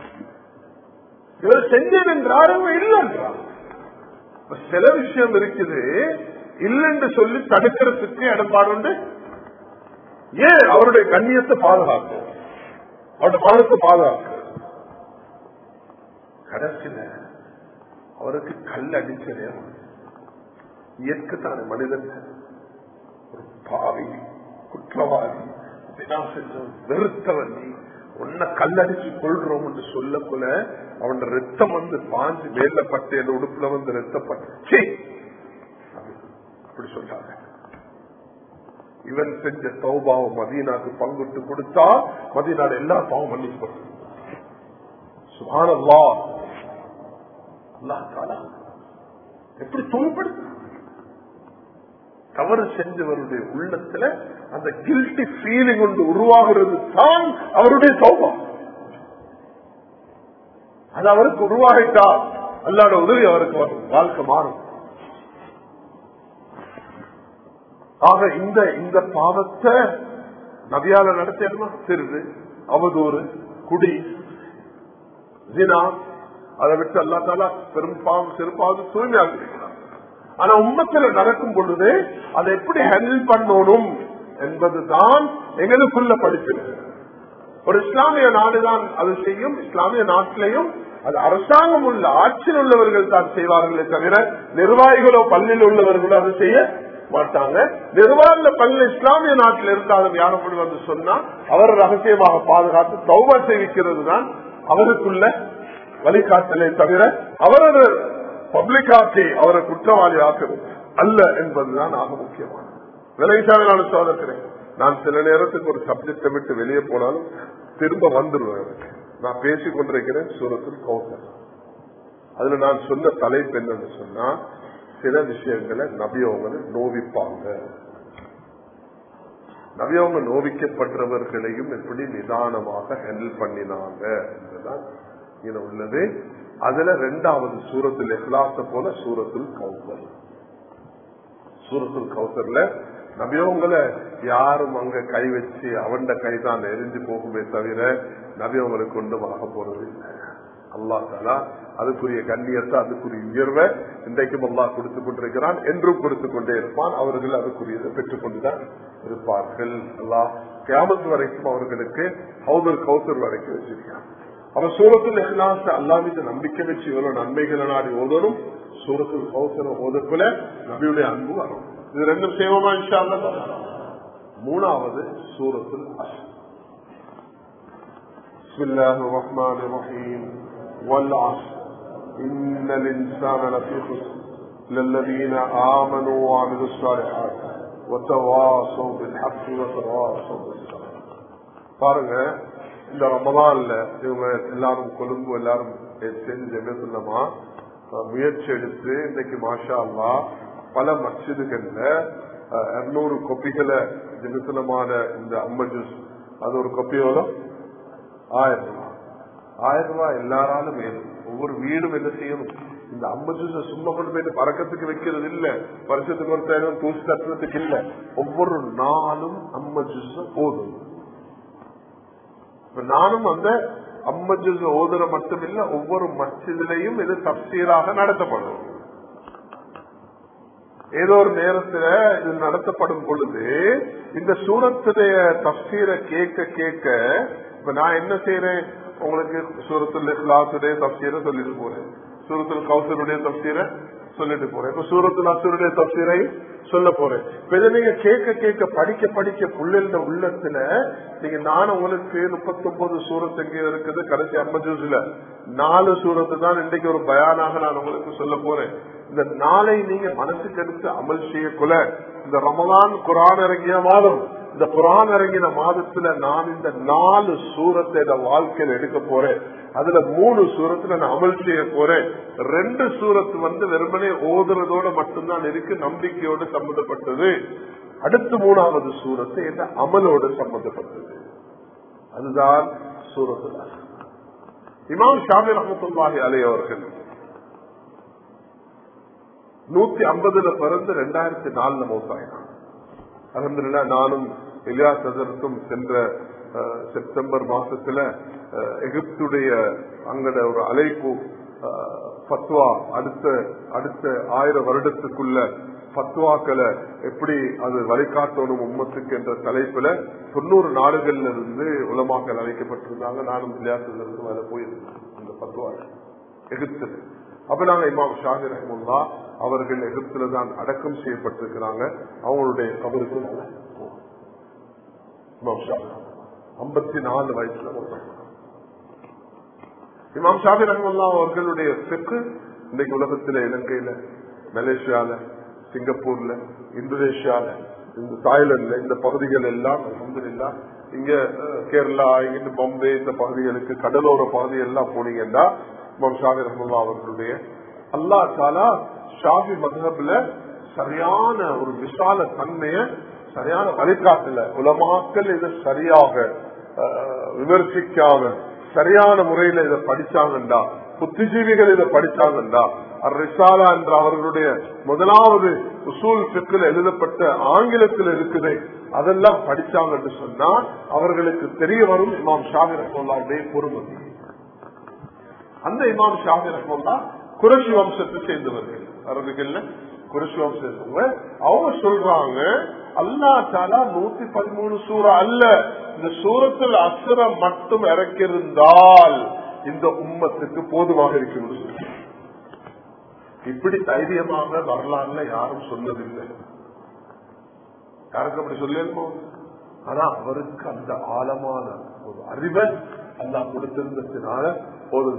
இவர் செஞ்சது என்றார் இல்லைன்றார். சில விஷயம் இருக்குது இல்லைன்னு சொல்லி தடுக்கிறதுக்கு இடம்பாடு. ஏன் அவருடைய கண்ணியத்தை பாதுகாக்கும், அவருடைய பாதத்தை பாதுகாக்கும். கடைசியில அவருக்கு கல் அடிச்ச நேரம் இயற்கைத்தான மனிதன் ஒரு பாவி குற்றவாளி வெறுத்தவன் உன்னை கல்லடிச்சு கொள்றோம் என்று சொல்லக்குள்ள அவன் ரத்தம் வந்து பாஞ்சு மேல பட்டு என் உடுப்புல வந்து ரத்தப்பட்டு அப்படி சொல்றாங்க. இவன் செஞ்ச தௌபாவை மதீனாக்கு பங்குட்டு கொடுத்தா மதீனால எல்லா பாவம் மன்னிச்சு சுப்ஹானல்லாஹ். அல்லாஹ் தஆலா எப்படி தூய்மைப்படுத்த தவறு செஞ்சவருடைய உள்ளத்துல அந்த கில்ட்டி ஃபீலிங் ஒன்று உருவாகிறது தான் அவருடைய தௌபா. அது அவருக்கு உருவாகிட்டா அல்லாஹ்வுடைய உதவி அவருக்கு வரும், வாழ்க்கை மாறும். ஆக இந்த இந்த பாவத்தை நபியால நடத்தியமா திருது, அவதூறு, குடி, ஜினா, அதை விட்டு அல்லாஹ் தஆலா பெரும் பாவம் சிறப்பாக தூய்மையாக இருக்கிறார். ஆனா உம்மத்துல நடக்கும் பொழுது அதை எப்படி ஹேண்டில் பண்ணணும் என்பதுதான் எங்களுக்குள்ள படிக்கிறது. ஒரு இஸ்லாமிய நாடுதான் அது செய்யும். இஸ்லாமிய நாட்டிலையும் அது அரசாங்கம் உள்ள ஆட்சியில் உள்ளவர்கள் தான் செய்வார்களே தவிர நிர்வாகிகளோ பள்ளியில் உள்ளவர்களோ அது செய்ய மாட்டாங்க. நிர்வாக பள்ளி இஸ்லாமிய நாட்டில் இருந்தாலும் யாரும் வந்து சொன்னா அவர் ரகசியமாக பாதுகாத்து தௌபா செய்விக்கிறது தான் அவருக்குள்ள வழிகாட்டலை தவிர அவரது பப்ளிக்காக்கி அவரை குற்றவாளி ஆக்குறது அல்ல என்பதுதான் ஆக முக்கியமானது. விளைசாமியான சோதனை நான் சில நேரத்துக்கு ஒரு சப்ஜெக்டை விட்டு வெளியே போனாலும் திரும்ப வந்துடுவேன். எனக்கு நான் பேசிக் கொண்டிருக்கிறேன் சூரத்துல் கௌசர். அதுல நான் சொன்ன தலைப்பு என்னன்னு சொன்னா, சில விஷயங்களை நபியவங்களை நோவிப்பாங்க, நபியவங்க நோவிக்கப்பட்டவர்களையும் எப்படி நிதானமாக ஹேண்டில் பண்ணினாங்க என்றுதான் இங்க உள்ளது. அதுல ரெண்டாவது சூரத்துல் இஹ்லாஸ போல சூரத்துல் கௌசர். சூரத்துல் கௌசர்ல நபியவங்களை யாரும் அங்க கை வச்சு அவண்ட கைதான் எரிஞ்சு போகுமே தவிர நபியவங்களுக்கு கொண்டு ஆக போறது இல்லை. அல்லாஹ் தஆலா அதுக்குரிய கண்ணியத்தை அதுக்குரிய உயர்வை இன்றைக்கும் அல்லாஹ் கொடுத்துக் கொண்டிருக்கிறான், என்றும் கொடுத்துக் கொண்டே இருப்பான். அவர்கள் அதுக்குரியதை பெற்றுக் கொண்டுதான் இருப்பார்கள். அல்லாஹ் கியாமத் வரைக்கும் அவர்களுக்கு ஹவுதுல் கௌசர் வரைக்கும் வச்சிருக்கான். அவன் சூரத்துல் இஹ்லாஸ் அல்லாஹ் மீது நம்பிக்கை வச்சு இவ்வளவு நன்மைகளை நாடி ஓதணும். சூரத்துல் கௌசர் ஓதக்குள்ள நபியுடைய அன்பு வரும். இது ரெண்டும் செய்வோமா இன்ஷா அல்லாஹ். மூணாவது சூரத்துல் அஸ்ர். பிஸ்மில்லாஹிர் ரஹ்மானிர் ரஹீம். والعصر إن الإنسان لفي خسر إلا الذين آمنوا وعملوا الصالحات وتواصوا بالحق وتواصوا بالصبر. பாருங்க, இந்த ரமலான்ல இவங்க எல்லாரும் கொழும்பு எல்லாரும் சேர்ந்து ஜெமியத்துல்லமா முயற்சி எடுத்து இன்னைக்கு மாஷா அல்லாஹ் பல மஸ்ஜிதுகள்ல இருநூறு கொப்பிகளை ஜெமியத்துல்லமான இந்த அம்மன் ஜூஸ் அது ஒரு கொப்பியோட ஆயிரம் ரூபாய் ஆயிரம் ரூபாய் எல்லாராலும் வேணும். ஒவ்வொரு வீடும் என்ன செய்யணும், இந்த அம்மன் ஜூஸ சும்மா கொண்டு போயிட்டு பறக்கத்துக்கு வைக்கிறது இல்ல, வருஷத்துக்கு ஒரு தேவை தூசி தட்டுறதுக்கு இல்ல, ஒவ்வொரு நாளும் அம்மன் ஜூஸ போதும். நானும் அந்த அம்மன் ஜூஸ ஓதுற மட்டும் இல்ல, ஒவ்வொரு மஸ்ஜிதிலையும் இது தப்சீராக நடத்தப்படும். ஏதோ ஒரு நேரத்துல இது நடத்தப்படும் பொழுது இந்த சூரத்துடைய தப்சீரை கேட்க கேட்க இப்ப நான் என்ன செய்யறேன், உங்களுக்கு சூரத்துல் இஹ்லாஸுடைய தப்சீரை சொல்லிட்டு போறேன், சூரத்துல் கௌசருடைய தப்சீரை சொல்லிட்டு போறேன், இப்ப சூரத்துல் அஸ்ருடைய தப்சீரை சொல்ல போறேன். இப்ப இதை நீங்க கேட்க கேட்க படிக்க படிக்க புள்ளிருந்த உள்ளத்துல நீங்க நான் உங்களுக்கு முப்பத்தி ஒன்பது சூரத்து எங்க இருக்குது, கடைசி ஐம்பது ஜூஸ்ல நாலு சூரத்து தான் இன்றைக்கு ஒரு பயானாக நான் உங்களுக்கு சொல்ல போறேன். இந்த நாளை நீங்க மனசுக்கு எடுத்து அமல் செய்யக்குள்ள இந்த ரமலான் குர்ஆன் இறங்கிய மாதம், இந்த குர்ஆன் இறங்கின மாதத்துல நான் இந்த நாலு சூரத்தை வாழ்க்கையில எடுக்க போறேன். அதுல மூணு சூரத்துல நான் அமல் செய்ய போறேன். ரெண்டு சூரத்து வந்து வெறுமனே ஓதுறதோட மட்டும்தான் இருக்கு, நம்பிக்கையோடு சம்பந்தப்பட்டது. அடுத்து மூணாவது சூரத்து என்ன அமலோடு சம்பந்தப்பட்டது, அதுதான் சூரத்துல் அஸ்ர். இமாம் ஷாஃபி ரஹ்மத்துல்லாஹி அலைஹி அவர்கள் நூத்தி ஐம்பதுல பிறந்து ரெண்டாயிரத்தி நாலுல மௌத்தாயினான். அல்ஹம்துலில்லாஹ் நானும் இலியாஸ் ஹஸரத்தும் சென்ற செப்டம்பர் மாசத்துல எகிப்துடைய அங்கட ஒரு அழைப்பு பத்வா அடுத்த அடுத்த ஆயிரம் வருடத்துக்குள்ள பத்வாக்களை எப்படி அது வழிகாட்டணும் உம்மத்துக்கு என்ற தலைப்புல தொண்ணூறு நாடுகள்ல இருந்து உலமாக்கள் அழைக்கப்பட்டிருந்தாங்க. நானும் இலியாஸ் ஹஸரத்தும் அதில் போயிருந்தேன் அந்த பத்வா எகிப்துல. அப்ப நாங்க இமாம் ஷாஃபி ரஹ்மத்துல்லாஹ் அவர்கள் எகிப்துல தான் அடக்கம் செய்யப்பட்டிருக்கிறாங்க. அவங்களுடைய கபருக்கு இமாம் ஷாஃபி ஐம்பத்தி நாலு வயசுல இமாம் ஷாஃபி ரஹ்மத்துல்லாஹ் அவர்களுடைய ஃபிக்ஹ் இன்னைக்கு உலகத்துல இலங்கையில, மலேசியால, சிங்கப்பூர்ல, இந்தோனேஷியால, இந்த தாய்லாந்துல இந்த பகுதிகள் எல்லாம் அல்ஹம்துலில்லாஹ் இங்க கேரளா இங்கிட்டு பாம்பே இந்த பகுதிகளுக்கு கடலோர பகுதி எல்லாம் போனீங்கன்னா இமாம் ஷாஃபி ரஹ்மத்துல்லாஹ் அவர்களுடைய அல்லாஹ் தஆலா ஷாஃபி மத்ஹப்ல சரியான ஒரு விசால தன்மைய சரியான வழிகாட்டல உலமாக்கள் இதை சரியாக விமர்சிக்காம சரியான முறையில இதை படிச்சாங்கண்டா, புத்திஜீவிகள் இதை படிச்சாங்கண்டா, அர்-ரிசாலா என்ற அவர்களுடைய முதலாவது உசூல் ஃபிக்ஹ்ல எழுதப்பட்ட ஆங்கிலத்தில் இருக்குது, அதெல்லாம் படிச்சாங்கன்னு சொன்னா அவர்களுக்கு தெரிய வரும் இமாம் ஷாஃபி ரஹ்மத்துல்லாஹுடைய பொறுமை. அந்த இமாம் ஷாஃபி ரஹ்மத்துல்லாஹ் குறைஷி வம்சத்தை சேர்ந்தவர்கள், அரபிகள்ல குறைஷி வம்சம். அவங்க சொல்றாங்க அல்லாஹ் தஆலா நூத்தி பதிமூணு சூரா அல்ல, இந்த சூரத்துல் அஸ்ர மட்டும் இறக்கியிருந்தால் இந்த உம்மத்துக்கு போதுமாக இருக்கும். இப்படி தைரியமாக வரலாறுல யாரும் சொன்னதில்லை, யாருக்கு அப்படி சொல்லணுமோ. ஆனா அவருக்கு அந்த ஆழமான ஒரு அறிவை அல்லாஹ் கொடுத்திருந்ததுனால ஒரு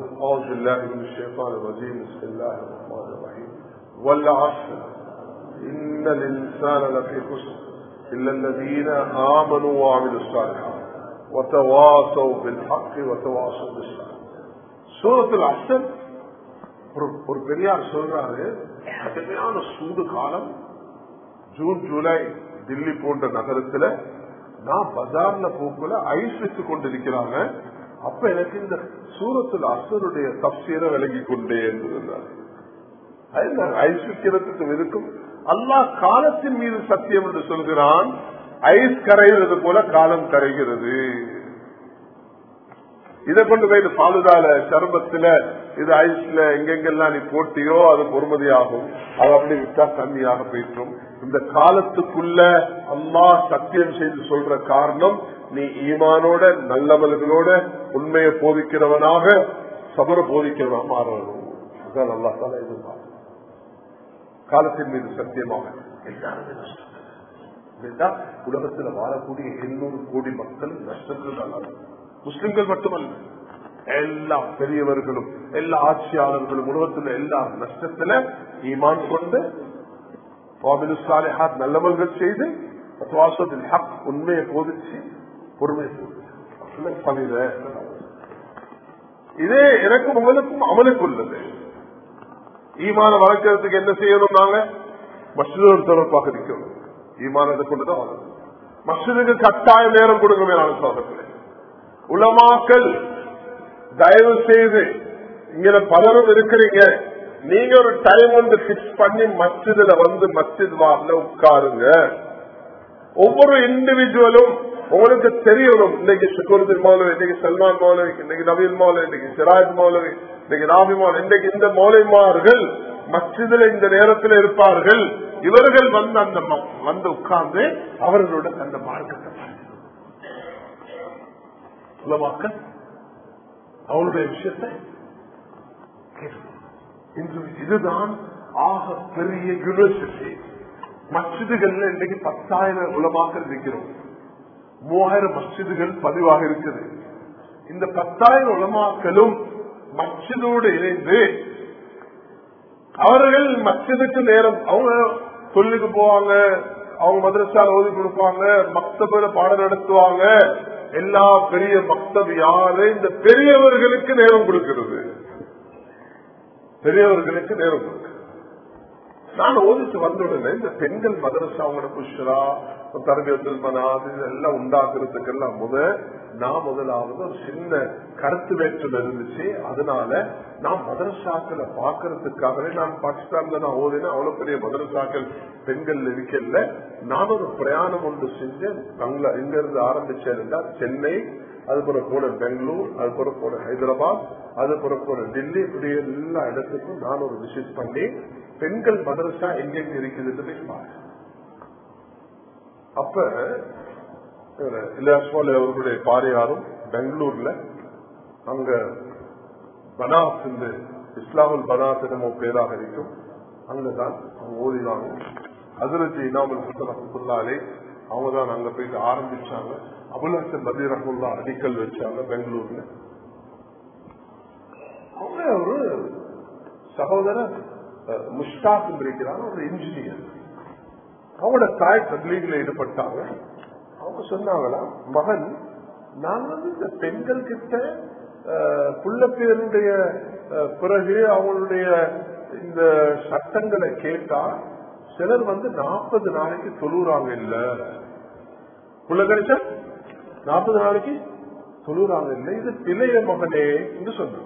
இல்லல்லதீன ஆமனு வஅமிலுஸ் ஸாலிஹாத் வதவாஸவ் பில் ஹக்கி வதவாஸவ் பிஸ் ஸப்ர். சூரத்துல் அஸ்ர் ஒரு பெரியார் சொல்றாரு, கடுமையான சூடு காலம், ஜூன் ஜூலை தில்லி போன்ற நகரத்துல நான் பஜார்ல போக்குல ஐஸ் வச்சு கொண்டிருக்கிறாங்க. அப்ப எனக்கு இந்த சூரத்துல் அஸ்ருடைய தஃசீரை விலகி கொண்டே இருந்தார். ஐஸ் விற்கிறதுக்கு இருக்கும் அல்லாஹ் காலத்தின் மீது சத்தியம் என்று சொல்கிறான். ஐஸ் கரைகிறது போல காலம் கரைகிறது. இதை கொண்டு போய் பாலுதால சர்பத்துல இது ஐஸ்ல எங்கெங்கெல்லாம் நீ போட்டியோ அது பொறுமதியாகும். அது அப்படி விட்டா தண்ணியாக போயிற்றும். இந்த காலத்துக்குள்ள அல்லாஹ் சத்தியம் செய்து சொல்ற காரணம், நீ ஈமானோட நல்லவர்களோட உண்மையை போதிக்கிறவனாக சபர போதிக்கிறவனாக மாறணும். அதுதான் அல்லாஹ் தாலா எதிர்பார்க்க. காலத்தின் மீது சத்தியமாக எல்லாருமே நஷ்டம். உலகத்தில் வாழக்கூடிய எண்ணூறு கோடி மக்கள் நஷ்டத்தில் தான். முஸ்லிம்கள் மட்டுமல்ல, எல்லா பெரியவர்களும் எல்லா ஆட்சியாளர்களும் உலகத்தில் எல்லா நஷ்டத்துல ஈமான் கொண்டு நல்லவர்கள் செய்து உண்மையை போதிச்சு பொறுமை பணித. இதே எனக்கும் உங்களுக்கும் அமலுக்கு உள்ளது. ஈமான வளர்க்கறதுக்கு என்ன செய்யணும்? நாங்க மஸ்ஜிதோடு தொடர்பாக இருக்கணும். ஈமானத்தை கொண்டுதான் வளரும். மஸ்ஜிதுக்கு கட்டாய நேரம் கொடுக்க வேணாம். சோதனை உலமாக்கள் தயவு செய்து இங்க பலரும் இருக்கிறீங்க, நீங்க ஒரு டைம் வந்து பிக்ஸ் பண்ணி மஸ்ஜிதுல வந்து மஸ்ஜித் வார்ல உட்காருங்க. ஒவ்வொரு இண்டிவிஜுவலும் உங்களுக்கு தெரியணும். இன்னைக்கு ஷுக்கூருதீன் மௌலவி, இன்னைக்கு சல்மான் மௌலவி, இன்னைக்கு நவீன் மௌலவி, இன்னைக்கு சிராஜ் மௌலவி, இன்னைக்கு நாபி மௌலவி, இன்னைக்கு இந்த மௌலவிமார்கள் மஸ்ஜிதுல இந்த நேரத்தில் இருப்பார்கள். இவர்கள் வந்து அந்த வந்து உட்கார்ந்து அவர்களோட அந்த மார்க்கத்தை உலமாக்கள் அவளுடைய விஷயத்தை இதுதான் ஆக பெரிய யூனிவர்சிட்டி. மஸ்ஜிதுகள்ல இன்னைக்கு பத்தாயிரம் உலமாக்கள் இருக்கிறோம். மூவாயிரம் மஸ்ஜிதுகள் பதிவாக இருக்குது. இந்த பத்தாயிரம் உலமாக்களும் மஸ்ஜிதோடு இணைந்து அவர்கள் மஸ்ஜிதுக்கு நேரம் அவங்க சொல்லிக்கு போவாங்க, அவங்க மதரசால ஓதி கொடுப்பாங்க, மக்தபுல பாடம் நடத்துவாங்க. எல்லா பெரிய மக்தப் யாரு? இந்த பெரியவர்களுக்கு நேரம் கொடுக்கிறது. பெரியவர்களுக்கு நேரம் கொடுக்கிறது. நான் ஓதிச்சு வந்த உடனே இந்த பெண்கள் மதரசா அவங்களோட புஷ்ரா தரபியத்தில் மனாது இதெல்லாம் உண்டாக்குறதுக்கு எல்லாம் முத நான் முதலாவது ஒரு சின்ன கருத்து வேற்றுமை இருந்துச்சு. அதனால நான் மதரசாக்களை பாக்குறதுக்காகவே நான் பாகிஸ்தான்ல நான் ஓதினேன். அவ்வளவு பெரிய மதரசாக்கள் பெண்கள் இருக்கல. நான் ஒரு பிரயாணம் ஒன்று செஞ்சேன். பங்களா இங்க இருந்து ஆரம்பிச்சேன். சென்னை, அதுபோல போன பெங்களூர், அதுபோல போன ஹைதராபாத், அதுபோல போன டெல்லி, இப்படி எல்லா இடத்துக்கும் நான் ஒரு விசிட் பண்ணி பெண்கள் மதரசா எங்கெங்க இருக்குதுன்னு போய் பார்த்தேன். அப்ப இலாஸ்வால் அவர்களுடைய பாரியாரும் பெங்களூர்ல அங்க பனாத் இந்த இஸ்லாமுல் பனாத் என்னமோ பேராக இருக்கும். அங்கதான் அவங்க ஓதினாங்க. ஹஜ்ரத் இமாமுல் ஹசன் ரஹ்மத்துல்லாஹி அவங்க தான் அங்க போயிட்டு ஆரம்பிச்சாங்க. அபுல் ஹசன் பதீர் ரஹ்மத்துல்லாஹ் அடிக்கல் வச்சாங்க பெங்களூர்ல. அவங்க ஒரு சகோதரர் முஷ்டாக் இருக்கிறாங்க, ஒரு இன்ஜினியர். அவங்களோட தாய் தப்லீக்ல ஈடுபட்டாங்க. அவங்க சொன்னாங்களா, மகன் நான் வந்து இந்த பெண்கள் கிட்ட புள்ள பேருடைய பிறகு அவங்களுடைய இந்த சட்டங்களை கேட்டா சிலர் வந்து நாற்பது நாளைக்கு தொழுறாங்க. இல்ல புள்ள கிடைச்சா நாற்பது நாளைக்கு தொழுறாங்க இல்ல, இது பிள்ளைய மகனே என்று சொன்னாங்க.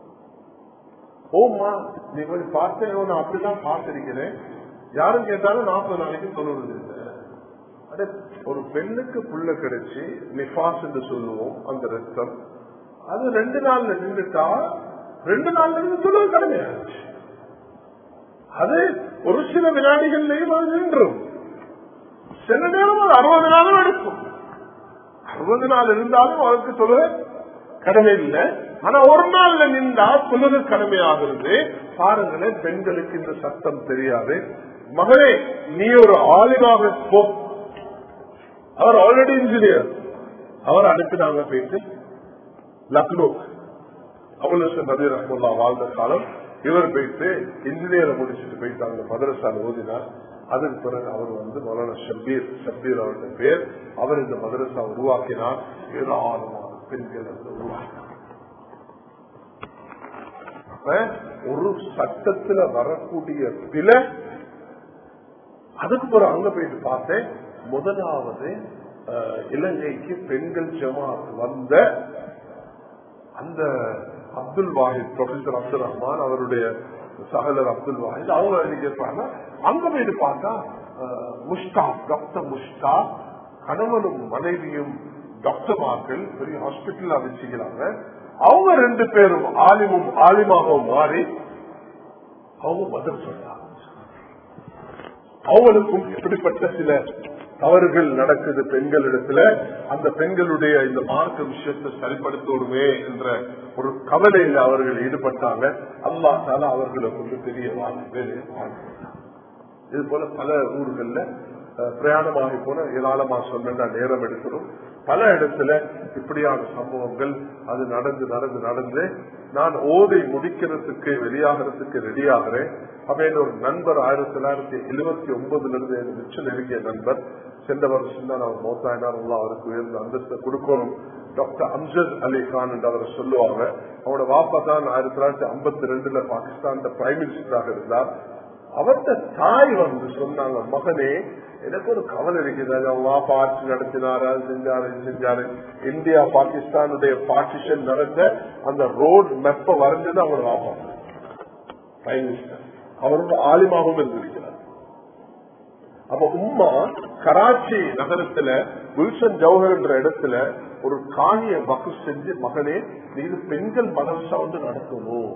ஓமா நீ கொஞ்சம் பார்த்தேன், நான் அப்படிதான் பார்த்திருக்கிறேன். யாரும் கேட்டாலும் நாற்பது நாளைக்கு தொழுறது இல்லை. அதே ஒரு பெண்ணுக்கு புள்ள கிடைச்சி நிஃபாஸ் என்று சொல்லுவோம், அந்த ரத்தம் அது ரெண்டு நாள்ல நின்றுட்டா ரெண்டு நாள்ல இருந்து தொழுவு கடமையாச்சு. அது ஒரு சில வினாடிகள்லையும் அது நின்றும். சில நேரம் அது அறுபது நாளும் எடுக்கும். அறுபது நாள் இருந்தாலும் அவருக்கு தொழுகை கடமை இல்லை. ஆனா ஒரு நாள்ல நின்றா தொழுகை கடமையாகிறது. பாருங்களேன், பெண்களுக்கு இந்த சட்டம் தெரியாது. மகனே நீ ஒரு ஆலிமாக போ. அவர் ஆல்ரெடி இன்ஜினியர். அவர் அனுப்பினாங்க போயிட்டு லக்னோ. அபுல் ஹசன் பதீர் ரஹ்மத்துல்லாஹ் வாழ்ந்த காலம். இவர் போயிட்டு இன்ஜினியரை முடிச்சுட்டு போயிட்டாங்க. மதரசால ஓதினார். அதுக்கு பிறகு அவர் வந்து மௌலானா ஷபீர் ஷபீர் அவருடைய பேர். அவர் இந்த மதரசா உருவாக்கினார். ஏராளமான பெண்கள் வந்து உருவாக்கினார். ஒரு சட்டத்துல வரக்கூடிய பிழை. அதுக்கு பிறகு அங்க போயிட்டு பார்த்தேன், முதலாவது இலங்கைக்கு பெண்கள் ஜமாத் வந்த அந்த அப்துல் வாஹித், ப்ரொஃபசர் அப்துல் ரஹ்மான் அவருடைய சகலர் அப்துல் வாஹித், அவங்க கேட்பாங்க. அங்க போயிட்டு பார்த்தா முஷ்டாக், டாக்டர் முஷ்டாக், கணவனும் மனைவியும் டாக்டர்மார்கள் பெரிய ஹாஸ்பிட்டல் வச்சுக்கிறாங்க. அவங்க ரெண்டு பேரும் ஆலிமும் ஆலிமாகவும் மாறி அவங்க பதில் சொல்றாங்க. அவங்களுக்கும் இப்படிப்பட்ட சில தவறுகள் நடக்குது பெண்களிடத்துல. அந்த பெண்களுடைய இந்த மார்க்க விஷயத்தை சரிப்படுத்தோடுமே என்ற ஒரு கவலையில் அவர்கள் ஈடுபட்டாங்க. அல்லாஹ் தஆலா அவர்களை கொண்டு பெரிய வேலையை வாழ்ந்தாங்க. இது போல பல ஊர்கள்ல பிரயாணமாகி போன ஏராளமா சொன்னா நேரம் எடுக்கணும். பல இடத்துல இப்படியான சம்பவங்கள் அது நடந்து நடந்து நடந்து நான் ஓதை முடிக்கிறதுக்கு வெளியாகிறதுக்கு ரெடி ஆகிறேன். அப்ப ஒரு நண்பர் ஆயிரத்தி தொள்ளாயிரத்தி எழுபத்தி ஒன்பதுல இருந்து எனக்கு மிச்சம் நெருங்கிய நண்பர், சென்ற வருஷம் தான் அவர் மௌத்தாயினார். அவருக்கு உயர்ந்த அந்தஸ்தை கொடுக்கணும். டாக்டர் அம்ஜத் அலி கான் என்று அவர் சொல்லுவாங்க. அவரோட வாப்பா தான் ஆயிரத்தி தொள்ளாயிரத்தி ஐம்பத்தி ரெண்டுல பாகிஸ்தான் பிரைம் மினிஸ்டராக இருந்தார். அவர்கிட்ட தாய் வந்து சொன்னாங்க, மகனே எனக்கு ஒரு கவலை இருக்குது, அவங்க வாப்பா ஆட்சி நடத்தினாரு, செஞ்சாரு செஞ்சாரு இந்தியா பாகிஸ்தானுடைய பார்ட்டிஷன் நடந்த அந்த ரோடு மெப்ப வரைஞ்சது அவங்க வாப்பா பிரைம் மினிஸ்டர். அவரோட ஆலிமாகவும் இருந்திருக்கிறார். அப்ப உம்மா கராச்சி நகரத்துல வில்சன் ஜவஹர் என்ற இடத்துல ஒரு காணிய வக்கு செஞ்சு, மகனே நீங்க பெண்கள் மதரசா வந்து நடத்தணும்.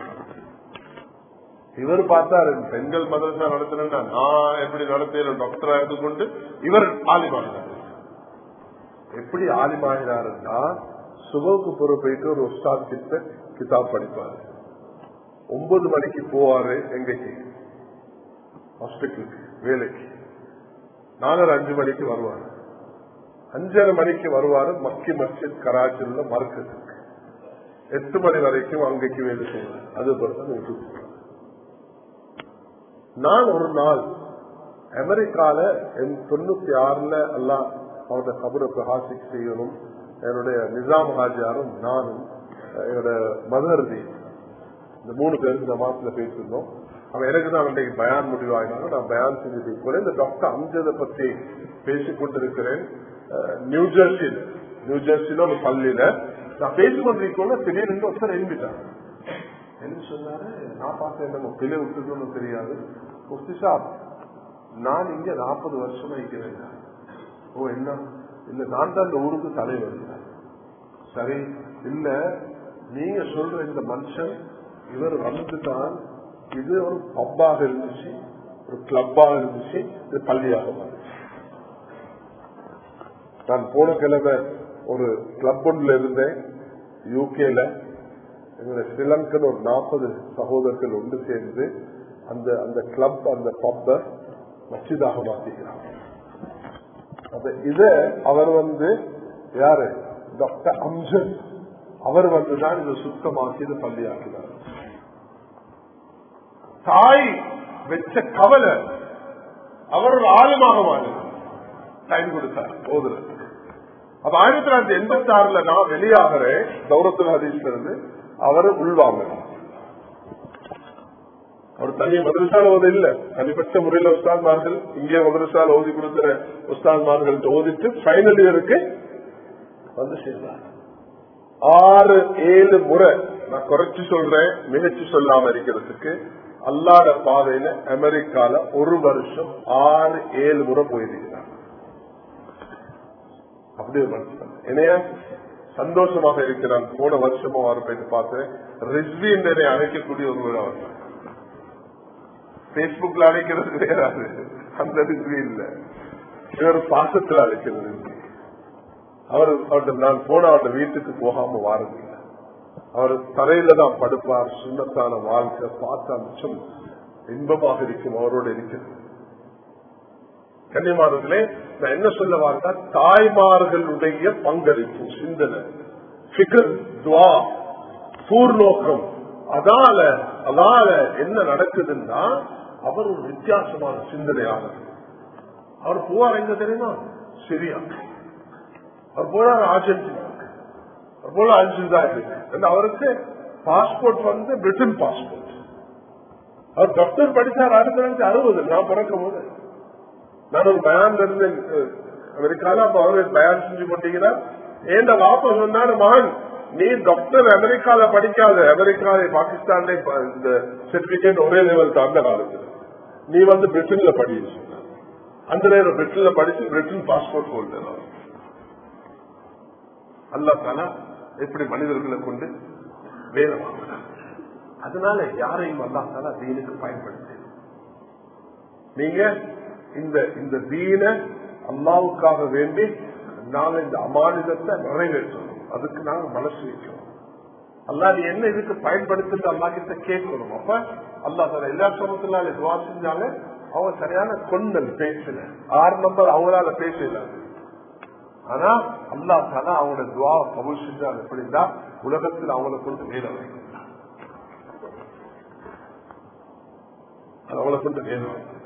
இவர் பார்த்தாரு பெண்கள் மதரசா நடத்தினா நான் எப்படி நடத்தேன் டாக்டரா இருந்து கொண்டு இவர் ஆலிமாகிறார். எப்படி ஆலிமாகிறாருன்னா சுபவுக்கு பொறுப்பைட்டு ஒரு உஸ்தாத் கிட்ட கிதாப் படிப்பாரு. ஒன்பது மணிக்கு போவாரு எங்கக்கு ஹாஸ்பிட்டலுக்கு வேலைக்கு. நாலரை அஞ்சு மணிக்கு வருவாரு. அஞ்சரை மணிக்கு வருவாரு மக்கி மஸ்ஜித் கராச்சியில் மறுக்கிறதுக்கு. எட்டு மணி வரைக்கும் அங்கக்கு வேலை செய்வார். அது பொறுத்த நான் ஒரு நாள் அமெரிக்கால என் தொண்ணூத்தி ஆறுல எல்லாம் அவருடைய கபரை பிரகாசிக்கு செய்யணும். என்னுடைய நிசாம் ஹாஜியாரும் நானும் என்னோட மதர்தி இந்த மூணு பேருக்கு இந்த மாசத்துல பேசியிருந்தோம். அவன் எனக்கு தான் அன்றைக்கு பயான் முடிவாயினாங்க. நான் பயான் செஞ்சது போல இந்த டாக்டர் அம்ஜதை பத்தி பேசிக் கொண்டிருக்கிறேன். நியூஜெர்சியில நியூஜெர்சியில ஒரு பள்ளியில நான் பேசிக்கொண்டிருக்கோம். திடீர்னு ஒருத்தர் எழுப்பிட்டாங்க. என்ன சொன்னாரு, நான் பார்த்தேன் நம்ம பிள்ளை விட்டுன்னு தெரியாது. முஃப்தி சாப், நான் இங்க நாற்பது வருஷமா இருக்கிறேன். ஓ என்ன இல்ல, நான் தான் இந்த ஊருக்கு தலைவர். சரி இல்ல, நீங்க சொல்ற இந்த மனுஷன் இவர் வந்துதான் இது ஒரு பப்பாக இருந்துச்சு, ஒரு கிளப்பாக இருந்துச்சு, இது பள்ளியாக மாறிச்சு. நான் போன கிழமை ஒரு கிளப் ஒன்றுல இருந்தேன் யூகேல. எங்களுடைய ஸ்ரீலங்கன் ஒரு நாற்பது சகோதரர்கள் ஒன்று சேர்ந்து அந்த அந்த கிளப் அந்த பப்ப மஸ்ஜிதாக மாத்திக்கிறாங்க. இத அவர் வந்து யாரு, டாக்டர் அம்ஜத், அவர் வந்துதான் இதை சுத்தமாக்கி இது பள்ளியாக்கினார். தாய் வெச்ச கவலை அவர் ஒரு ஆழமாக மாறினார். டைம் கொடுத்தார் ஓதுறதுக்கு. அப்ப ஆயிரத்தி தொள்ளாயிரத்தி எண்பத்தி ஆறுல நான் வெளியாகிறேன் தௌரத்துல் ஹதீஸ்ல இருந்து. அவரு உள்வாங்க. அவர் தனி மதரசால ஓத இல்ல, தனிப்பட்ட முறையில உஸ்தாத்மார்கள் இங்கே மதரசால ஓதி கொடுக்கிற உஸ்தாத்மார்கள் ஓதிட்டு பைனல் இயருக்கு வந்து சேர்ந்தார். ஆறு ஏழு முறை, நான் குறைச்சு சொல்றேன் மிகச்சு சொல்லாம இருக்கிறதுக்கு, அல்லாத பாதையில அமெரிக்கால ஒரு வருஷம் ஆறு ஏழு முறை போயிருக்கிறார். அப்படியே மனுஷன் என்னையா சந்தோஷமாக இருக்கிறான். போன வருஷமா அவரை போயிட்டு பார்த்தேன். ரிஸ்வி என்னை அழைக்கக்கூடிய ஒரு விழா வந்தார். பேஸ்புக்ல அழைக்கிறது வேறாது, அந்த ரிஸ்வி இல்ல, இவர் பாசத்துல அழைக்கிறது. அவர் அவர்கிட்ட நான் போன அவருடைய வீட்டுக்கு போகாம வாரதில்லை. அவர் தரையில தான் படுப்பார். சுண்ணத்தான வாழ்க்கை பார்த்தா மிச்சம் இன்பமாக இருக்கும் அவரோட இருக்கிறது. கன்னிமார்களே, நான் என்ன சொல்ல பார்த்தா, தாய்மார்களுடைய பங்களிப்பு, சிந்தனை, ஃபிகர், துவா, பூர்ணோக்கம், அதால அதால என்ன நடக்குதுன்னா அவர் ஒரு வித்தியாசமான சிந்தனையாளர். அவர் போவார் எங்க தெரியுமா? சிரியா. அவர் போனார் அர்ஜென்டினா. அவர் போல அல்ஜீரியா. அவருக்கு பாஸ்போர்ட் வந்து பிரிட்டன் பாஸ்போர்ட். அவர் டாக்டர் படிச்சார் ஆயிரத்தி தொள்ளாயிரத்தி அறுபது நான் பிறக்கும் போது. நான் ஒரு பயான் இருந்தேன் அமெரிக்கால. அப்ப அவரு பயான் செஞ்சு கொண்டீங்கன்னா ஏன் வாப்பா சொன்னாரு, மகன் நீ டாக்டர் அமெரிக்கால படிக்காத, அமெரிக்கால பாகிஸ்தான்ல இந்த சர்டிபிகேட் ஒரே லெவல் தான் அந்த காலத்தில், நீ வந்து பிரிட்டன்ல படி. அந்த நேரம் பிரிட்டன்ல படிச்சு பிரிட்டன் பாஸ்போர்ட் ஹோல்டர். அல்லாஹ் தஆலா எப்படி மனிதர்களை கொண்டு வேலை வாங்கினார். அதனால யாரையும் அல்லாஹ் தஆலா தீனுக்கு பயன்படுத்தி நீங்க இந்த இந்த தீன அல்லாஹ்வுக்காக வேண்டி நாங்க இந்த அமானிதத்தை நிறைவேற்றணும். அதுக்கு நாங்க மனசு வைக்கணும். அல்லாஹ் நீ என்ன இதுக்கு பயன்படுத்துறது அல்லாஹ் கிட்ட கேட்கணும். அப்ப அல்லாஹ் தஆலா எல்லா சமூகத்தினால துஆ செஞ்சாங்க. அவங்க சரியான கொண்டல் பேசல, ஆறு நம்பர் அவங்களால பேசல. ஆனா அல்லாஹ் தஆலா அவங்களோட துஆ கபூல் செஞ்சாங்க. எப்படின்னா உலகத்தில் அவங்களை கொண்டு வேலை வைக்கிறார். அவங்களை கொண்டு வேலை வைக்கிறார்.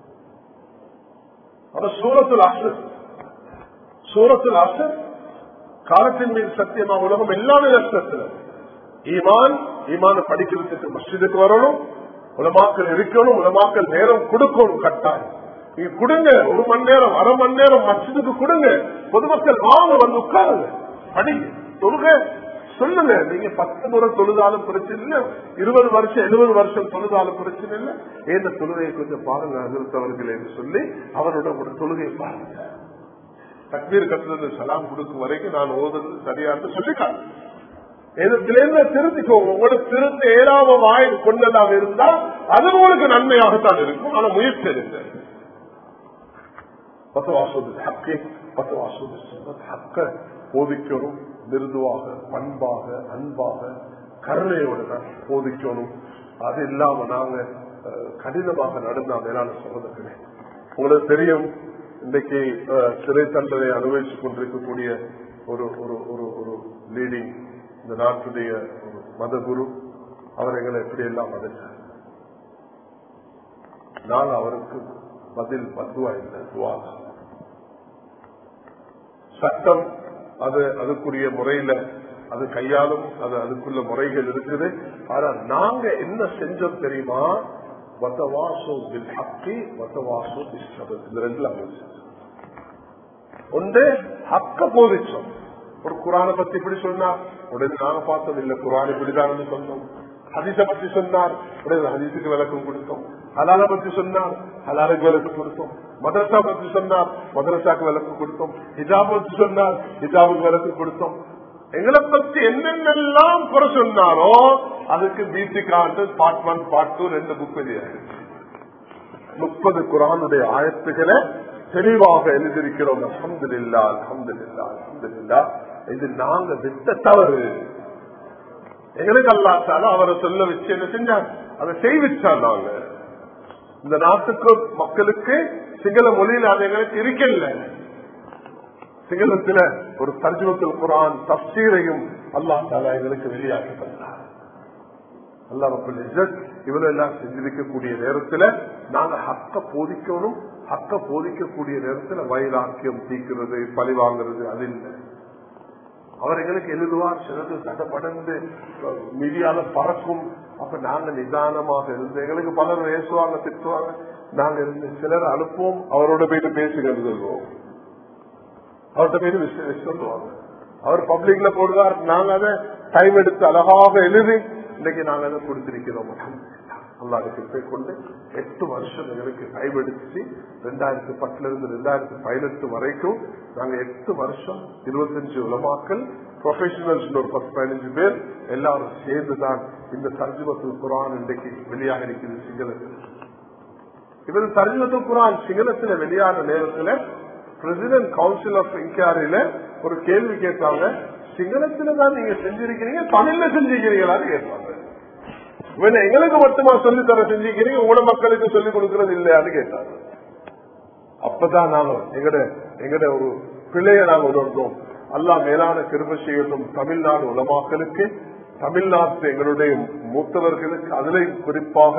அப்ப சூரத்துல் அஸ்ர், சூரத்துல் அஸ்ர் காலத்தின் மீது சத்தியமா உலகம் எல்லாமே நஷ்டத்துல. ஈமான் ஈமான படிக்கிறதுக்கு மஸ்ஜிதுக்கு வரணும், உலமாக்கள் இருக்கணும், உலமாக்கள் நேரம் கொடுக்கணும். கட்டாயம் நீங்க கொடுங்க, ஒரு மணி நேரம் அரை மணி நேரம் மஸ்ஜிதுக்கு கொடுங்க. பொதுமக்கள் வாங்க வந்து உட்காருங்க, படிங்க, தொழுக சொல்லுங்க. நீங்க பத்து முறை தொழுதாலும் பிரச்சனை இல்லை, இருபது வருஷம் எழுபது வருஷம் தொழுதாலும் பிரச்சனை இல்லை. ஏந்த தொழுகையை கொஞ்சம் பாருங்க அதிர்த்தவர்கள் என்று சொல்லி அவரோட ஒரு தொழுகையை பாருங்க. தக்பீர் கட்டுறது சலாம் கொடுக்கும் வரைக்கும் நான் ஓதுறது சரியானு சொல்லிக்காங்க. திருத்திக்கோங்க. உங்களோட திருத்த ஏழாம வாய் கொண்டதாக இருந்தால் அது உங்களுக்கு நன்மையாகத்தான் இருக்கும். ஆனா முயற்சி எடுங்க. போதிக்கணும், மிருதுவாக, பண்பாக, அன்பாக, கருணையோடு போதிக்கணும். அது இல்லாம நாங்க கடினமாக நடந்தா மேலான சகோதரர்களே, உங்களுக்கு தெரியும் இன்றைக்கு சிறை தண்டனை அனுபவித்துக் கொண்டிருக்கக்கூடிய ஒரு ஒரு ஒரு லீடிங் இந்த நாட்டுடைய ஒரு மதகுரு அவர் எங்களை எப்படி எல்லாம் மதிச்சார். நான் அவருக்கு பதில் பத்துவா இல்லை, துவா. சட்டம் அது அதுக்குரிய முறையில அது கையாளும், அது அதுக்குள்ள முறைகள் இருக்குது. ஆனா நாங்க என்ன செஞ்சோம் தெரியுமா? வத்தவாசோ பில் ஹக்கி வத்தவாசோ பிஸ்ஸப்ர், இந்த ரெண்டுல ஒன்று ஹக்க போதிச்சோம். ஒரு குரானை பத்தி இப்படி சொன்னார், உடனே நாங்க பார்த்தோம் இல்ல குரான் இப்படிதான் சொன்னோம். ஹதீஸ பத்தி சொன்னார், உடனே ஹதீஸுக்கு விளக்கம் கொடுத்தோம். ஹலால பத்தி சொன்னார், ஹலாலுக்கு விளக்கம் கொடுத்தோம். மதரசா பத்தி சொன்னார், மதரசாக்கு விளக்கம் கொடுத்தோம். ஹிஜாப் பத்தி சொன்னார், ஹிஜாபுக்கு விளக்கம் கொடுத்தோம். எங்களை பத்தி என்னென்னலாம் குறை சொன்னாரோ அதுக்கு பிசி காட்டு பார்ட் ஒன் பார்ட் டூ ரெண்டு புக் வெளியாயிருக்கு. முப்பது குரானுடைய ஆயத்துக்களை தெளிவாக எழுதியிருக்கிறோம். அல்ஹம்துலில்லாஹ் அல்ஹம்துலில்லாஹ் அல்ஹம்துலில்லாஹ். இது நாங்க விட்ட தவறு. எங்களுக்கு அல்லாஹ் தஆலா அவரை சொல்ல வச்சு என்ன செஞ்சாங்க, அதை செய்விச்சான். நாங்க இந்த நாட்டுக்கு மக்களுக்கு சிங்கள மொழியில் அது எங்களுக்கு இருக்கல. சிங்களத்துல ஒரு தர்ஜுமத்துல் குர்ஆன் தஃப்சீரையும் அல்லாஹ் தஆலா எங்களுக்கு வெளியாக்கி தந்தார். அல்லாஹ் ரப்பல் இஸ்ஸத் இவ்வளவு எல்லாம் செஞ்சிருக்கக்கூடிய நேரத்துல நாங்க ஹக்க போதிக்கணும். ஹக்க போதிக்கக்கூடிய நேரத்துல வைராக்கியம் தீக்கிறது, பழி வாங்குறது அது இல்லை. அவர் எங்களுக்கு எழுதுவார், சிலது சட்டப்படந்து மீடியால பறக்கும். அப்ப நாங்க நிதானமாக இருந்து எங்களுக்கு பலர் பேசுவாங்க, திட்டுவாங்க. நாங்க இருந்து சிலர் அனுப்புவோம், அவரோட போயிட்டு பேசுகிறது சொல்லுவோம், அவர்கிட்ட போயிட்டு சொல்லுவாங்க. அவர் பப்ளிக்ல போடுவார், நாங்க அதை டைம் எடுத்து அழகாக எழுதி இன்னைக்கு நாங்க அதை கொடுத்திருக்கிறோம். அல்லாஹ்வுக்கு கிருபை கொண்டு எட்டு வருஷம் எங்களுக்கு டைம் எடுத்து ரெண்டாயிரத்தி பத்துல இருந்து ரெண்டாயிரத்தி பதினெட்டு வரைக்கும் நாங்க எட்டு வருஷம் இருபத்தஞ்சு உலமாக்கள் ப்ரொஃபஷனல்ஸ் ஒரு பத்து பதினஞ்சு பேர் எல்லாரும் சேர்ந்துதான் இந்த தர்ஜுமத்துல் குர்ஆன் இன்றைக்கு வெளியாக இருக்கிறது சிங்களத்தில். இவர் தர்ஜுமத்துல் குர்ஆன் சிங்களத்தில் வெளியான நேரத்தில் பிரசிடென்ட் கவுன்சில் ஆஃப் இன்குவரியில ஒரு கேள்வி கேட்டாங்க, சிங்களத்துல தான் நீங்க செஞ்சிருக்கிறீங்க, தமிழ்ல செஞ்சிருக்கிறீங்களான்னு கேட்பாங்க. எங்களுக்கு மட்டுமா சொல்லி தர செஞ்சிருக்கிறீங்க, உங்களோட மக்களுக்கு சொல்லிக் கொடுக்கறது இல்லையான்னு கேட்டாங்க. அப்பதான் நாங்க எங்கட எங்கட ஒரு பிள்ளைய நாங்க உணர்ந்தோம். அல்லாஹ் மேலான கிருபை செய்யட்டும் தமிழ்நாடு உலமாக்களுக்கு, தமிழ்நாட்டு எங்களுடைய மூத்தவர்களுக்கு, அதிலையும் குறிப்பாக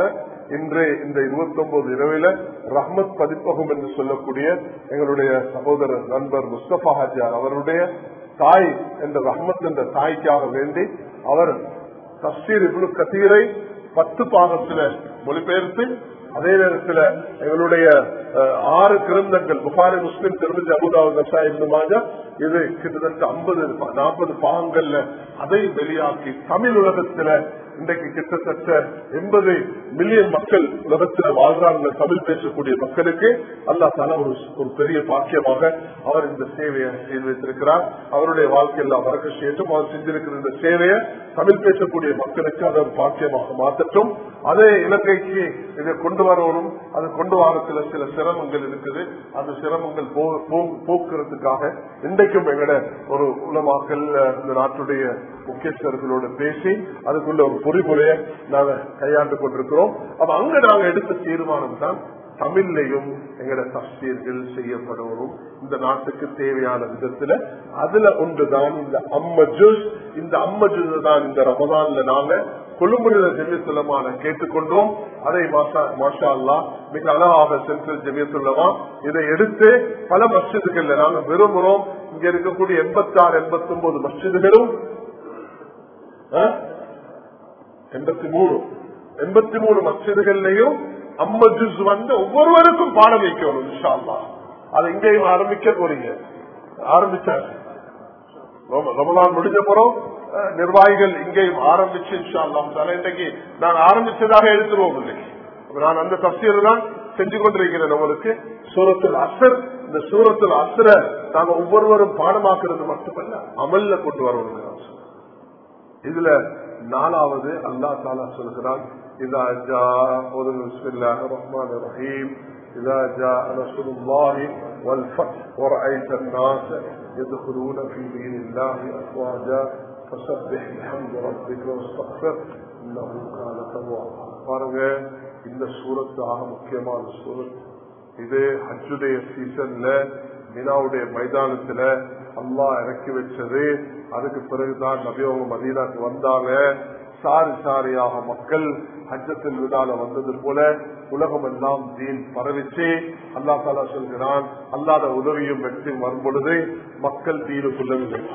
இன்று இந்த இருபத்தி ஒன்பது இரவில ரஹ்மத் பதிப்பகம் என்று சொல்லக்கூடிய எங்களுடைய சகோதரர் நண்பர் முஸ்தபா ஹாஜியார் அவருடைய தாய் என்ற ரஹ்மத் என்ற தாய்க்காக வேண்டி அவர் தஃசீர் இப்னு கதீரை பத்து பாகத்தில் மொழிபெயர்த்து அதே நேரத்தில் எங்களுடைய ஆறு கிரந்தங்கள் புகாரி முஸ்லிம் திருமதி அபுதாவுத் நசாய் இப்னு மாஜா இது கிட்டத்தட்ட ஐம்பது நாற்பது பாகங்கள்ல அதை வெளியாக்கி தமிழ் உலகத்துல இன்றைக்கு கிட்டத்தட்ட எண்பது மில்லியன் மக்கள் உலகத்தில் வாழ்றாங்க. தமிழ் பேசக்கூடிய மக்களுக்கு அல்லாஹ் தஆலா ஒரு ஒரு பெரிய பாக்கியமாக அவர் இந்த சேவையை செய்து வைத்திருக்கிறார். அவருடைய வாழ்க்கையில் வரக்க செய்யட்டும். அவர் செஞ்சிருக்கிற இந்த சேவையை தமிழ் பேசக்கூடிய மக்களுக்கு அதை ஒரு பாக்கியமாக மாற்றட்டும். அதே இலங்கைக்கு இதை கொண்டு வரணும். அது கொண்டு வரத்துல சில சிரமங்கள் இருக்குது. அந்த சிரமங்கள் போக்குறதுக்காக இன்றைக்கும் எங்கட ஒரு உலமாக்கள் இந்த நாட்டுடைய முக்கியஸ்தர்களோடு பேசி அதுக்குள்ள ஒரு பொறிமுறையை நாங்க கையாண்டு கொண்டிருக்கிறோம். அப்ப அங்க நாங்க எடுத்த தீர்மானம் தான் தமிழ்லையும் எங்கட தஃசீர்கள் செய்யப்படணும் இந்த நாட்டுக்கு தேவையான விதத்துல. அதுல ஒன்றுதான் இந்த அம்மஜுஸ். இந்த அம்மஜுஸ் தான் இந்த ரமதான்ல நாங்க கொழும்புல ஜெமியத்துலமான கேட்டுக்கொண்டோம். அதை மாஷா அல்லாஹ் மிக அழகாக சென்ட்ரல் ஜெமியத்துலமா இதை எடுத்து பல மஸ்ஜிதுகள்ல நாங்க விரும்புறோம். இங்க இருக்கக்கூடிய எண்பத்தி ஆறு எண்பத்தி ஒன்பது மஸ்ஜிதுகளும் எண்பத்தி மூணு எண்பத்தி மூணு மஸ்ஜிதுகள்லையும் அம்மஜுஸ் வந்து ஒவ்வொருவருக்கும் பாடம் வைக்கணும் இன்ஷா அல்லாஹ். அது இங்கேயும் ஆரம்பிக்க போறீங்க. ஆரம்பிச்சாங்க ரமலான் முடிஞ்ச போறோம். நிர்வாகிகள் இங்கேயும் ஆரம்பிச்சு இன்ஷா அல்லாஹ் இன்னைக்கு நான் ஆரம்பிச்சதாக எடுத்துருவோம். இன்னைக்கு நான் அந்த தஃசீர் தான் செஞ்சு கொண்டிருக்கிறேன். நம்மளுக்கு சூரத்துல் அஸ்ர், இந்த சூரத்துல் அஸ்ரை நாங்க ஒவ்வொருவரும் பாடமாக்குறது மட்டுமல்ல அமல்ல கொண்டு வரணும். இதுல நாலாவது அல்லாஹ் தஆலா சொல்கிறான், இதா ஜாஅ பிஸ்மில்லாஹிர் ரஹ்மானிர் ரஹீம் இதா ஜாஅ நஸ்ருல்லாஹி வல் ஃபத்ஹ் வரஅய்த الناس يدخلون في دين الله أفواجا فسبح بحمد ربك واستغفر إنه كان توابا. பாருங்க, இந்த சூரத்து ஆக முக்கியமான சூரத். இது ஹஜ்ஜுடைய சீசன்ல மினாவுடைய மைதானத்துல அல்லாஹ் இறக்கி வச்சது. அதுக்கு பிறகுதான் நபி அவங்க மதீனாக்கு வந்தாங்க. சாரி சாரியாக மக்கள் ஹஜ்ஜத்தில் விடால வந்தது போல உலகம் எல்லாம் தீன் பரவிச்சு. அல்லாஹ் தஆலா சொல்கிறான், அல்லாத உதவியும் வெற்றியும் வரும் பொழுது மக்கள் தீனுக்குள்ள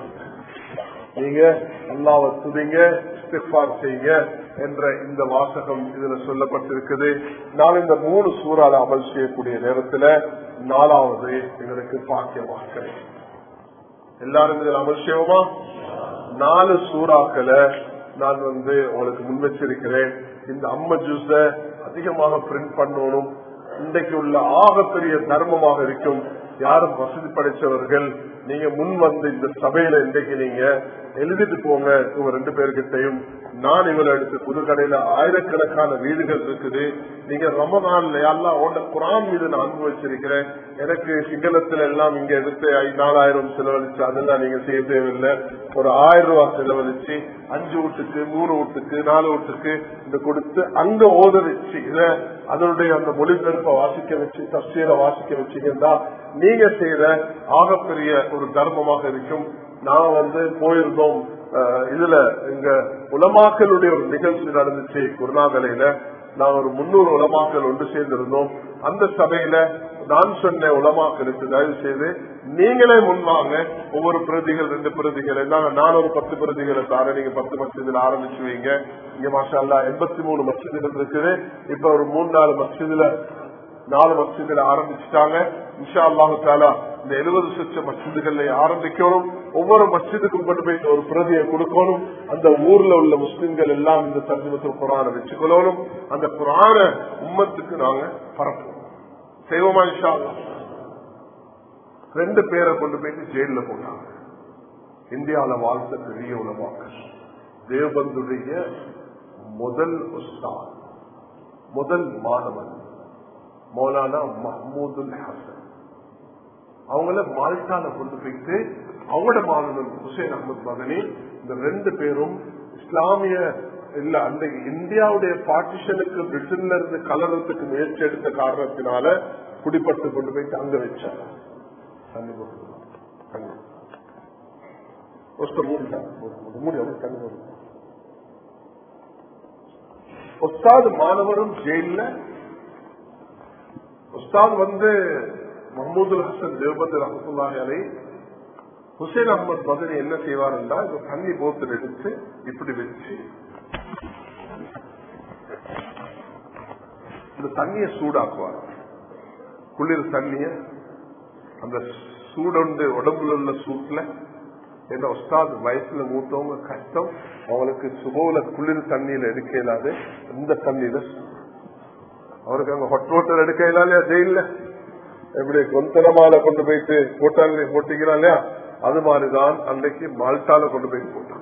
நீங்க அல்லாஹ்வை துதிங்க, இஸ்திக்ஃபார் செய்யுங்க என்ற இந்த வாசகம் இதுல சொல்லப்பட்டிருக்குது. நான் இந்த மூணு சூறால அமல் செய்யக்கூடிய நேரத்துல நாலாவது எங்களுக்கு பாக்கியமாக எல்லாரும் இதில் அமல் செய்வோமா? நாலு சூறாக்களை நான் வந்து உங்களுக்கு முன் வச்சிருக்கிறேன். இந்த அம்ம ஜூஸ அதிகமாக பிரிண்ட் பண்ணணும். இன்றைக்கு உள்ள ஆகப்பெரிய தர்மமாக இருக்கும். யாரும் வசதி படைச்சவர்கள் நீங்க முன் வந்து இந்த சபையில இன்றைக்கு நீங்க எழுதிட்டு போங்க. இவங்க ரெண்டு பேர்கிட்டையும் நான் இவரை எடுத்து புதுக்கடையில ஆயிரக்கணக்கான வீடுகள் இருக்குது. நீங்க ரமதான்ல எல்லாம் ஓட குரான் மீது நான் அனுபவிச்சிருக்கிறேன். எனக்கு சிங்களத்துல எல்லாம் இங்க எடுத்து நாலாயிரம் செலவழிச்சு அதெல்லாம் நீங்க செய்ய தேவையில்லை. ஒரு ஆயிரம் ரூபாய் செலவழிச்சு அஞ்சு வீட்டுக்கு மூணு வீட்டுக்கு நாலு வீட்டுக்கு இந்த கொடுத்து அங்க ஓத வச்சு இத அதனுடைய அந்த மொழிபெயர்ப்பை வாசிக்க வச்சு தஃசீரை வாசிக்க வச்சீங்கன்னா நீங்க செய்யற ஆகப்பெரிய ஒரு தர்மமாக இருக்கும். நான் வந்து போயிருந்தோம். இதுல இங்க உலமாக்களுடைய ஒரு நிகழ்ச்சி நடந்துச்சு குருநாகலையில. நான் ஒரு முன்னூறு உலமாக்கள் ஒன்று சேர்ந்திருந்தோம். அந்த சபையில நான் சொன்ன உலமாக்களுக்கு தயவு செய்து நீங்களே முன்வாங்க. ஒவ்வொரு பிரதிகள் ரெண்டு பிரதிகள் நான் ஒரு பத்து பிரதிகளை தார நீங்க பத்து மஸ்ஜிதுல ஆரம்பிச்சு வைங்க. இங்க மாஷா அல்லாஹ் எண்பத்தி மூணு மஸ்ஜிதுகள் இருக்குது. இப்ப ஒரு மூணு நாலு மஸ்ஜிதுல நாலு மஸ்ஜிதுல ஆரம்பிச்சுட்டாங்க. இன்ஷா அல்லாஹு தஆலா இந்த எழுபது லட்ச மஸ்ஜிதுகளை ஆரம்பிக்கணும். ஒவ்வொரு மஸ்ஜிதுக்கும் கொண்டு போய் ஒரு பிரதியை கொடுக்கணும். அந்த ஊர்ல உள்ள முஸ்லிம்கள் எல்லாம் இந்த தர்ஜுமத்துல் குர்ஆனை வச்சுக்கொள்ளணும். அந்த குர்ஆனை உம்மத்துக்கு நாங்க பரப்புவோம். செய்வோமா இன்ஷா அல்லாஹ்? ரெண்டு பேரை கொண்டு போயிட்டு ஜெயில போட்டாங்க. இந்தியாவில வாழ்ந்த பெரிய உலமாக்கள். தேவபந்துடைய முதல் உஸ்தாத், முதல் மாணவன் மௌலானா மஹ்மூதுல் ஹசன். அவங்கள மால்டால கொண்டு போயிட்டு அவங்களோட மாணவன் ஹுசைன் அஹமது மதனி, இந்த ரெண்டு பேரும் இஸ்லாமிய இல்ல அந்த இந்தியாவுடைய பார்ட்டிஷனுக்கு பிரிட்டன்ல இருந்து கலரத்துக்கு முயற்சி எடுத்த காரணத்தினால குடிப்பட்டு கொண்டு போயிட்டு அங்க வச்சாங்க. உஸ்தாது மாணவரும் ஜெயில. உஸ்தாத் வந்து மஹமூதுல் ஹசன் தேவபந்த் ரஹ்மத்துல்லாஹி அலைஹி ஹுசைன் அஹமது மதனி என்ன செய்வார் என்றால் தண்ணி போத்தல் எடுத்து இப்படி வச்சு இந்த தண்ணியை சூடாக்குவார். குளிர் தண்ணிய அந்த சூடொண்டு உடம்புல உள்ள சூட்ல என்ன உஸ்தாத் வயசுல மூத்தவங்க கஷ்டம், அவங்களுக்கு சுபோல குளிர் தண்ணியில எடுக்க இயலாது. இந்த தண்ணியில அவருக்கு அங்க ஹொட் வாட்டர் எடுக்க இயலாலையா ஜெயில, எப்படி கொந்தனமால கொண்டு போயிட்டு போட்டாங்க போட்டிக்கிறான் இல்லையா, அது மாதிரிதான் அன்றைக்கு மால்டால கொண்டு போய் போட்டான்.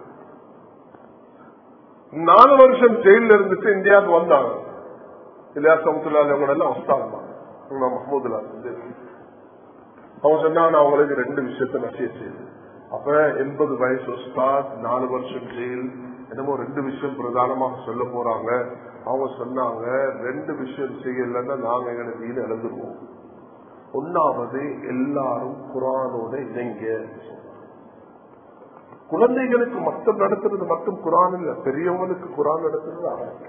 நாலு வருஷம் ஜெயில இருந்துட்டு இந்தியாவுக்கு வந்தாங்க. இல்லையா சமுத்துலாங்க எல்லாம் வந்தாங்க மஹமூதுல்லா. அவங்க சொன்னாங்க அவங்களுக்கு ரெண்டு விஷயத்த நசிய செய்யுது. அப்ப எண்பது வயசு உஸ்தாத், நாலு வருஷம் ஜெயில், என்னமோ ரெண்டு விஷயம் பிரதானமாக சொல்ல போறாங்க. அவங்க சொன்னாங்க ரெண்டு விஷயம் செய்யலன்னா நாங்க எங்களை வீடு இழந்துருவோம். ஒன்னாவது எல்லாரும் குரானோட இணைங்க. குழந்தைகளுக்கு மட்டும் நடத்துறது மட்டும் குரான் இல்ல, பெரியவங்களுக்கு குரான் நடத்துறது அவருக்கு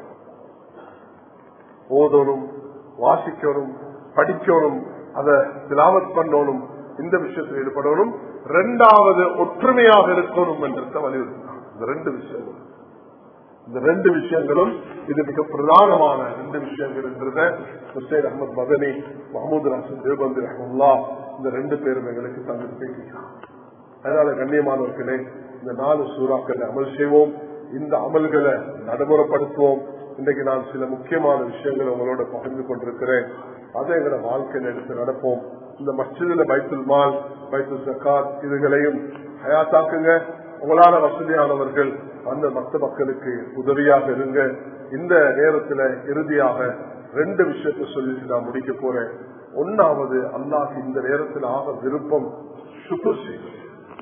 ஓதணும், வாசிக்கணும், படிக்கணும், அதை திலாவத் பண்ணணும், இந்த விஷயத்தில் ஈடுபடணும். ரெண்டாவது ஒற்றுமையாக இருக்கணும் என்றத வலியுறுத்தினார். இந்த ரெண்டு விஷயங்கள் இந்த ரெண்டு விஷயங்களும் இது மிக பிரதானமான ரெண்டு விஷயங்கள் என்றத ஹுசைன் அஹமது மதனி, மஹமூது ஹசன் தேவபந்த் ரஹ்மத்துல்லாஹ் இந்த ரெண்டு பேரும் எங்களுக்கு தந்து பேசிக்கிறார். அதனால கண்ணியமானவர்களே, இந்த நாலு சூறாக்களை அமல் செய்வோம், இந்த அமல்களை நடைமுறைப்படுத்துவோம். இன்றைக்கு நான் சில முக்கியமான விஷயங்களை உங்களோட பகிர்ந்து கொண்டிருக்கிறேன். அதை எங்களோட வாழ்க்கையில் எடுத்து நடப்போம். இந்த மஸ்ஜிதுல பைத்துல் மால், பைத்துல் ஜகாத் இதுகளையும் ஹயாத்தாக்குங்க. உங்களான வசதியானவர்கள் அந்த மற்ற மக்களுக்கு உதவியாக இருங்க. இந்த நேரத்தில் இறுதியாக ரெண்டு விஷயத்தை சொல்லிட்டு நான் முடிக்க போறேன். ஒன்னாவது, அல்லாஹ் இந்த நேரத்தில் ஆக விருப்பம் சுக்ர் செய்வது.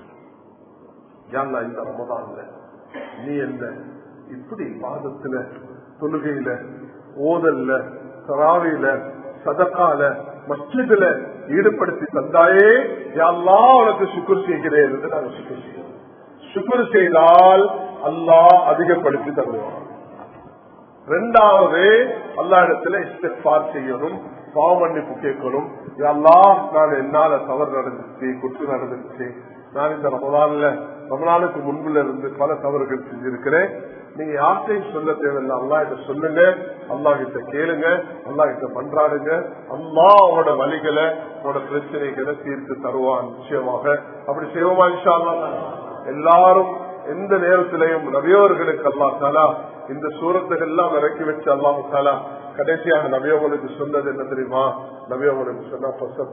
இந்த ரமதான்ல நீ என்ன இப்படி வாதத்துல, தொழுகையில, ஓதல்ல, தராவில, சதக்கால, மஸ்ஜிதுல ஈடுபடுத்தி தந்தாயே, அல்லாஹ் உனக்கு சுக்ர் செய்கிறேன் என்று நாங்கள் சுக்ர் செய்வோம். சுக்ர் செய்தால் அல்லாஹ் அதிகப்படுத்தி தருவான். இரண்டாவது, அல்லாஹ் இடத்துல இஸ்திக்பார் செய்யணும், பாவ மன்னிப்பு கேட்கணும். அல்லாஹ் நான் என்னால தவறு நடந்துச்சு, குற்றம் நடந்துச்சு, நான் இந்த ரமலான்ல ரமலானுக்கு முன்புல இருந்து பல தவறுகள் செஞ்சிருக்கிறேன். நீங்க யார்கிட்டையும் சொல்ல தேவையில்லை, அல்லாஹ் கிட்ட சொல்லுங்க, அல்லாஹ் கிட்ட கேளுங்க, அல்லாஹ் கிட்ட பண்றாடுங்க. அல்லாஹ் அவனோட வழிகளை, அவனோட பிரச்சனைகளை தீர்த்து தருவான் நிச்சயமாக. அப்படி செய்வோமா இன்ஷா அல்லாஹ்? எல்லாரும் எந்த நேரத்திலையும் நபியவர்களுக்கு அல்லாஹ் தாலா இந்த சூரத்துகள் எல்லாம் இறக்கி வச்சு அல்லாஹு தாலா கடைசியாக நபியவர்களுக்கு சொன்னது என்ன தெரியுமா? நபியவர்களுக்கு சொன்னா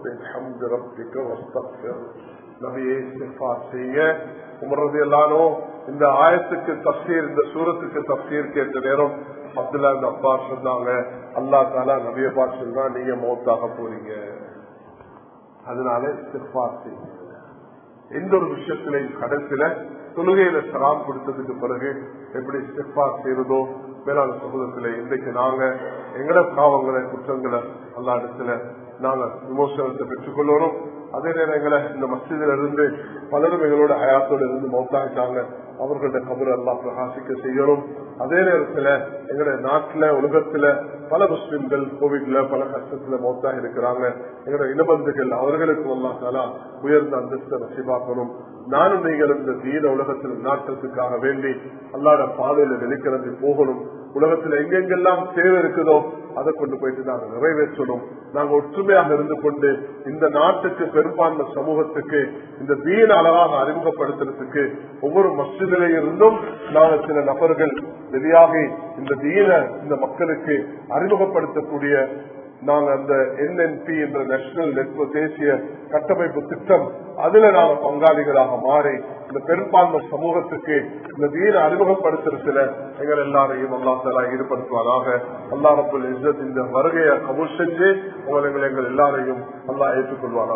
நபியே இஸ்திக்பார் செய்யுங்க. உமர் ரலியல்லாஹு அன்ஹு இந்த ஆயத்துக்கு தஃசீர், இந்த சூரத்துக்கு தஃசீர் கேட்ட நேரம் அப்துல்லா இப்னு அப்பாஸ் சொன்னாங்க, அல்லாஹ் தஆலா நபியை பார்த்து சொன்னா நீங்க மௌத்தாக போறீங்க, அதனால இஸ்திக்பார் செய்யுங்க. எந்த ஒரு விஷயத்திலையும் கடைசியில தொழுகையில சலாம் கொடுத்ததுக்கு பிறகு எப்படி இஸ்திக்பார் செய்யறதோ, மேலான சமூகத்தில இன்றைக்கு நாங்க எங்கட பாவங்களை, குற்றங்களை அல்லா இடத்துல நாங்க விமோசனத்தை பெற்றுக் கொள்ளணும். அதே நேரங்களை இந்த மஸ்ஜிதில இருந்து பலரும் எங்களோட ஹயாத்தோடு இருந்து மௌத்தாகிட்டாங்க, அவர்களுடைய கபர் எல்லாம் பிரகாசிக்க செய்யணும். அதே நேரத்துல எங்களுடைய நாட்டுல, உலகத்துல பல முஸ்லிம்கள் கோவிட்ல பல கஷ்டத்துல மௌத்தாக இருக்கிறாங்க. எங்களுடைய இனபந்துகள் அவர்களுக்கு அல்லாஹ் தஆலா உயர்ந்த அந்தஸ்தை நசீபாக்கணும். நானும் நீங்கள் இந்த தீன உலகத்தில் நாட்டத்துக்காக வேண்டி அல்லாஹ்வுடைய பாதையில வெளிக்கிழந்து போகணும். உலகத்தில் எங்கெங்கெல்லாம் தேவை இருக்குதோ அதை கொண்டு போயிட்டு நாங்க நிறைவேற்றணும். நாங்க ஒற்றுமையாக இருந்து கொண்டு இந்த நாட்டுக்கு, பெரும்பான்மை சமூகத்துக்கு இந்த தீன அழகாக அறிமுகப்படுத்துறதுக்கு ஒவ்வொரு மஸ்ஜிதிலே இருந்தும் நாங்க சில நபர்கள் வெளியாகி இந்த தீன இந்த மக்களுக்கு அறிமுகப்படுத்தக்கூடிய நாங்க அந்த என் என் பி என்ற நேஷனல் நெட்வொர்க், தேசிய கட்டமைப்பு திட்டம், அதுல நாங்க பங்காளிகளாக மாறி இந்த பெரும்பான்மை சமூகத்துக்கு இந்த தீன அறிமுகப்படுத்துறதுல எங்கள் எல்லாரையும் அல்லாஹ் தஆலா ஈடுபடுத்துவாராக. அல்லாஹ் ரப்பல் இஸ்ஸத் இந்த வருகையை கபூல் செஞ்சு உங்களை எங்கள் எல்லாரையும் அல்லாஹ் ஏற்றுக்கொள்வாராக.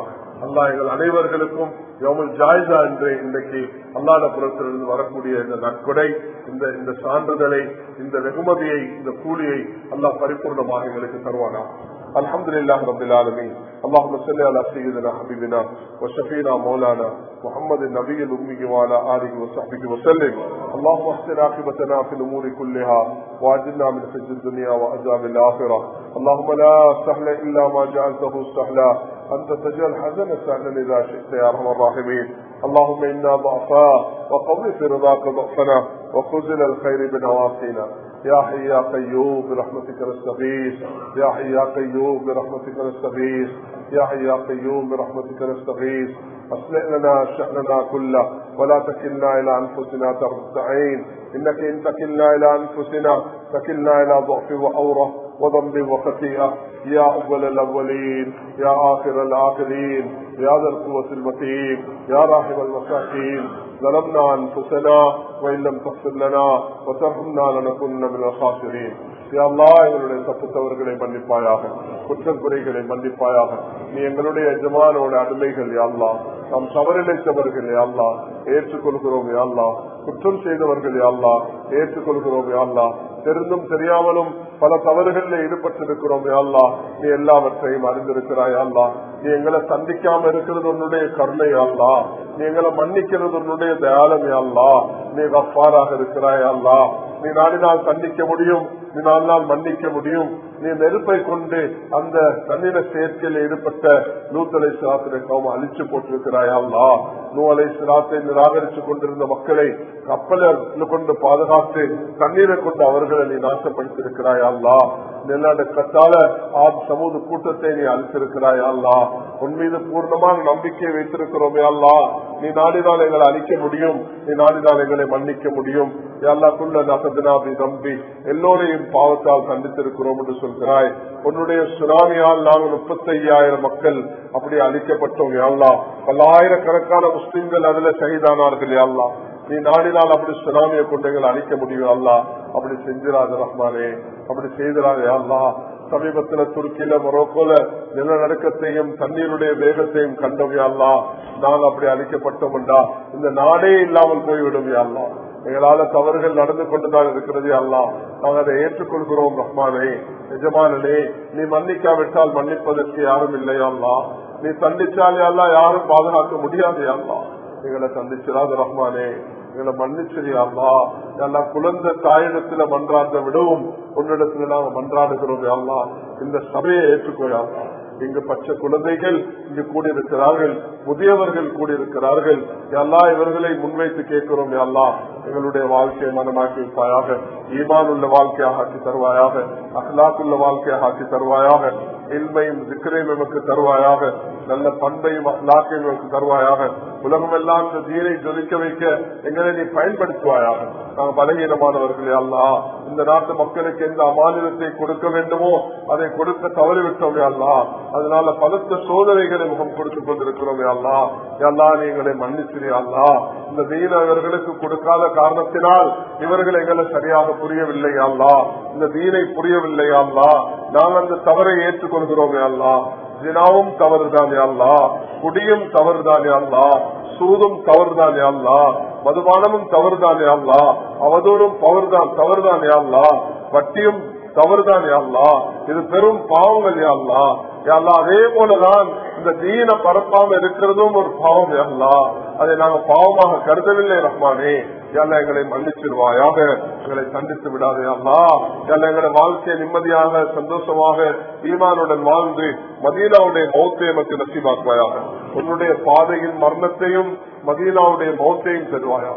அல்லாஹ் எங்கள் அனைவர்களுக்கும் யௌமுல் ஜாயிஸா என்று இன்றைக்கு அல்லாஹ்வுடைய புறத்திலிருந்து வரக்கூடிய இந்த நற்கொடை, இந்த இந்த சான்றிதழை, இந்த வெகுமதியை, இந்த கூலியை அல்லாஹ் பரிபூர்ணமாக எங்களுக்கு தருவானா. الحمد لله رب العالمين. اللهم صل على سيدنا حبيبنا وشفينا مولانا محمد النبي الأمي وعلى آله وصحبه وسلم. اللهم احسن عاقبتنا في الأمور كلها واجرنا من خزي الدنيا وعذاب الآخرة. اللهم لا سهل إلا ما جعلته سهلا أنت تجعل الحزن سهلا إذا شئت يا أرحم الراحمين. اللهم إنا ضعفاء وقوي في رضاك ضعفنا وخذل الخير بنواصينا. يا حي يا قيوم برحمتك نستغيث. يا حي يا قيوم برحمتك نستغيث. يا حي يا قيوم برحمتك نستغيث. أصلح لنا شأننا كله ولا تكلنا إلى أنفسنا طرفة عين. إنك إن تكلنا إلى أنفسنا تكلنا إلى ضعف وعورة وذنب وخطيئة. يا أول الأولين يا آخر الآخرين يا ذا القوة المتين يا راحم المساكين. ظلمنا أنفسنا وإن لم تغفر لنا وترحمنا لنكونن من الخاسرين. யா அல்லாஹ் எங்களுடைய தப்பு தவறுகளை மன்னிப்பாயாக, குற்றம் குறைகளை மன்னிப்பாயாக. நீ எங்களுடைய எஜமானோட அடிமைகள் யா அல்லாஹ், நாம் தவறிழைத்தவர்கள் யா அல்லாஹ் ஏற்றுக்கொள்கிறோம் யா அல்லாஹ், குற்றம் செய்தவர்கள் யா அல்லாஹ் ஏற்றுக்கொள்கிறோம் யா அல்லாஹ், தெரிந்தும் தெரியாமலும் பல தவறுகளில் ஈடுபட்டிருக்கிறோம் யா அல்லாஹ். நீ எல்லாவற்றையும் அறிந்திருக்கிறாய் யா அல்லாஹ். நீ எங்களை சந்திக்காம இருக்கிறது உன்னுடைய கருணை யா அல்லாஹ். நீ எங்களை மன்னிக்கிறது உன்னுடைய தயாளம் யா அல்லாஹ். நீ கஃபாராக இருக்கிறாய் யா அல்லாஹ். நீ நாடினால் சந்திக்க முடியும், நீ நாடினால் மன்னிக்க முடியும். நீ நெருப்பை கொண்டு அந்த தண்ணீர சேர்க்கையில் ஈடுபட்ட லூத் அலைஹிஸ்ஸலாத்தை கௌம அழிச்சு போட்டிருக்கிறாய் அல்லாஹ். நூஹ் அலைஹிஸ்ஸலாத்தை நிராகரிச்சு கொண்டிருந்த மக்களை கப்பலில் கொண்டு பாதுகாத்து தண்ணீரை கொண்டு அவர்களை நீ நாசப்படுத்திருக்கிறாய் அல்லாஹ். நிலநடுக்கத்தால ஆம் சமூக கூட்டத்தை நீ அழித்திருக்கிறாய் அல்லாஹ். உன் மீது பூர்ணமான நம்பிக்கை வைத்திருக்கிறோமே அல்லாஹ். நீ நாடினால் எங்களை அழிக்க முடியும், நீ நாடினால் எங்களை மன்னிக்க முடியும். எல்லாக்குள்ள நகதினாபி நம்பி எல்லோரையும் பாவத்தால் கண்டித்திருக்கிறோம் என்று சொல்கிறாய். உன்னுடைய சுனாமியால் நாங்கள் முப்பத்தி ஐயாயிரம் மக்கள் அப்படி அழிக்கப்பட்டோம் யாழ்லா. பல்லாயிரக்கணக்கான முஸ்லிம்கள் அதுல ஷஹீதானார்கள் யாழ்லா. நீ நாடினால் அப்படி சுனாமியை கொண்டு எங்களை அழிக்க முடியும் அல்லா. அப்படி செஞ்சிராத ரஹ்மானே, அப்படி செய்திராத யாழ்லா. சமீபத்தில் துருக்கியில மொரோக்கோல நிலநடுக்கத்தையும் தண்ணீருடைய வேகத்தையும் கண்டோம் யாழ்லா. நாங்கள் அப்படி அழிக்கப்பட்டோம்டா இந்த நாடே இல்லாமல் போய்விடும் யாழ்லா. எங்களால தவறுகள் நடந்து கொண்டுதான் இருக்கிறது அல்லாஹ். நாங்கள் அதை ஏற்றுக்கொள்கிறோம் ரஹ்மானே. எஜமானே, நீ மன்னிக்காவிட்டால் மன்னிப்பதற்கு யாரும் இல்லையா அல்லாஹ். நீ சந்திச்சாலே அல்லா யாரும் பாதுகாக்க முடியாது அல்லாஹ். எங்களை சந்திச்சிடாத ரஹ்மானே, எங்களை மன்னிச்சிரியா அல்லாஹ். எல்லாம் குழந்தை தாயிடத்துல மன்றாட விடவும் உன்னிடத்துல நாங்க மன்றாடுகிறோம் அல்லாஹ். இந்த சபையை ஏற்றுக்கோயா அல்லாஹ். இங்கு பச்சை குழந்தைகள் இங்கு கூடியிருக்கிறார்கள், முதியவர்கள் கூடியிருக்கிறார்கள். எல்லா இவர்களை முன்வைத்து கேட்கிறோம் எல்லா எங்களுடைய வாழ்க்கையை மனமாக்கி வைப்பாயாக, ஈமான் உள்ள வாழ்க்கையாக ஆக்கி தருவாயாக, அஹ்லாக்குள்ள வாழ்க்கையாக ஆக்கி தருவாயாக, இல்மையும் திக்ரையும் நமக்கு தருவாயாக, நல்ல பண்பையும் அஹ்லாக்கையும் நமக்கு தருவாயாக. உலகம் எல்லாம் இந்த தீனை ஜொலிக்க வைக்க எங்களை நீ பயன்படுத்துவாயாக. நாங்கள் பலகீனமானவர்களே அல்லா. இந்த நாட்டு மக்களுக்கு எந்த அமானிதத்தை கொடுக்க வேண்டுமோ அதை கொடுக்க தவறிவிட்டோம் அல்லா. அதனால பலத்த சோதனைகளை முகம் கொடுத்துக் கொண்டிருக்கிறோம் அல்லா. எல்லா நீங்களை மன்னிச்சிரியா அல்லா. இந்த தீன இவர்களுக்கு கொடுக்காத காரணத்தினால் இவர்கள் எங்களை சரியாக புரியவில்லை அல்லா. இந்த தீனை புரியவில்லை அல்லா. நாங்கள் அந்த தவறை ஏற்றுக்கொள்கிறோம் அல்லா. ஜினாவும் தவறுதானே அல்லா, குடியும் தவறுதானே அல்லா, சூதும் தவறுதானே அல்லா, மதுபானமும் தவறுதானே அல்லா, அவதூறும் தவறுதான் தவறுதானே அல்லா, வட்டியும் தவறுதானே அல்லா. இது பெரும் பாவங்கள் அல்லா. அல்லா அதே போலதான் இந்த தீன பரப்பாம இருக்கிறதும் ஒரு பாவம் அல்லா. அதை நாங்க பாவமாக கருதவில்லை ரஹ்மானே. எல்லாம் எங்களை மன்னிச்சிருவாயாக, எங்களை சந்தித்து விடாதே அல்லா. எல்லாம் எங்களை வாழ்க்கையை நிம்மதியாக சந்தோஷமாக ஈமானுடன் வாழ்ந்து மதீனாவுடைய மௌத்தை நமக்கு நசீபாக்குவாயாக. உன்னுடைய பாதையின் மரணத்தையும் மதீனாவுடைய மௌத்தையும் தருவாயாக.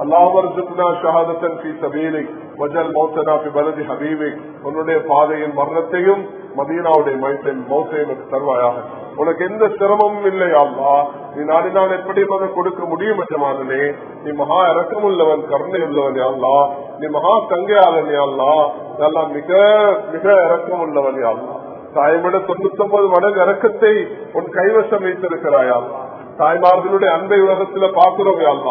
உன்னுடைய பாதையின் மரணத்தையும் மதீனாவுடைய மௌத்தையும் தருவாயாக. உனக்கு எந்த சிரமமும் இல்லை அல்லா. நீ நாடினால் எப்படி அதை கொடுக்க முடியும் எஜமானே. நீ மகா இறக்கம் உள்ளவன், கருணை உள்ளவன் அல்லா. நீ மகா தங்கையாளன் அல்லா. எல்லாம் மிக மிக இறக்கம் உள்ளவன் அல்லா. தாய்மட தொண்ணூத்தி ஒன்பது மடங்கு இறக்கத்தை உன் கைவசம் வைத்திருக்கிறாயா. தாய்மார்களுடைய அன்பை உலகத்துல பாக்குறோம் அல்லா.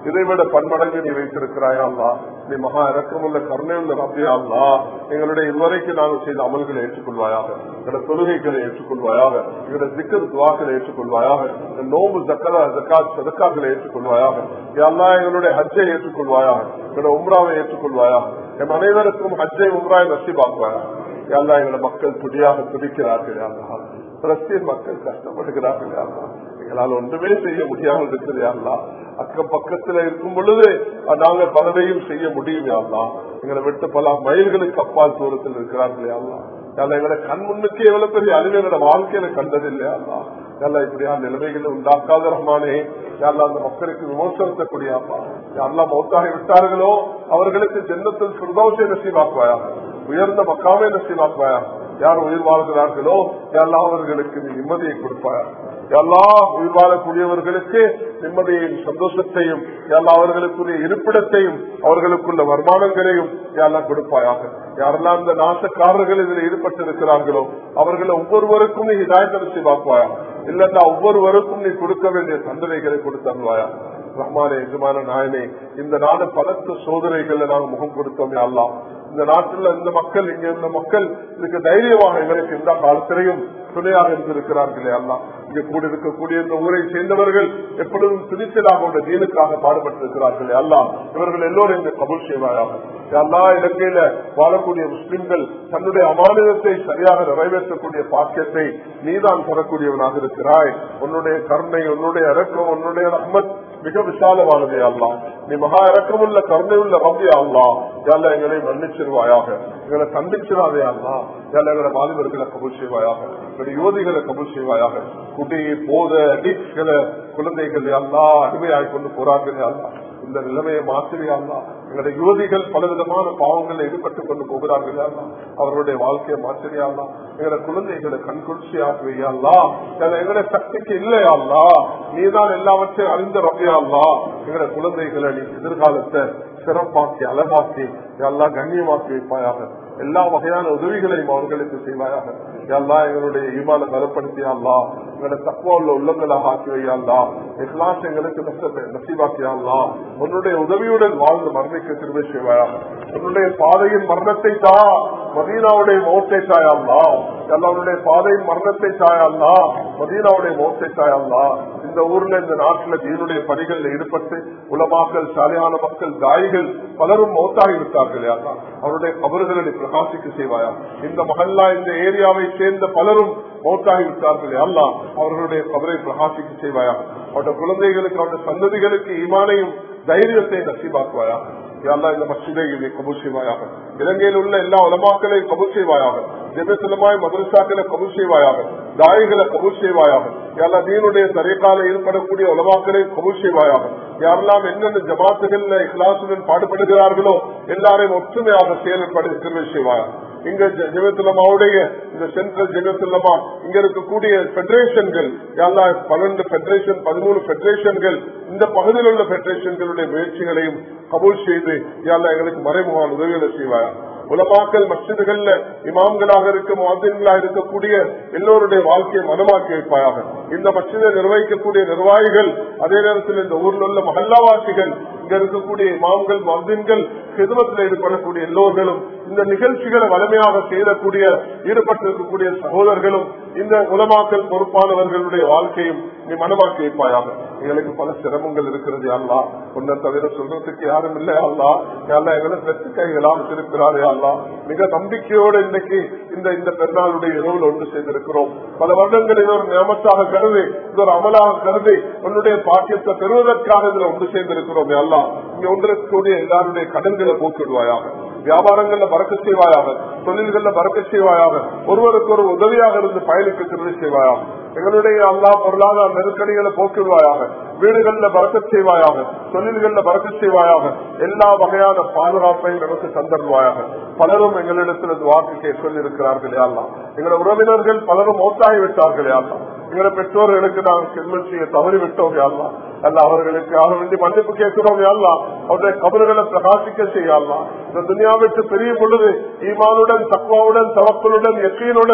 இதைவிட பன்மடங்கு நீ வைத்திருக்கிறாயா அல்லா. நீ மகா இறக்கமுள்ள கருணையுள்ள ரப்பியா அல்லா. எங்களுடைய இதுவரைக்கும் நாங்கள் செய்த அமல்களை ஏற்றுக்கொள்வாயாக, எங்களுடைய தொழுகைகளை ஏற்றுக்கொள்வாயாக, எங்களுடைய திக்கர் துவாக்களை ஏற்றுக்கொள்வாயாக, நோம்பு ஜக்கரா ஜக்காத் சதக்காக்களை ஏற்றுக்கொள்வாயாக. அல்லா எங்களுடைய ஹஜ்ஜை ஏற்றுக்கொள்வாயாக, எங்களுடைய உம்ராவை ஏற்றுக்கொள்வாயாக. என் அனைவருக்கும் ஹஜ்ஜை உம்ராவை நசீபாக்குவாயாக. அல்லா எங்களுடைய மக்கள் துடியாக துடிக்கிறார்கள். அல்லா பலஸ்தீன் மக்கள் கஷ்டப்படுகிறார்கள். அல்லா எங்களால் ஒன்றுமே செய்ய முடியாமல் இருக்கிறதா. அக்கம் பக்கத்தில் இருக்கும் பொழுது நாங்கள் பலரையும் செய்ய முடியும். அல்லா எங்களை விட்டு பல மைல்களுக்கு அப்பால் தூரத்தில் இருக்கிறார்களே. அல்லா எங்களை கண் முன்னுக்கு எவ்வளவு பெரிய அழிவு எங்களோட வாழ்க்கையில கண்டதில்லையா. அல்லா எல்லாம் இப்படியா நிலைமைகளை உண்டாக்காத ரஹ்மானே. யாரெல்லாம் அந்த மக்களுக்கு விமர்சனத்தக்கூடிய யாரெல்லாம் மௌத்தாகி விட்டார்களோ அவர்களுக்கு ஜன்னத்தில் ஃபிர்தௌஸை நசீபாக்குவாயாக, உயர்ந்த மக்காமை நசீபாக்குவாயாக. யார் உயிர் வாழ்கிறார்களோ யாரெல்லாம் அவர்களுக்கு நிம்மதியை கொடுப்பாயா. எல்லா உயிர் வாழக்கூடியவர்களுக்கு நிம்மதியையும் சந்தோஷத்தையும் எல்லா அவர்களுக்குரிய இருப்பிடத்தையும் அவர்களுக்குள்ள வருமானங்களையும் யாரெல்லாம் கொடுப்பாயாக. யாரெல்லாம் இந்த நாசக்காரர்கள் இதில் ஈடுபட்டிருக்கிறார்களோ அவர்களை ஒவ்வொருவருக்கும் நீ ஹிதாயத்தை நசீபாக்குவாயா. இல்லன்னா ஒவ்வொருவருக்கும் நீ கொடுக்க வேண்டிய தண்டனைகளை கொடுத்தருவாயா. ரஹ்மானே எஜமான நாயனே, இந்த நாடு பலத்த சோதனைகள்ல நாங்கள் முகம் கொடுத்தோம். அல்லா இந்த நாட்டில் இந்த மக்கள் இங்க இருந்த மக்கள் இதுக்கு தைரியமாக எங்களுக்கு இந்த காலத்திலையும் துணையாக இருந்திருக்கிறார்களே. அல்லா இங்க கூட இருக்கக்கூடிய இந்த ஊரை சேர்ந்தவர்கள் எப்பொழுதும் துணிச்சலாக உள்ள தீனுக்காக பாடுபட்டிருக்கிறார்களே. அல்லா இவர்கள் எல்லோரும் இந்த கபூல் செய்வாயாக. எல்லா இலங்கையில வாழக்கூடிய முஸ்லிம்கள் தன்னுடைய அமானிதத்தை சரியாக நிறைவேற்றக்கூடிய பாக்கியத்தை நீதான் தரக்கூடியவனாக இருக்கிறாய். உன்னுடைய கருணை, உன்னுடைய இரக்கம், உன்னுடைய ரஹ்மத் மிக விசாலமானதே. அல்லா நீ மகா இரக்கமுள்ள கருணை உள்ள ரப்பி. அல்லா யாழ்லா எங்களை மன்னிச்சிருவாயாக, எங்களை கண்டிச்சிடாதே. அல்லா யாழ்லா எங்களை வாலிபர்களை கபூல் செய்வாயாக, எங்களுடைய யுவதிகளை கபூல் செய்வாயாக. குடி போத அடிக்களை குழந்தைகள் அல்லா அடிமையாகி கொண்டு போறார்களே. அல்லா இந்த நிலைமையை மாற்றியா. எங்களுடைய யுவதிகள் பலவிதமான பாவங்களில் ஈடுபட்டுக் கொண்டு போகிறார்கள். அவர்களுடைய வாழ்க்கையை மாற்றியா. எங்களுடைய குழந்தைகளை கண்குளிர்ச்சியாக்குவையா. எங்களுடைய சக்திக்கு இல்லையா. நீதான் எல்லாவற்றையும் அறிந்த ரப்பியா. எங்களுடைய குழந்தைகளை நீ எதிர்காலத்தை சிறப்பாக்கி அழகாக்கி எல்லாம் கண்ணியமாக்கி வைப்பாயாக. எல்லா வகையான உதவிகளையும் அவர்களுக்கு செய்வாயாக. எல்லா எங்களுடைய ஈமானை பலப்படுத்தியா. எங்களுடைய தக்குவா உள்ள உள்ளங்களாக ஆக்கி வையா. இஹ்லாஸ் எங்களுக்கு நசீபாக்கியா. உன்னுடைய உதவியுடன் வாழ்ந்து மரணிக்க திரும்ப செய்வாயாக. உன்னுடைய பாதையின் மரணத்தை தா, மதீனாவுடைய மௌத்தை தாயா. எல்லாருடைய பாதையின் மரணத்தை தாயா, மதீனாவுடைய மௌத்தை தாயா. இந்த ஊர்ல இந்த நாட்டில் தீனுடைய பணிகளில் ஈடுபட்டு உலமாக்கள், சாலையான மக்கள், தாய்கள் பலரும் மௌத்தாகி விட்டார்கள். அவருடைய கபறுகளை பிரகாசிக்க செய்வாயா. இந்த மஹல்லா இந்த ஏரியாவை சேர்ந்த பலரும் மௌத்தாகி விட்டார்கள். அல்லா அவர்களுடைய கபரை பிரகாசிக்க செய்வாயா. அவருடைய குழந்தைகளுக்கு, அவருடைய சந்ததிகளுக்கு ஈமானையும் தைரியத்தை நசீபாக்குவாயா. அல்லா இந்த மஸ்ஜிதை கபூல் செய்வாயாக. இலங்கையில் உள்ள எல்லா உலமாக்களையும் கபூல் செய்வாயாக. ஜெபத்துலமாய் மதரசாக்களை கபூல் செய்வாயாக. தாய்களை கபூல் செய்வாயாக. எல்லா தீனுடைய தரீகால ஈடுபடக்கூடிய உலமாக்களை கபூல் செய்வாயாக. யாரெல்லாம் என்னென்ன ஜமாத்துகள்ல இஹ்லாசுடன் பாடுபடுகிறார்களோ எல்லாரையும் ஒற்றுமையாக செயல்பட செய்வாயாக. இங்க ஜெபத்துலமாவுடைய இந்த சென்ட்ரல் ஜெபத்துலமா இங்க இருக்கக்கூடிய பெடரேஷன்கள் எல்லாம் பன்னெண்டு பெடரேஷன் பதிமூணு பெடரேஷன்கள் இந்த பகுதியில் உள்ள பெடரேஷன்களுடைய முயற்சிகளையும் கபூல் செய்து யாரெல்லாம் எங்களுக்கு மறைமுகமான உதவிகளை செய்வாயா. உலமாக்கல் மஸ்ஜிதுகள்ல இமாம்களாக இருக்க முஅத்தின்களாக இருக்கக்கூடிய எல்லோருடைய வாழ்க்கையை மனமாக்கி வைப்பாயாக. இந்த மஸ்ஜிதை நிர்வகிக்கக்கூடிய நிர்வாகிகள், அதே நேரத்தில் இந்த ஊரில் உள்ள மஹல்லாவாசிகள், இங்க இருக்கக்கூடிய இமாம்கள், முஅத்தின்கள், ஹிதமத்தில் ஈடுபடக்கூடிய எல்லோர்களும், இந்த நிகழ்ச்சிகளை வலிமையாக செய்யக்கூடிய ஈடுபட்டிருக்கக்கூடிய சகோதரர்களும், இந்த உலமாக்கல் பொறுப்பானவர்களுடைய வாழ்க்கையும் நீ மனமாக்கி வைப்பாயாக. எங்களுக்கு பல சிரமங்கள் இருக்கிறது. அல்லா உன்னை தவிர சொல்றதுக்கு யாரும் இல்லை. அல்லா யாரா எங்களை வெற்றி கைகளால் திருக்கிறாரே. அல்லா மிக நம்பிக்கையோடு இன்னைக்கு இந்த இந்த பெருநாளுடைய இரவில் ஒன்று செய்திருக்கிறோம். பல வருடங்கள் இது ஒரு நியமத்தாக கருதி, இது ஒரு அமலாக கருதி உன்னுடைய பாக்கியத்தை பெறுவதற்காக இதுல ஒன்று செய்திருக்கிறோம். அல்லா இங்க ஒன்றிருக்கக்கூடிய எல்லாருடைய கடன்களை போக்கிடுவாயாக. வியாபாரங்கள்ல பறக்க செய்வாயாக. தொழில்கள்ல பறக்க செய்வாயாக. ஒருவருக்கு ஒரு உதவியாக இருந்து பயணிக்க திருவி செய்வாயாக. எங்களுடைய அல்லா பொருளாதார நெருக்கடிகளை போக்கிடுவாயாக. வீடுகள்ல பறக்க செய்வாயாக. தொழில்கள்ல பறக்க செய்வாயாக. எல்லா வகையான பாதுகாப்பையும் நமக்கு தந்தருவாயாக. பலரும் எங்களிடத்தில் வாக்கு சொல்லி இருக்கிறார்களே. அல்லா எங்களுடைய உறவினர்கள் பலரும் மௌத்தாகி விட்டார்களே. அல்லா எங்களை பெற்றோர்களுக்கு நாங்கள் செல்வம் செய்ய தவறிவிட்டோம். அல்லா அல்ல அவர்களுக்கு ஆக வேண்டி மன்னிப்பு கேட்கிறோம். அல்லா அவருடைய கபறுகளை பிரகாசிக்க செய்யலாம். இந்த துனியாவிற்கு பெரிய பொழுது ஈமானுடன், தக்வாவுடன், தவக்கலுடன், யக்கீனுடன்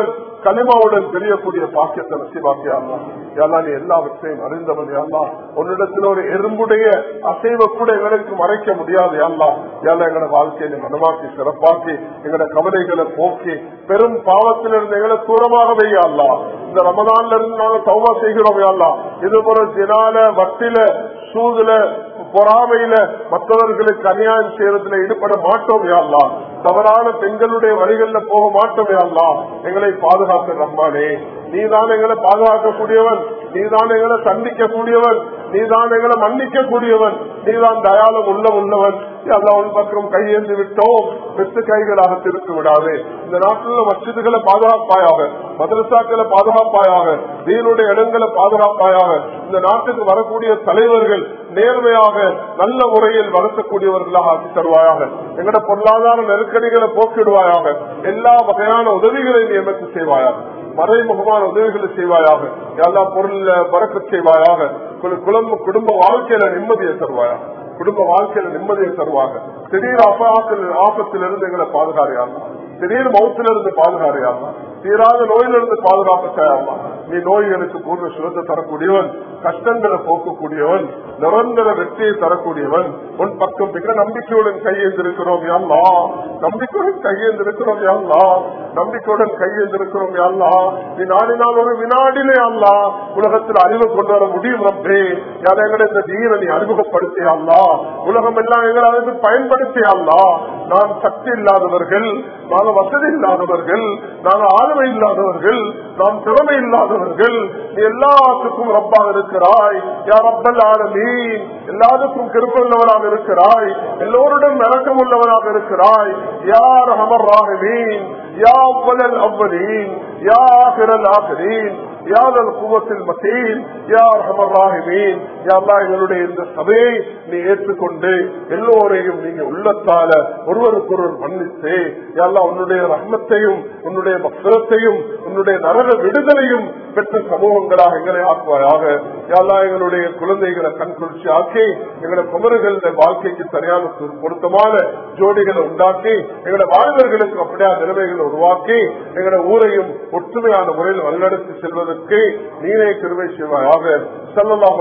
களிமாவுடன் தெரியக்கூடிய பாக்கியத்தை நசிவாக்கியா யாரா நீ எல்லாவற்றையும் அறிந்தவன் யாரா உன்னிடத்தில் ஒரு எறும்புடைய அசைவை கூட எங்களுக்கு மறைக்க முடியாது யாரா யாரா எங்களோட வாழ்க்கையை மனமாக்கி சிறப்பாக்கி எங்களோட கவலைகளை போக்கி பெரும் பாவத்திலிருந்து எங்களை தூரமாக வையாளா இந்த ரமதான்ல இருந்து நாங்க தௌபா செய்கிறோம் யாரா இது போல ஜினால வட்டில சூதுல பொறாமையில மற்றவர்களுக்கு அநியாயம் செய்யறதுல ஈடுபட மாட்டோம் யாரா தவறான பெண்களுடைய வழிகள்ல போக மாட்டோம் யாரா எங்களை பாதுகாக்க ரஹ்மானே நீதான் எங்களை பாதுகாக்கக்கூடியவன் நீதான் எங்களை சந்திக்கக்கூடியவன் நீதான் எங்களை மன்னிக்க கூடியவன் நீதான் தயாளம் உள்ள உள்ளவன் எல்லாம் உன் பக்கம் கையேந்து விட்டோம் வெத்து கைகளாக திருத்து விடாது இந்த நாட்டில் மஸ்ஜிதுகளை பாதுகாப்பாயாக மதரசாக்களை பாதுகாப்பாயாக தீனுடைய இடங்களை பாதுகாப்பாயாக இந்த நாட்டுக்கு வரக்கூடிய தலைவர்கள் நேர்மையாக நல்ல முறையில் வளர்த்தக்கூடியவர்களாக ஆக்கி தருவாயாக எங்களோட பொருளாதார நெருக்கடிகளை போக்கிடுவாயாக எல்லா வகையான உதவிகளை நியமித்து செய்வாயாக மறைமுகமான உதவிகளை செய்வாயாக எல்லா பொருள்ல பறக்க செய்வாயாக குடும்ப குடும்ப வாழ்க்கையில நிம்மதியை தருவாயாக குடும்ப வாழ்க்கையில நிம்மதியை தருவாங்க திடீர் அபாயத்தில் ஆபத்திலிருந்து எங்களை பாதுகாரியாமா திடீர் மௌத்திலிருந்து பாதுகாரியாமா தீராத நோயிலிருந்து பாதுகாப்பு செய்யாமா நீ நோய்களுக்கு பூர்வ சுரத்தை தரக்கூடியவன் கஷ்டங்களை போக்கக்கூடியவன் நிரந்தர வெற்றியை தரக்கூடியவன் உன் பக்கம் மிக நம்பிக்கையுடன் கையேந்திருக்கிறோம் யாழ்லா நம்பிக்கையுடன் கையேந்திருக்கிறோம் யாழ்லா நம்பிக்கையுடன் கையேந்திருக்கிறோம் யாழ்லா நீ நாடினால் ஒரு வினாடிலே அல்லா உலகத்தில் அறிவு கொண்டு வர முடியும் ரப்பே யாரை எங்களை இந்த தீரை நீ அறிமுகப்படுத்தியாள்லா உலகம் எல்லாம் எங்களை அதற்கு பயன்படுத்தியாள்லா நாம் சக்தி இல்லாதவர்கள் நாங்கள் வசதி இல்லாதவர்கள் நாங்கள் ஆளுமை இல்லாதவர்கள் நாம் திறமை இல்லாதவர்கள் நீ எல்லாத்துக்கும் ரப்பாக இருக்கிறாய் யார் ரப்பல் ஆலமீன் எல்லாத்துக்கும் கிருபையுள்ளவராக இருக்கிறாய் எல்லோருடன் இரக்கம் உள்ளவராக இருக்கிறாய் யார் அமர் ராஹிமீன் யா அவ்வலல் அவ்வலீன் யா ஆகிரல் ஆகிரீன் யாதல் குவத்தில் மசீன் யார் அமர் ராஹிமீன் யா அல்லாஹ் எங்களுடைய இந்த சபையை நீ ஏற்றுக்கொண்டு எல்லோரையும் நீங்க உள்ளத்தால ஒருவருக்கொருவர் மன்னித்து யா அல்லாஹ் உன்னுடைய ரஹ்மத்தையும் உன்னுடைய மக்ஃபிரத்தையும் உன்னுடைய நரக விடுதலையும் பெற்ற சமூகங்களாக எங்களை ஆக்குவாயாக யா அல்லாஹ் எங்களுடைய குழந்தைகளை கண்குளிர்ச்சி ஆக்கி எங்களை குமரர்களுடைய வாழ்க்கைக்கு சரியான பொருத்தமான ஜோடிகளை உண்டாக்கி எங்களை வாழ்வர்களுக்கு அப்படியான நிலைமைகளை உருவாக்கி எங்களை ஊரையும் ஒற்றுமையான முறையில் வழிநடத்தி செல்வதற்கு நீனே கிருபை செய்வாயாக ஸல்லல்லாஹு